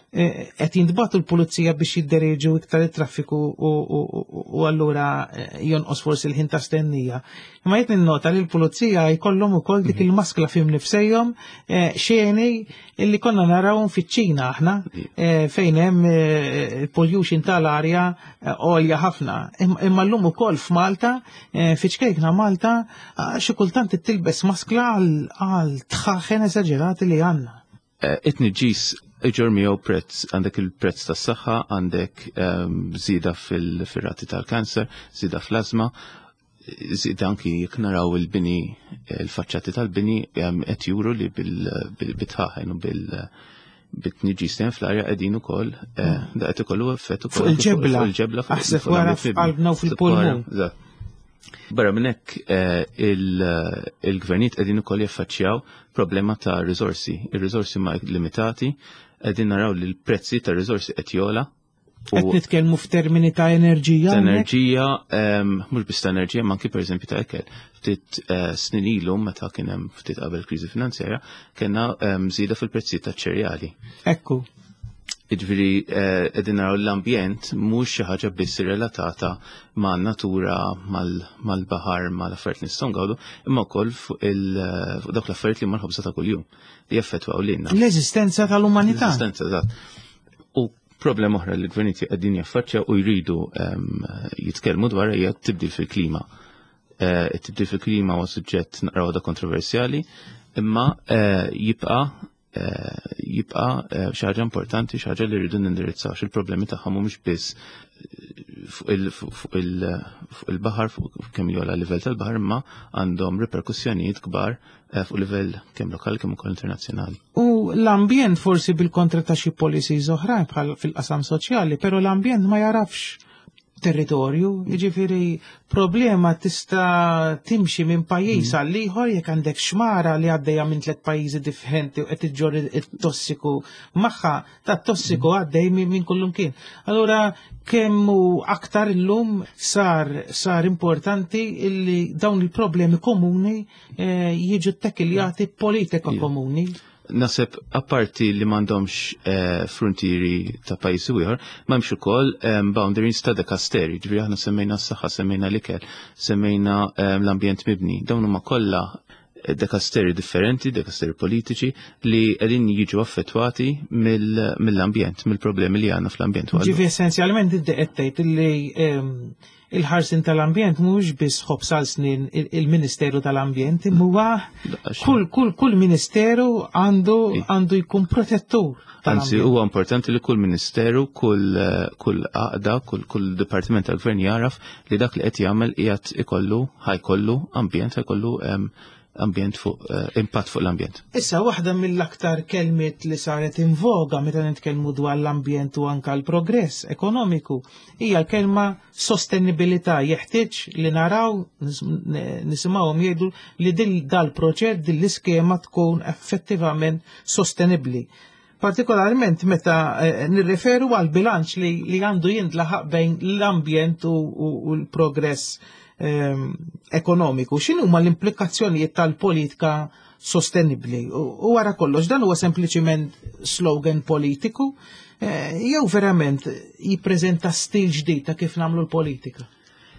qed jintbagħtu l-pulizija biex jiddereġu iktar it-traffiku u allura jonqos forsi l-ħin ta' stennija. Imma qed ninnota li l-pulizija jkollhom ukoll dik il-maskla fim nifsejhom xeni illi konna narawhom fiċ-Ċina aħna fejn hemm il-pollution tal-arja għolja ħafna. Imma llum ukoll f'Malta fiċkejkna Malta xi kultant tilbes maskla għal tħaħħen eżaġerati li għandna. It-tniġġis iġor miegħu prezz, għandek il-prezz tas-saħħa, għandek żieda fil-rati tal-kanser, żieda fl-asma, żieda anki jekk naraw il-bini, il-faċċati tal-bini qed juru li bil-bitħaħen u bil-tniġġis fl-arja qegħdin ukoll da qed ikollu effett ukoll fuq il-ġebla, aħseb wara f'qalbna u fil-pulmun. Barra minn hekk il-gvernijiet qegħdin ukoll jaffaċċjaw problema ta' riżorsi. Ir-riżorsi ma limitati, qegħdin naraw li l-prezzi ta' riżorsi qed jogħla. Qed nitkellmu f'termini ta' enerġija. Ta' enerġija, mhux biss ta' enerġija, ma anki pereżempju ta' ikel. Ftit snin ilu meta kien hemm ftit qabel kriżi finanzjarja, kellna żieda fil-prezzi ta' ċerjali. Ekku. Iġviri, qegħdin naraw l-ambjent mhux xi ħaġa biss relatata ma' natura, mal-baħar, mal-affarijiet li nistgħu ngawdu, imma wkoll fuq dawk l-affarijiet li huma l-ħobża ta' kuljum li jaffettwaw lilna. L-eżistenza tal-umanità. L-eżistenza, eżatt. U problema oħra li l-gvernijiet qegħdin jaffaċċjaw u jridu jitkellmu dwar hija tibdil fil-klima. It-tibdil fil-klima huwa suġġett naqraw da kontroversjali, imma jibqa' jibqa' xi ħaġa importanti, xi ħaġa li rridu nindirizzaw il-problemi tagħhom mhumiex biss fuq il-baħar kemm jola livell tal-baħar, imma għandhom reperkussjonijiet kbar fuq livell kemm lokali kemm ukoll internazzjonali. U l-ambjent forsi bil-kontra ta' xi policies oħrajn bħal fil-qasam soċjali, però l-ambjent ma jarafx territorju, jiġifieri problema tista' timxi minn pajjiż għal ieħor jekk għandek xmara li għaddejja minn tliet pajjiżi differenti u qed iġġor it-tossiku magħha tat-tossiku għaddej minn kullum kien. Allura kemm hu aktar illum sar sar importanti illi dawn il-problemi komuni jiġu ttekkiljati politika komuni. Naseb apparti li m'għandhomx frontieri ta' pajjiżi ieħor, m'hemmx ukoll boundaries ta' dekasteri, ġifieri aħna semmejna s-saħħa, semmejna l-ikel, semmejna l-ambjent mibni. Dawn huma kollha dekasteri differenti, dekasteri politiċi li qegħdin jiġu affettwati mill-ambjent, mill-problemi li għandna fl-ambjent. Ġifieri essenzjalment inti qed tgħid li il-ħarsin tal-ambjent mhux biss ħobb sal snin il-Ministeru tal-Ambjent, huwa kull kull kull ministeru għandu għandu jkun protettur. Anzi, huwa importanti li kull ministeru, kull kull għaqda, kull kull dipartiment tal-gvern jaraf li dak li qed jagħmel qiegħed ikollu ħajkollu ambjent, ħajkollu ambjent fuq impatt fuq l-ambjent. Issa waħda mill-aktar kelmiet li saret invoga meta nitkellmu dwar l-ambjent u anke l-progress ekonomiku hija l-kelma sostenibilità. Jeħtieġ li naraw nisimgħuhom jgħidu li din dal-proġett din l-iskema tkun effettivament sostenibbli. Partikolarment meta nirreferu għal bilanċ li għandu jintlaħaq bejn l-ambjent u l-progress ekonomiku. X'inhu huma l-implikazzjonijiet tal-politika sostenibbli? U wara kollox dan huwa sempliċiment slogan politiku jew verament jippreżenta stil ġdid ta' kif nagħmlu l-politika?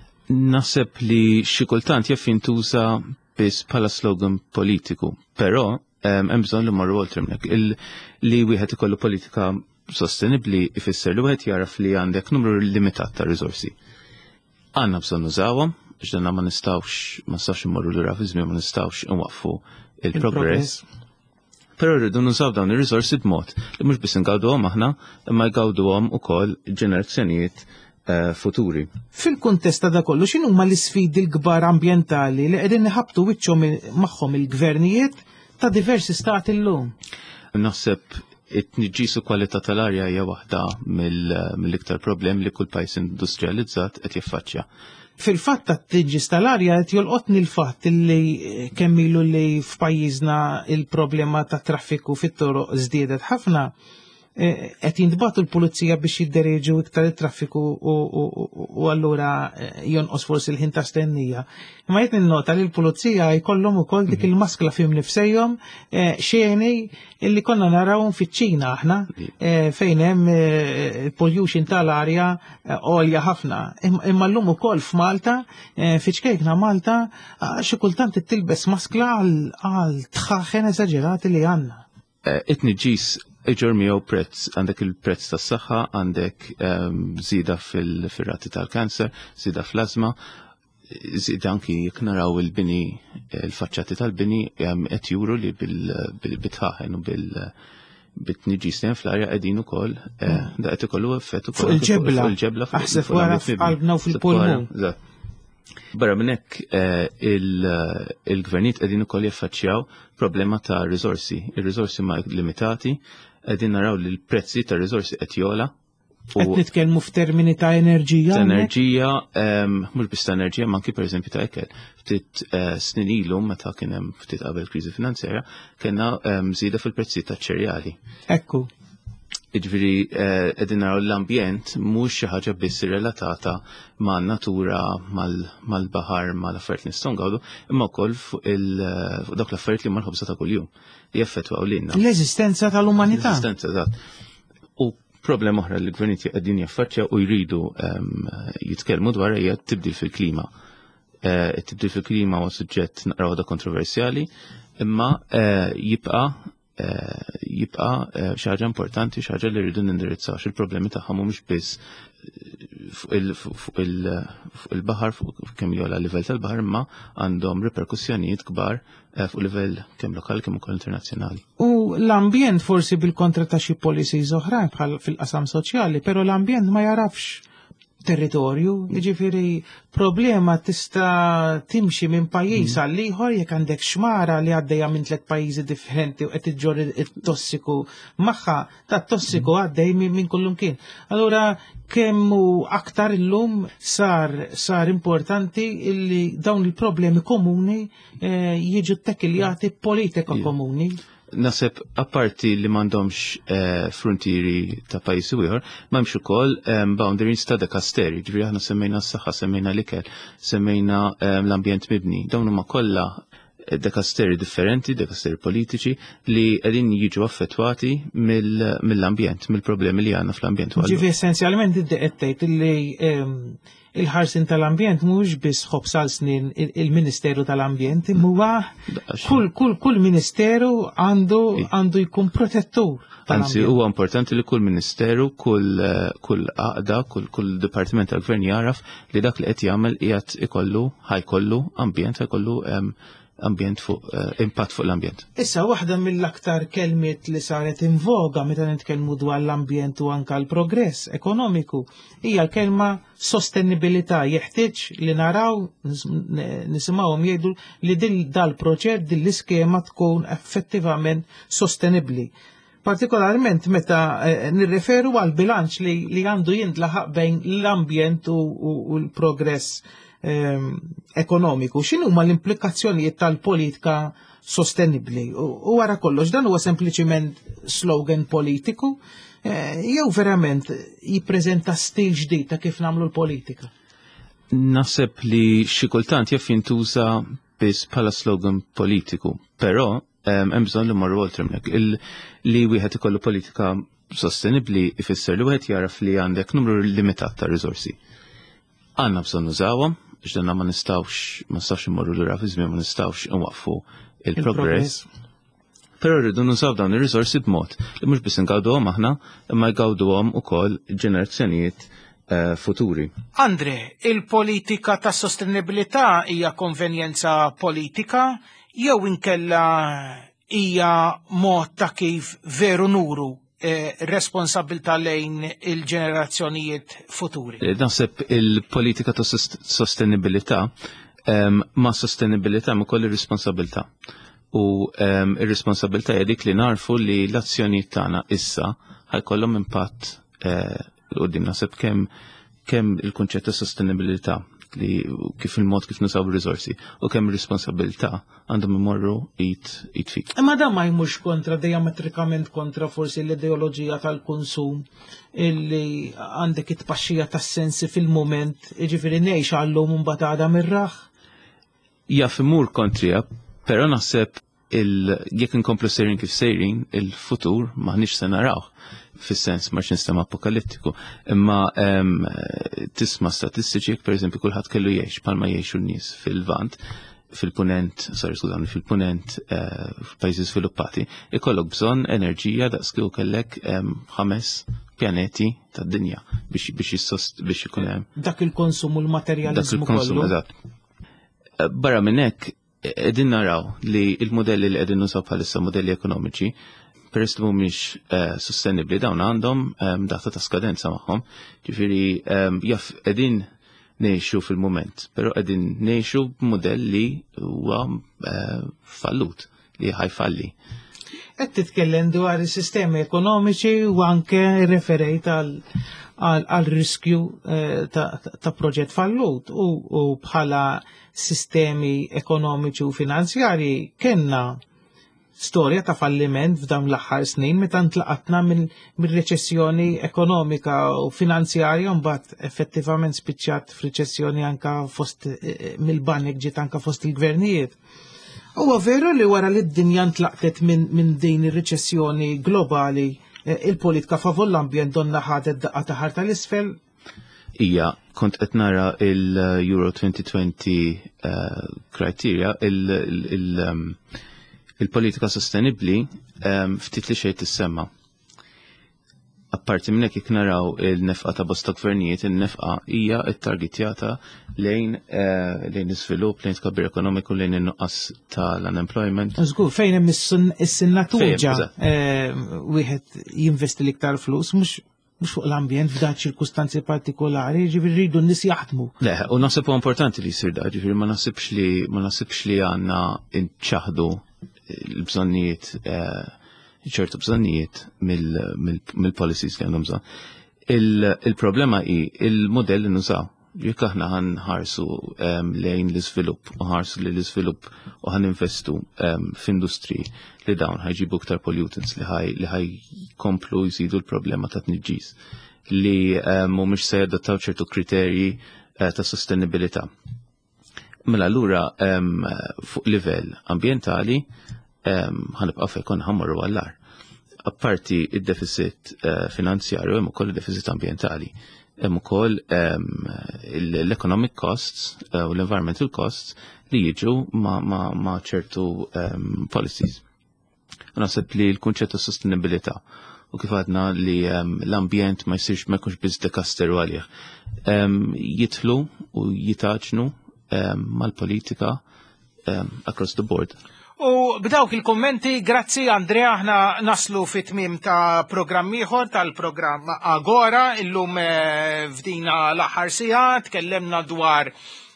Naħseb li xi kultant jaf jintuża biss bħala slogan politiku, però hemm bżonn li mmorru oltre minn hekk. Li wieħed ikollu politika sostenibbli ifisser li wieħed jaraf li għandek numru limitat ta' riżorsi. Għandna bżonn nużawhom, ġdanna ma nistawx, ma nistawx immorru l-ura fi żmien, ma nistawx inwaqfu il-progress. Però rridu nużaw dawn ir-riżorsi b'mod li mhux biss ingawduhom aħna, imma jgawduhom ukoll ġenerazzjonijiet futuri. Fil-kuntest ta' kollu, x'inhu huma l-isfidi l-kbar ambjentali li qegħdin iħabbtu wiċċhom magħhom il-gvernijiet ta' diversi stati llum? Naħseb it-tniġġis u kwalità tal-arja hija waħda mill-iktar problemi li kull pajjiż industrializzat qed jiffaċċja. Fil-fatt ta' t-tniġġis tal-arja qed jolqotni l-fatt li kemm ilu li f'pajjiżna il-problema ta' traffiku fit-toroq żdiedet ħafna. qed jintbagħtu l-pulizija biex jiddereġu iktar it-traffiku u allura jonqos forsi l-ħin ta' stennija. Imma qed ninnota li l-pulizija jkollhom ukoll dik il-maskla fihom nifsejhom xeni illi konna narawhom fiċ-Ċina aħna fejn hemm pollution tal-arja għolja ħafna. Imma llum ukoll f'Malta fiċkejkna Malta xi kultant tilbes maskla għal tħaħħen eżaġerati li għandna. It-tniġġis iġor miegħu prezz, għandek il-prezz tas-saħħa, għandek żieda fil-rati tal-kanser, żieda fl-asma, żieda anki jekk naraw il-bini, il-faċċati tal-bini qed juru li bil-bitħaħen u bil-tniġġis li hemm fl-arja qegħdin ukoll da qed ikollu effett ukoll fuq il-ġebla, aħseb wara f'qalbna u fil-pulmun. Barra minn hekk il-gvernijiet qegħdin ukoll jaffaċċjaw problema ta' riżorsi. Ir-riżorsi ma limitati, qegħdin naraw li l-prezzi ta' riżorsi qed jogħla. Qed nitkellmu f'termini ta' enerġija. Ta' enerġija, mhux biss ta' enerġija, ma anki pereżempju ta' ikel. Ftit snin ilu meta kien hemm ftit qabel kriżi finanzjarja, kellna żieda fil-prezzi ta' ċerjali. Ekku. Iġviri, qegħdin naraw l-ambjent mhux xi ħaġa biss relatata ma' natura, mal-baħar, mal-affarijiet li nistgħu ngawdu, imma wkoll fuq dawk l-affarijiet li mal-ħobża ta' kuljum jaffettwaw lilna. L-eżistenza tal-umanità. L-eżistenza, eżatt. U problema oħra li l-gvernijiet qegħdin jaffaċċjaw u jridu jitkellmu dwar hija tibdil fil-klima. It-tibdil fil-klima huwa suġġett naqraw da kontroversjali, imma jibqa' jibqa' xi ħaġa importanti, xi ħaġa li rridu nindirizzaw. Il-problemi tagħha mhumiex biss fuq il-baħar, fuq kemm jola livell tal-baħar, imma għandhom reperkussjonijiet kbar fuq livell kemm lokali kemm ukoll internazzjonali. U l-ambjent forsi bil-kontra ta' xi policies oħrajn bħal fil-qasam soċjali, però l-ambjent ma jarafx territorju, jiġifieri problema tista' timxi minn pajjiż għal ieħor jekk għandek xmara li għaddejja minn tliet pajjiżi differenti u qed iġġor it-tossiku magħha, tat-tossiku għaddej minn kullum kien. Allura kemm hu aktar illum sar sar importanti illi dawn il-problemi komuni jiġu ttekkiljati politika komuni. Naseb apparti li m'għandhomx frontieri ta' pajjiżi ieħor, m'hemmx ukoll boundaries ta' dekasteri, ġifieri aħna semmejna s-saħħa, semmejna l-ikel, semmejna l-ambjent mibni. Dawn huma kollha dekasteri differenti, dekasteri politiċi li qegħdin jiġu affettwati mill-ambjent, mill-problemi li għandna fl-ambjent. Ġifieri essenzjalment qed tgħid li il-ħarsin tal-ambjent mhux biss ħobb sal snin il-Ministeru tal-Ambjent, imma kull kull kull ministeru għandu għandu jkun protettur. Anzi, huwa importanti li kull ministeru, kull kull għaqda, kull kull dipartiment tal-gvern jaraf li dak li qed jagħmel qiegħed ikollu ħajkollu ambjent, ħajkollu ambjent fuq impatt fuq l-ambjent. Issa waħda mill-aktar kelmiet li saret invoga meta nitkellmu dwar l-ambjent u anke l-progress ekonomiku hija l-kelma sostenibilità. Jeħtieġ li naraw nisimgħuhom jgħidu li din dal-proġett din l-iskema tkun effettivament sostenibbli. Partikolarment meta nirreferu għal bilanċ li għandu jintlaħaq bejn l-ambjent u l-progress ekonomiku. X'inhu huma l-implikazzjonijiet tal-politika sostenibbli? U wara kollox dan huwa sempliċiment slogan politiku jew verament jippreżenta stil ġdid ta' kif nagħmlu l-politika? Naħseb li xi kultant jaf jintuża biss bħala slogan politiku, però hemm bżonn li mmorru oltre hekk. Li wieħed ikollu politika sostenibbli ifisser li wieħed jaraf li għandek numru limitat ta' riżorsi. Għandna bżonn nużawhom, ġdanna ma nistawx, ma nistawx immorru l-ura fi żmien, ma nistawx nwaqfu il-progress. Però rridu nużaw dawn ir-riżorsi b'mod li mhux biss ingawduhom aħna, imma jgawduhom ukoll ġenerazzjonijiet futuri. Andre, il-politika ta' sostenibilità hija konvenjenza politika jew inkella hija mod ta' kif veru nuru responsabilità lejn il-ġenerazzjonijiet futuri? Naħseb il-politika ta' sostenibilità ma' sostenibilità ma' kolli responsabilità. U ir-responsabilità hija dik li narfu li l-azzjonijiet tagħna issa ħajkollhom impatt l-qudiem. Naħseb kemm kemm il-kunċett ta' sostenibilità li kif il-mod kif nusaw ir-riżorsi u kemm ir-responsabilità għandhom imorru it fit. Imma dan ma jmux kontra, diametrikament kontra forsi l-ideoloġija tal-konsum illi għandek it-tpaxxija tas-sensi fil-moment, jiġifieri ngħix għallum mbagħad għadha mirraħ. Jaf imur kontrija, però naħseb jekk inkomplu sejrin kif sejrin, il-futur maħniex se narawh fis-sens marx nistema apokalittiku. Imma tisma' statistiċi, per eżempju, kulħadd kellu jgħix bħalma jgħixu n-nies fil-Vant, fil-punent, sorry skużani, fil-punent f'pajjiżi sviluppati, ikollok bżonn enerġija daqs kieku kellek ħames pjaneti tad-dinja biex biex biex ikun hemm. Dak il-konsum u l-materjaliżmu kollu. Dak il-konsum, eżatt. Barra minn hekk qegħdin naraw li l-modelli li qegħdin nusaw bħalissa modelli ekonomiċi peress li mhumiex sostenibbli dawn għandhom data ta' skadenza magħhom. Ġifieri jaf qegħdin ngħixu fil-mument, però qegħdin ngħixu b'mudell li huwa fallut, li ħajfalli. Qed titkellem dwar is-sistemi ekonomiċi u anke referejt għal riskju ta' proġett fallut u bħala sistemi ekonomiċi u finanzjari kenna storja ta' falliment f'dawn l-aħħar snin meta ntlaqatna mill-reċessjoni ekonomika u finanzjarja mbagħad effettivament spiċċat f'riċessjoni anka fost mill-banek ġiet anka fost il-gvernijiet. Huwa veru li wara li d-dinja ntlaqtet minn din ir-riċessjoni globali il-politika favur l-ambjent donna ħadet daqqa taħar tal-isfel? Ija, kont qed nara il-Euro twenty twenty criteria, il-politika sostenibbli ftit li xejn tissemma. Apparti minn hekk jekk naraw il-nefqa ta' bosta gvernijiet, il-nefqa hija t-targetjata lejn lejn iżvilupp, lejn tkabbir ekonomiku, lejn in-nuqqas tal-unemployment. Żgur, fejn hemm is-sinnatura wieħed jinvesti l-iktar flus, mhux mux fuq l-ambjent f'dan ċirkustanzi partikolari, ġifiri rridu n-nis jaħdmu. Le, u nasib u importanti li jisir da, ġifiri ma nasibx li ma nasibx li għanna inċaħdu l-bżonnijiet, ċertu bżonnijiet mill-policies li għandhom bżon. Il-problema i il-modell li nużaw. Jekk aħna ħanħarsu lejn l-iżvilupp u ħarsu li l-iżvilupp u ħan investu f'industri li dawn ħajġibu iktar pollutants li ħaj komplu jżidu l-problema ta' tniġġis li mhumiex se jadottaw ċertu kriterji ta' sostenibilità. Mela allura fuq livell ambjentali ħanibqa' fejn ħammorru għall-ar. Apparti id-deficit finanzjarju hemm ukoll id-deficit ambjentali. Hemm ukoll l-economic costs u l-environmental costs li jiġu ma' ċertu policies. Naħseb li l-kunċett ta' sostenibilità u kif għadna li l-ambjent ma jsirx ma jkunx biss dekasteru għalih. Jidħlu u jitaġnu mal-politika across the board. U b'dawk il-kommenti, grazzi Andrea, aħna naslu fit-tmiem ta' programm ieħor tal-programm Agora, illum f'dina l-aħħar sija tkellemna dwar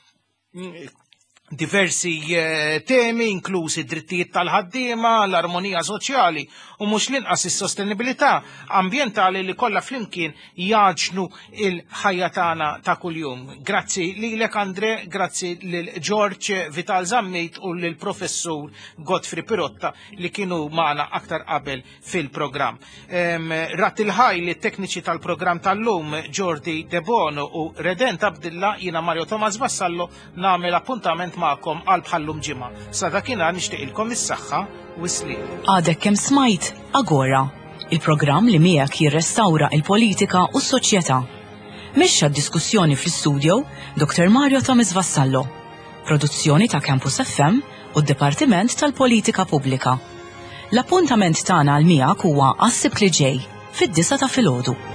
diversi temi, inklusi drittijiet tal-ħaddiema, l-armonija soċjali u mhux l-inqas is-sostenibilità ambjentali li kollha flimkien jaġnu il-ħajja tagħna ta' kuljum. Grazzi lilek Andre, grazzi lil George Vital Zammit u lil professur Godfrey Pirotta li kienu magħna aktar qabel fil-programm. Rat il-ħaj li t-tekniċi tal-programm tal-lum Jordi De Bono u Redent Abdilla, jiena Mario Tomas Vassallo nagħmel appuntament ma'kom għal bħallum ġimgħa. Sa dakinhar nixtieqilkom is-saħħa u s-sliq. Għadek kemm smajt Agora, il-programm li miegħek jirrestawra il-politika u s-soċjetà. Mexxa d-diskussjoni fl-istudio Doktor Mario Tomas Vassallo, produzzjoni ta' Campus F M u d-Dipartiment tal-Politika Pubblika. L-appuntament tagħna għal miegħek huwa għas-sibt li ġej fid-disa ta' filgħodu.